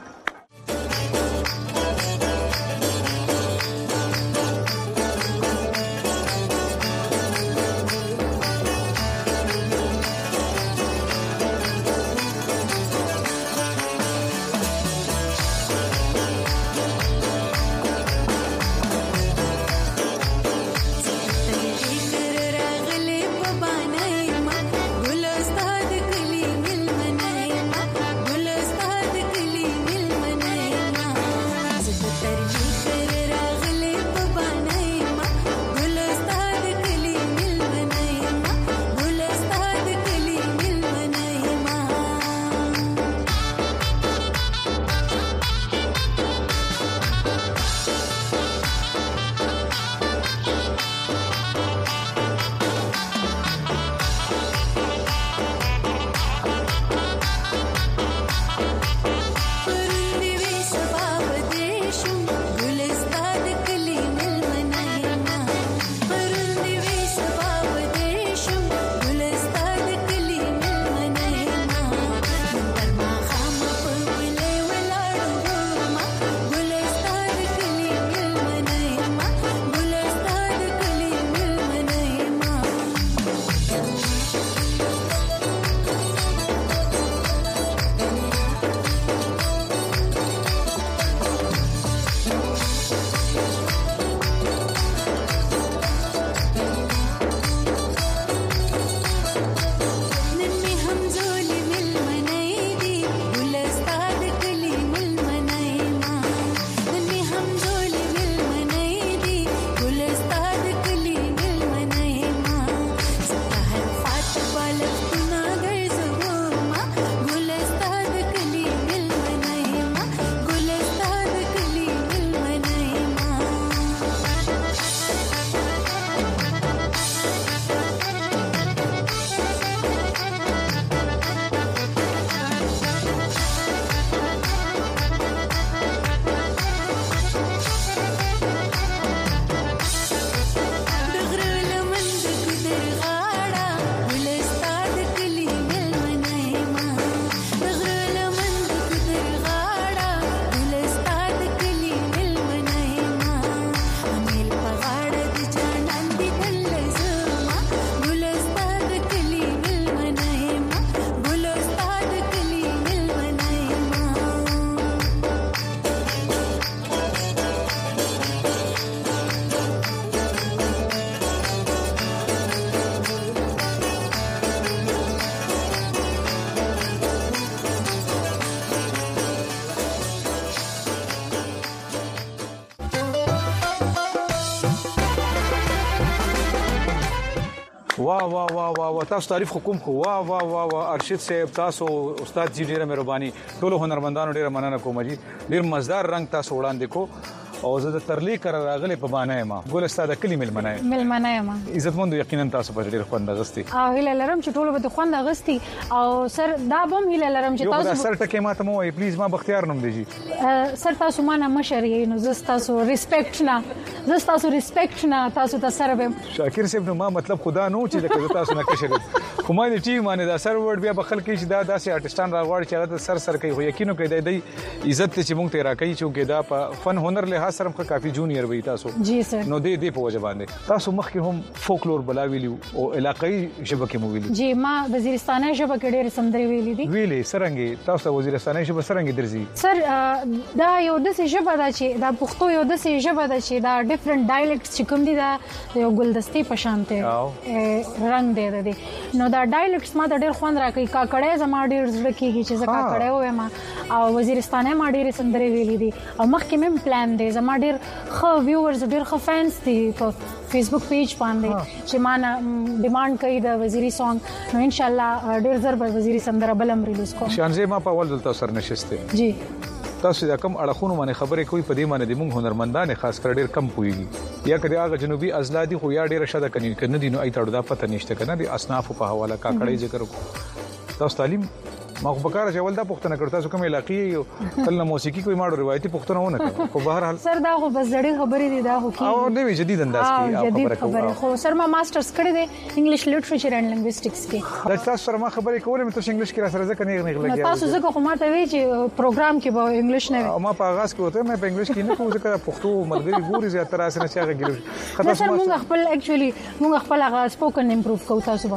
واه واه واه واه تاسو تعریف حکومت کو واه واه واه واه ارشد صاحب تاسو استاد جی ډیره مهرباني ټول هنرمندانو ډیره مننه کوم جی ډیر مزدار رنگ تاسو وړاندې کو او زه د ترلی کر راغلی په باندې ما ګول استاد کلی مل منای مل منای ما عزت مند یقینا تاسو په ډیر خوند غستی او هله لرم چې ټول به خوند غستی او سر دا بم هله لرم چې تاسو یو سر ټکه ما ته مو پلیز ما بختیار نوم دی جی سر تاسو ما نه مشر یې نو زه تاسو ریسپیکټ نه زه تاسو ریسپیکټ نه تاسو ته سره به شاکر صاحب نو ما مطلب خدا نو چې تاسو نه کشر خو ما دې ټیم باندې دا سر ورډ بیا بخل کې چې دا داسې آرټستان راغواړي چې دا سر سر کوي خو یقینو کوي د دې عزت چې مونږ ته راکړي چې دا په فن هنر له سره کافي جونیئر وي تاسو جی سر نو دې دې په وجه باندې تاسو مخکې هم فولکلور بلاویلو او علاقائی شبکه مو ویلي جی ما وزیرستاني شبکه ډېر سندري ویلي دي ویلي سرنګي تاسو وزیرستاني شبکه سرنګي درځي سر دا یو د څه شبکه دا چې دا پښتو یو د څه شبکه دا چې دا ډیفرنٹ ډایلیکټس چې کوم دي دا یو ګلدستي په شان ته رنگ دی دی نو دا ډایلیکټس ما د ډېر خوند راکې کاکړې زما ډېر زړه کېږي چې زه کاکړې وایم او وزیرستاني ما ډېر سندري ویلي دي او مخکې مې پلان دی زما ډېر خو ویورز ډېر خو فینس دي په فیسبوک پیج باندې چې ما نه ډیماند کوي د وزیری سونګ نو ان شاء الله ډېر زر به وزیری سندره بلم ریلیز کوم شانزه ما په اول دلته سر نشسته جی تاسو دا کم اړخونو باندې خبرې کوي په دې باندې د موږ هنرمندان خاص کر ډېر کم پويږي یا کله هغه جنوبي ازلادي خو یا ډېر شاده کني کنه دي نو اي تړو دا پته نشته کنه د اصناف په حواله کاکړې ذکر کو تاسو تعلیم ما خو بکار چې ولدا پښتنه کړ تاسو کومه علاقې یو کله موسیقي کوئی ماړو روایتي پښتنه ونه کړ خو بهر حال سر دا خو بس ډېر خبرې دي دا خو او نوې جدید انداز کې خبره کوم خو سر ما ماسترز کړی دی انګلیش لټریچر اند لنګویسټکس کې دا تاسو سره ما خبرې کولې مې تاسو انګلیش کې را سره ځکه نه نه لګیا تاسو ځکه خو ما ته وی چې پروګرام کې به انګلیش نه وي ما په آغاز کې وته مې په انګلیش کې نه کوم ځکه پښتو ملګری ګوري زیاتره اسنه چې هغه ګیرو خاطر سر موږ خپل اکچولی موږ خپل هغه سپوکن امپروف کوو تاسو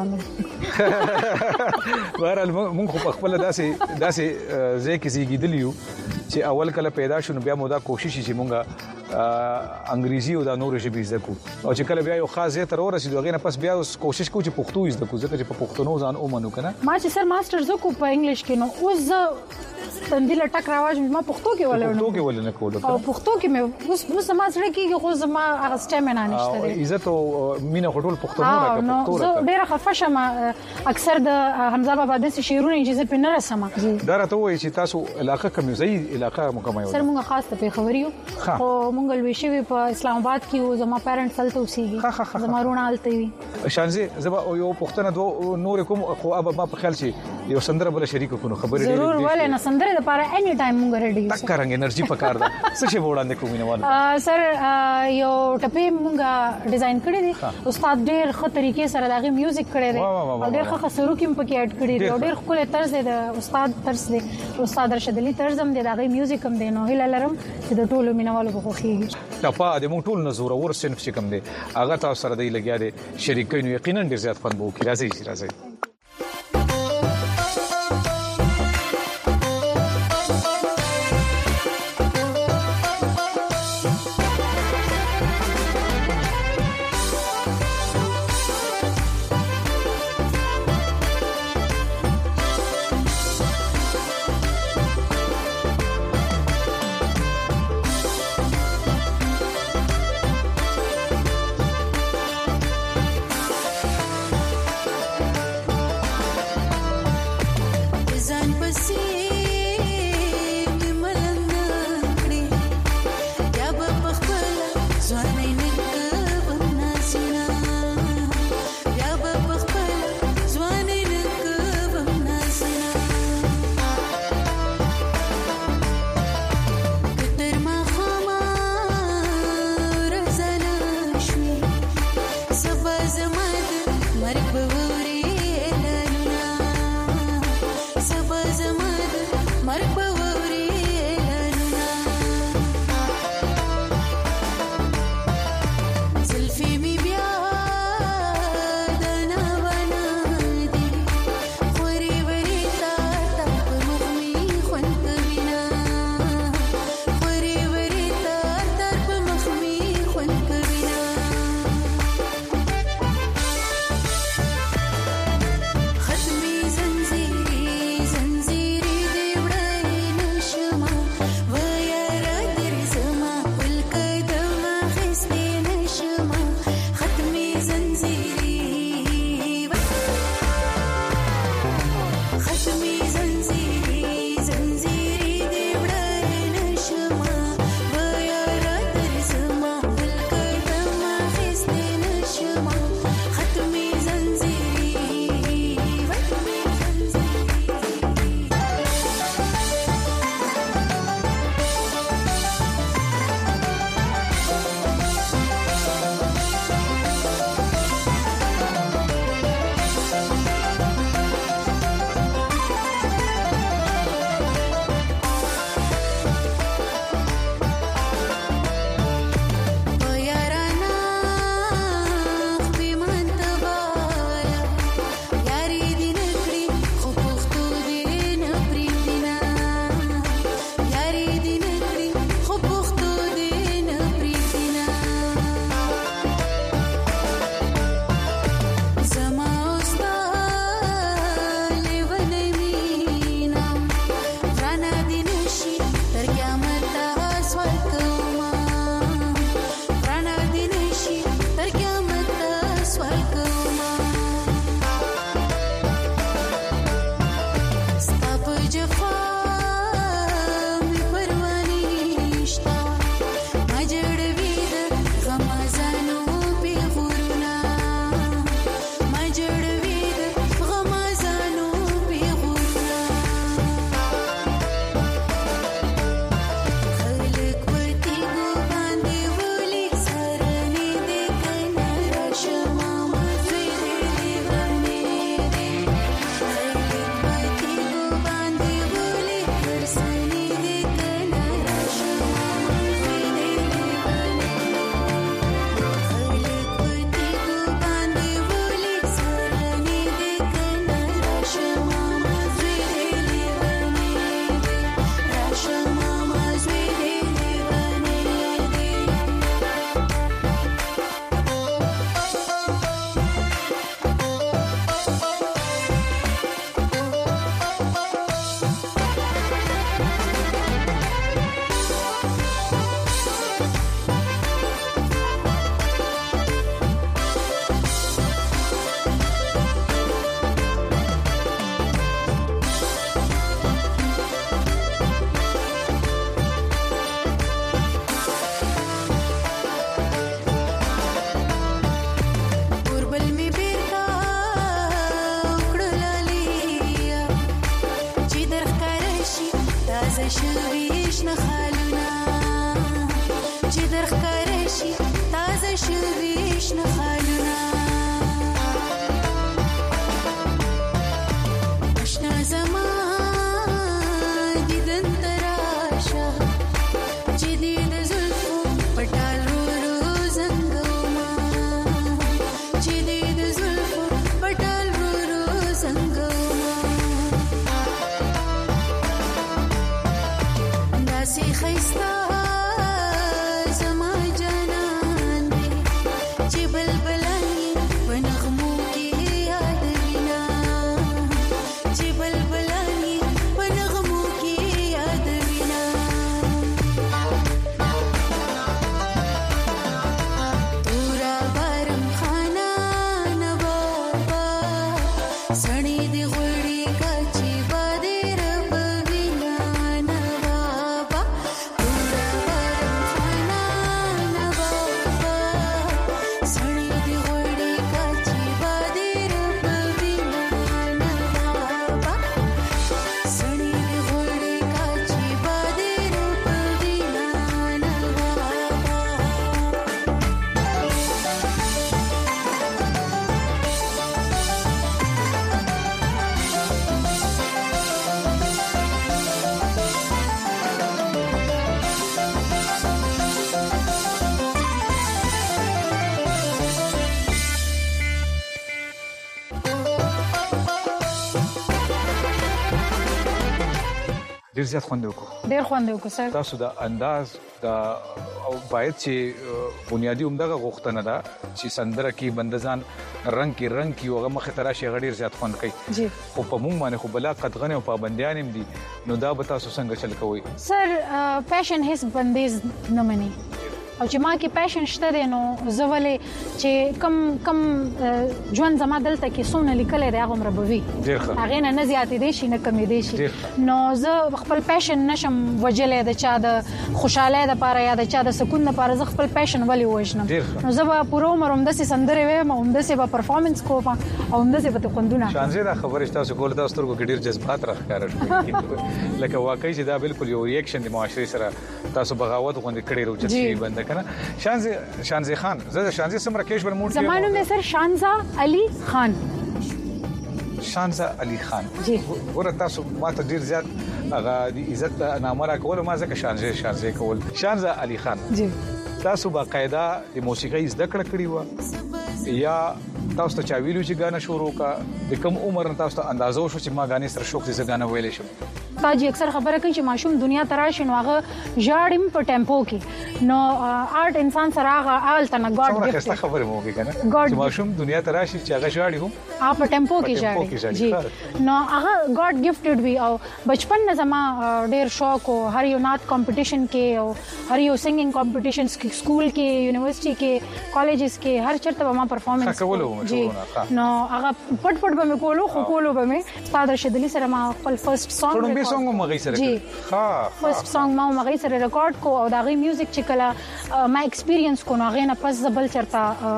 باندې بهرحال موږ خپل داسې سي زه کې زیږیدلیو چې اول کله پیدا شونه بیا مو دا کوشش چې مونږه انګریزي او د نورو ژبې زده کو او چې کله بیا یو خاص ځای ته ورسېدو هغه نه پس بیا کوشش کو چې پښتو زده کو ځکه چې په پښتو ځان اومنو کنه ما چې سر ماستر زه کو په انګلیش کې نو اوس زه تندیل ټک راوځم ما پښتو کې ولر پښتو کې ولر نه کول او پښتو کې مې اوس اوس ما سره کې خو زما هغه سټامنا نشته دی عزت او مینه خټول پښتو نه راکړه پښتو زه ډیره خفه شم اکثر د حمزه بابا د شعرونو اجازه په نه رسمه دا راته وایي چې تاسو علاقه کوم ځای علاقه مکمل سر مونږه خاص ته خبريو خو مونږ لوي شوی په اسلام آباد کې او زما پیرنټس تلته اوسېږي زما رونه آلته وي شانزه زما یو پښتنه دو نور کوم خو اب ما په خیال شي یو سندره بل شریک کو نو خبرې ضرور ولې نه سندره د لپاره اني ټایم مونږ ریډي تک کرانګ انرژي پکار ده څه شی وړاندې کوم نه وال سر یو ټپې مونږه ډیزاین کړی دی استاد ډېر ښه طریقې سره دغه میوزیک کړی دی او ډېر ښه خسرو کې په کې اډ کړی دی ډېر خپل طرز دی د استاد طرز دی استاد رشد علي طرز هم دی دغه میوزیک هم دی نو هیله لرم چې د ټولو مینوالو په خوښیږي ټپا د مونږ ټول نزور ور صنف چې کوم دی هغه تاسو سره دی لګیا دی شریکین یقینا ډیر زیات خوند وو کی راځي راځي تازه شویش نخالونا چې درخکاره شي تازه شویش نخالونا اشنا زما دیدن تراشه چې دې د زلفو پټال ورو زنګوما چې دې د زلفو پټال ورو زنګوما داسې خیستا زما جانان دی چې بلبلان یې په نغمو کې یادوینا چې بلبلان یې په نغمو کې یادوینا تورا بارم خانا نبابا سړی دی غوړي کچې باندې رب وینا نبابا تورا بارم خانا نبابا سړی دی غوړي کچې باندې رب وینا نبابا سړی دی غوړي کچې باندې رب وینا ډیر زیات خوند وکړو ډیر خوند وکړو سر تاسو دا انداز دا او باید چې بنیادی عمدغه غوښتنه ده چې سندره کې بندزان رنگ کې رنگ کې وغه مخه تراشي غډیر زیات خوند کوي جی خو په موږ باندې خو بلا قدغنه او پابندیان هم دي نو دا به تاسو څنګه چل کوئ سر پېشن هیڅ بندیز نه مني او چې ما کې پېشن شته دی نو زه ولې چې کم کم ژوند زما دلته کې سونه لیکل دی هغه مربوي هغه نه نه زیاتې دي شي نه کمې دي شي نو زه خپل پېشن نشم وجلې د چا د خوشاله د پاره یا د چا د سکون لپاره زه خپل پېشن ولې وښنم نو زه به پوره عمر هم د سندره وې ما هم د سه په پرفورمنس کوم او هم د سه په خوندونه شانزه دا خبره تاسو کول تاسو سترګو کې ډیر جذبات راخاره لکه واقعي چې دا بالکل یو ریاکشن د معاشري سره تاسو بغاوت غونډه کړې روچتي بند کنه شانزه شانزه خان زه شانزه سمره کېش بر موډ زمانو مې سر شانزه علي خان شانزه علي خان جی ورته تاسو ماته ډیر زیات هغه د عزت نامه را کول ما ځکه شانزه شانزه کول شانزه علي خان جی تاسو باقاعده د موسیقۍ زده کړه کړې و یا تاسو ته چا ویلو چې غانا شروع کا د کم عمر تاسو ته اندازو شو چې ما غانې سره شوق دي غانا ویلې شم تاجي اکثر خبره کوي چې ماشوم دنیا تراشي نو هغه ژاړم په ټیمپو کې نو آرټ انسان سره هغه اول تنه ګاډ ګفت څه خبره مو کې کنه چې ماشوم دنیا تراشي چې هغه ژاړي هم اپ په ټیمپو کې ژاړي جی نو هغه ګاډ ګفټډ وی او بچپن نه زما ډیر شوق او هر یو نات کمپټیشن کې او هر یو سنگینګ کمپټیشنز کې سکول کې یونیورسيټي کې کالجز کې هر چرته ما پرفورمنس جی نو هغه پټ پټ به مې کولو خو کولو به مې استاد رشید علي سره ما خپل فرست سانګ سانګ مغې سره جی ها فرست سانګ ما مغې سره ریکارډ کو او دا غي میوزیک چې کله ما ایکسپیرینس کو نو غې نه پس زبل چرتا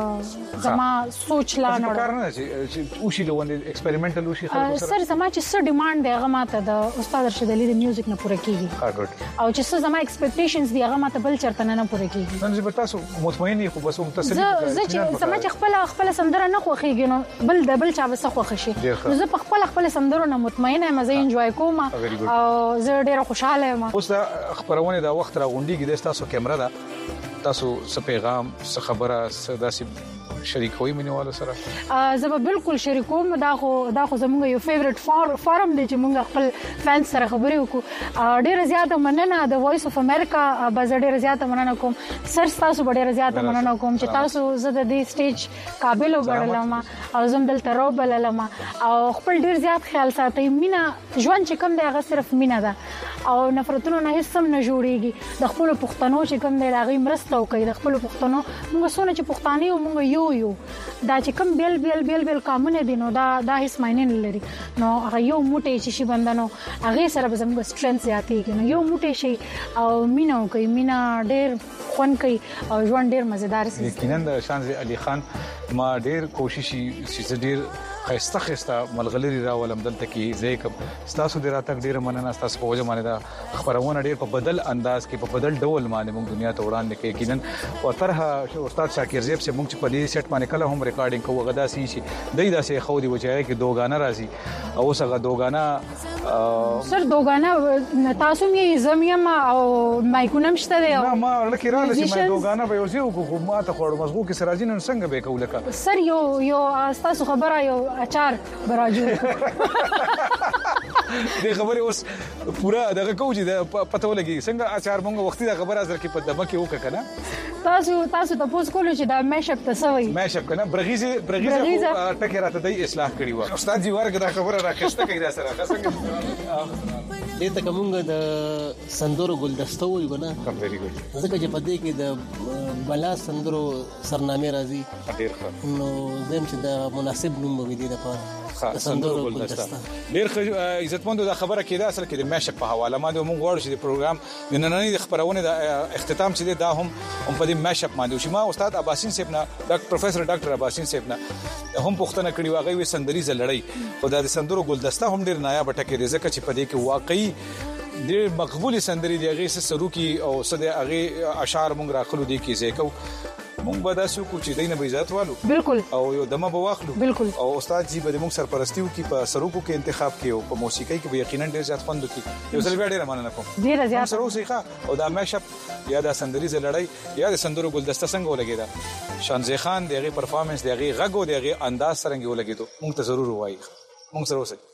زما سوچ لا نه کار نه چې اوشي لوند ایکسپریمنټل اوشي خلکو سره سر زما چې څه ډیماند دی هغه ماته د استاد رشید علي د میوزیک نه پوره کیږي او چې څه زما ایکسپیکټیشنز دی هغه ماته بل چرته نه پوره کیږي نن زه تاسو مطمئن یم خو بس متصل زه چې زما چې خپل خپل سندره نه خوخیږي نو بل د بل چا وسه خوښ شي نو زه په خپل خپل سندرو نه مطمئن یم زه انجوای کوم او زه ډیره خوشاله یم اوس دا خبرونه دا وخت را غونډيږي د تاسو کیمرا دا تاسو څه پیغام څه خبره څه داسې شریکوي مینوالو سره زه به بالکل شریکوم دا خو دا خو زموږ یو فیورټ فارم دی چې موږ خپل فانس سره خبرې وکړو ډیره زیاته مننه د وایس اف امریکا به زه ډیره زیاته مننه کوم سر تاسو ډیره زیاته مننه کوم چې تاسو زه د دې سټیج قابل وګڼلم او زم دلته روبللم او خپل ډیر زیات خیال ساتئ مینا ژوند چې کوم دی هغه صرف مینا ده او نفرتونو نه هیڅ هم نه جوړيږي د خپل پښتنو چې کوم دی هغه مرسته کوي د خپل پښتنو موږ سونه چې پښتاني او موږ یو یو دا چې کوم بیل بیل بیل بیل قانون دي نو دا دا هیڅ معنی نه لري نو هغه یو موټی چې شي بندنو هغه سره به زموږ سترنث زیاتېږي نو یو موټی شي او مینا کوي مینا ډېر خون کوي او ژوند ډېر مزیدار شي یقینا د شانزه علي خان ما ډېر کوشش چې ډېر خسته خسته ملغلری راولم دلته کې زیکم تاسو د راتګ ډیره مننه تاسو په وجه باندې دا خبرونه ډیر په بدل انداز کې په بدل ډول باندې موږ دنیا ته وړاندې کوي کینن او طرحه استاد شاکر زیب سے موږ په دې سیټ باندې کله هم ریکارډینګ کوو غدا سي شي دای دا سه خو دی وجه کې دوغانه راځي او څنګه دوغانه سر دوغانه تاسو یې زمیم او مایکونم شته دی نه ما لکه را لسی ما دوغانه به یوځي او ما ته خور مزغو کې سراجین څنګه به کولکه سر یو یو تاسو خبره یو اچار براجو د خبرې اوس پورا دغه کوجی د پته ولګي څنګه اچار مونږ وختي د خبره ازر کې په دمه کې وکړه کنه تاسو تاسو ته پوس کولو چې دا میشپ تسوي میشپ کنه برغیزه برغیزه ټکی راته د اصلاح کړی و استاد جی ورګه دا خبره راکښته کوي دا سره څنګه دې ته کومه د سندرو ګلدسته وي کنه ویری ګډ ځکه چې په دې کې د بلا سندرو سرنامه راځي ډیر ښه نو زم چې د مناسب نوم وي دي د سندرو ګلدسته ډیر ښه عزتمند دا خبره کېده اصل کې د میشپ په حواله ما د مونږ غواړو چې د پروګرام د نننۍ خبرونه د اختتام چې دا هم هم په دې میشپ باندې چې ما استاد عباسین صاحب نه ډاکټر پروفیسور ډاکټر عباسین صاحب نه هم پوښتنه کړې واغې وي سندريزه لړۍ او د سندرو ګلدسته هم ډیر نایاب ټکي دي ځکه چې په دې کې واقعي ډیر مقبول سندري دی هغه سروکی او صد هغه اشعار مونږ راخلو دي کې زیکو مونږ به تاسو کو چې دینه به عزت والو بالکل او یو دمه به واخلو بالکل او استاد جی به مونږ سرپرستیو کې په سروکو کې انتخاب کې او په موسیقۍ کې به یقینا ډیر زیات خوند کوي یو ځل بیا ډیر مننه کوم ډیر زیات سره اوسېخه او دا میشپ یا د سندريزه لړۍ یا د سندرو ګلدسته څنګه ولګیدا شانزي خان دغه پرفارمنس دغه غږ او دغه انداز څنګه ولګیدو مونږ ته ضرور وایي مونږ سره اوسئ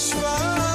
شوا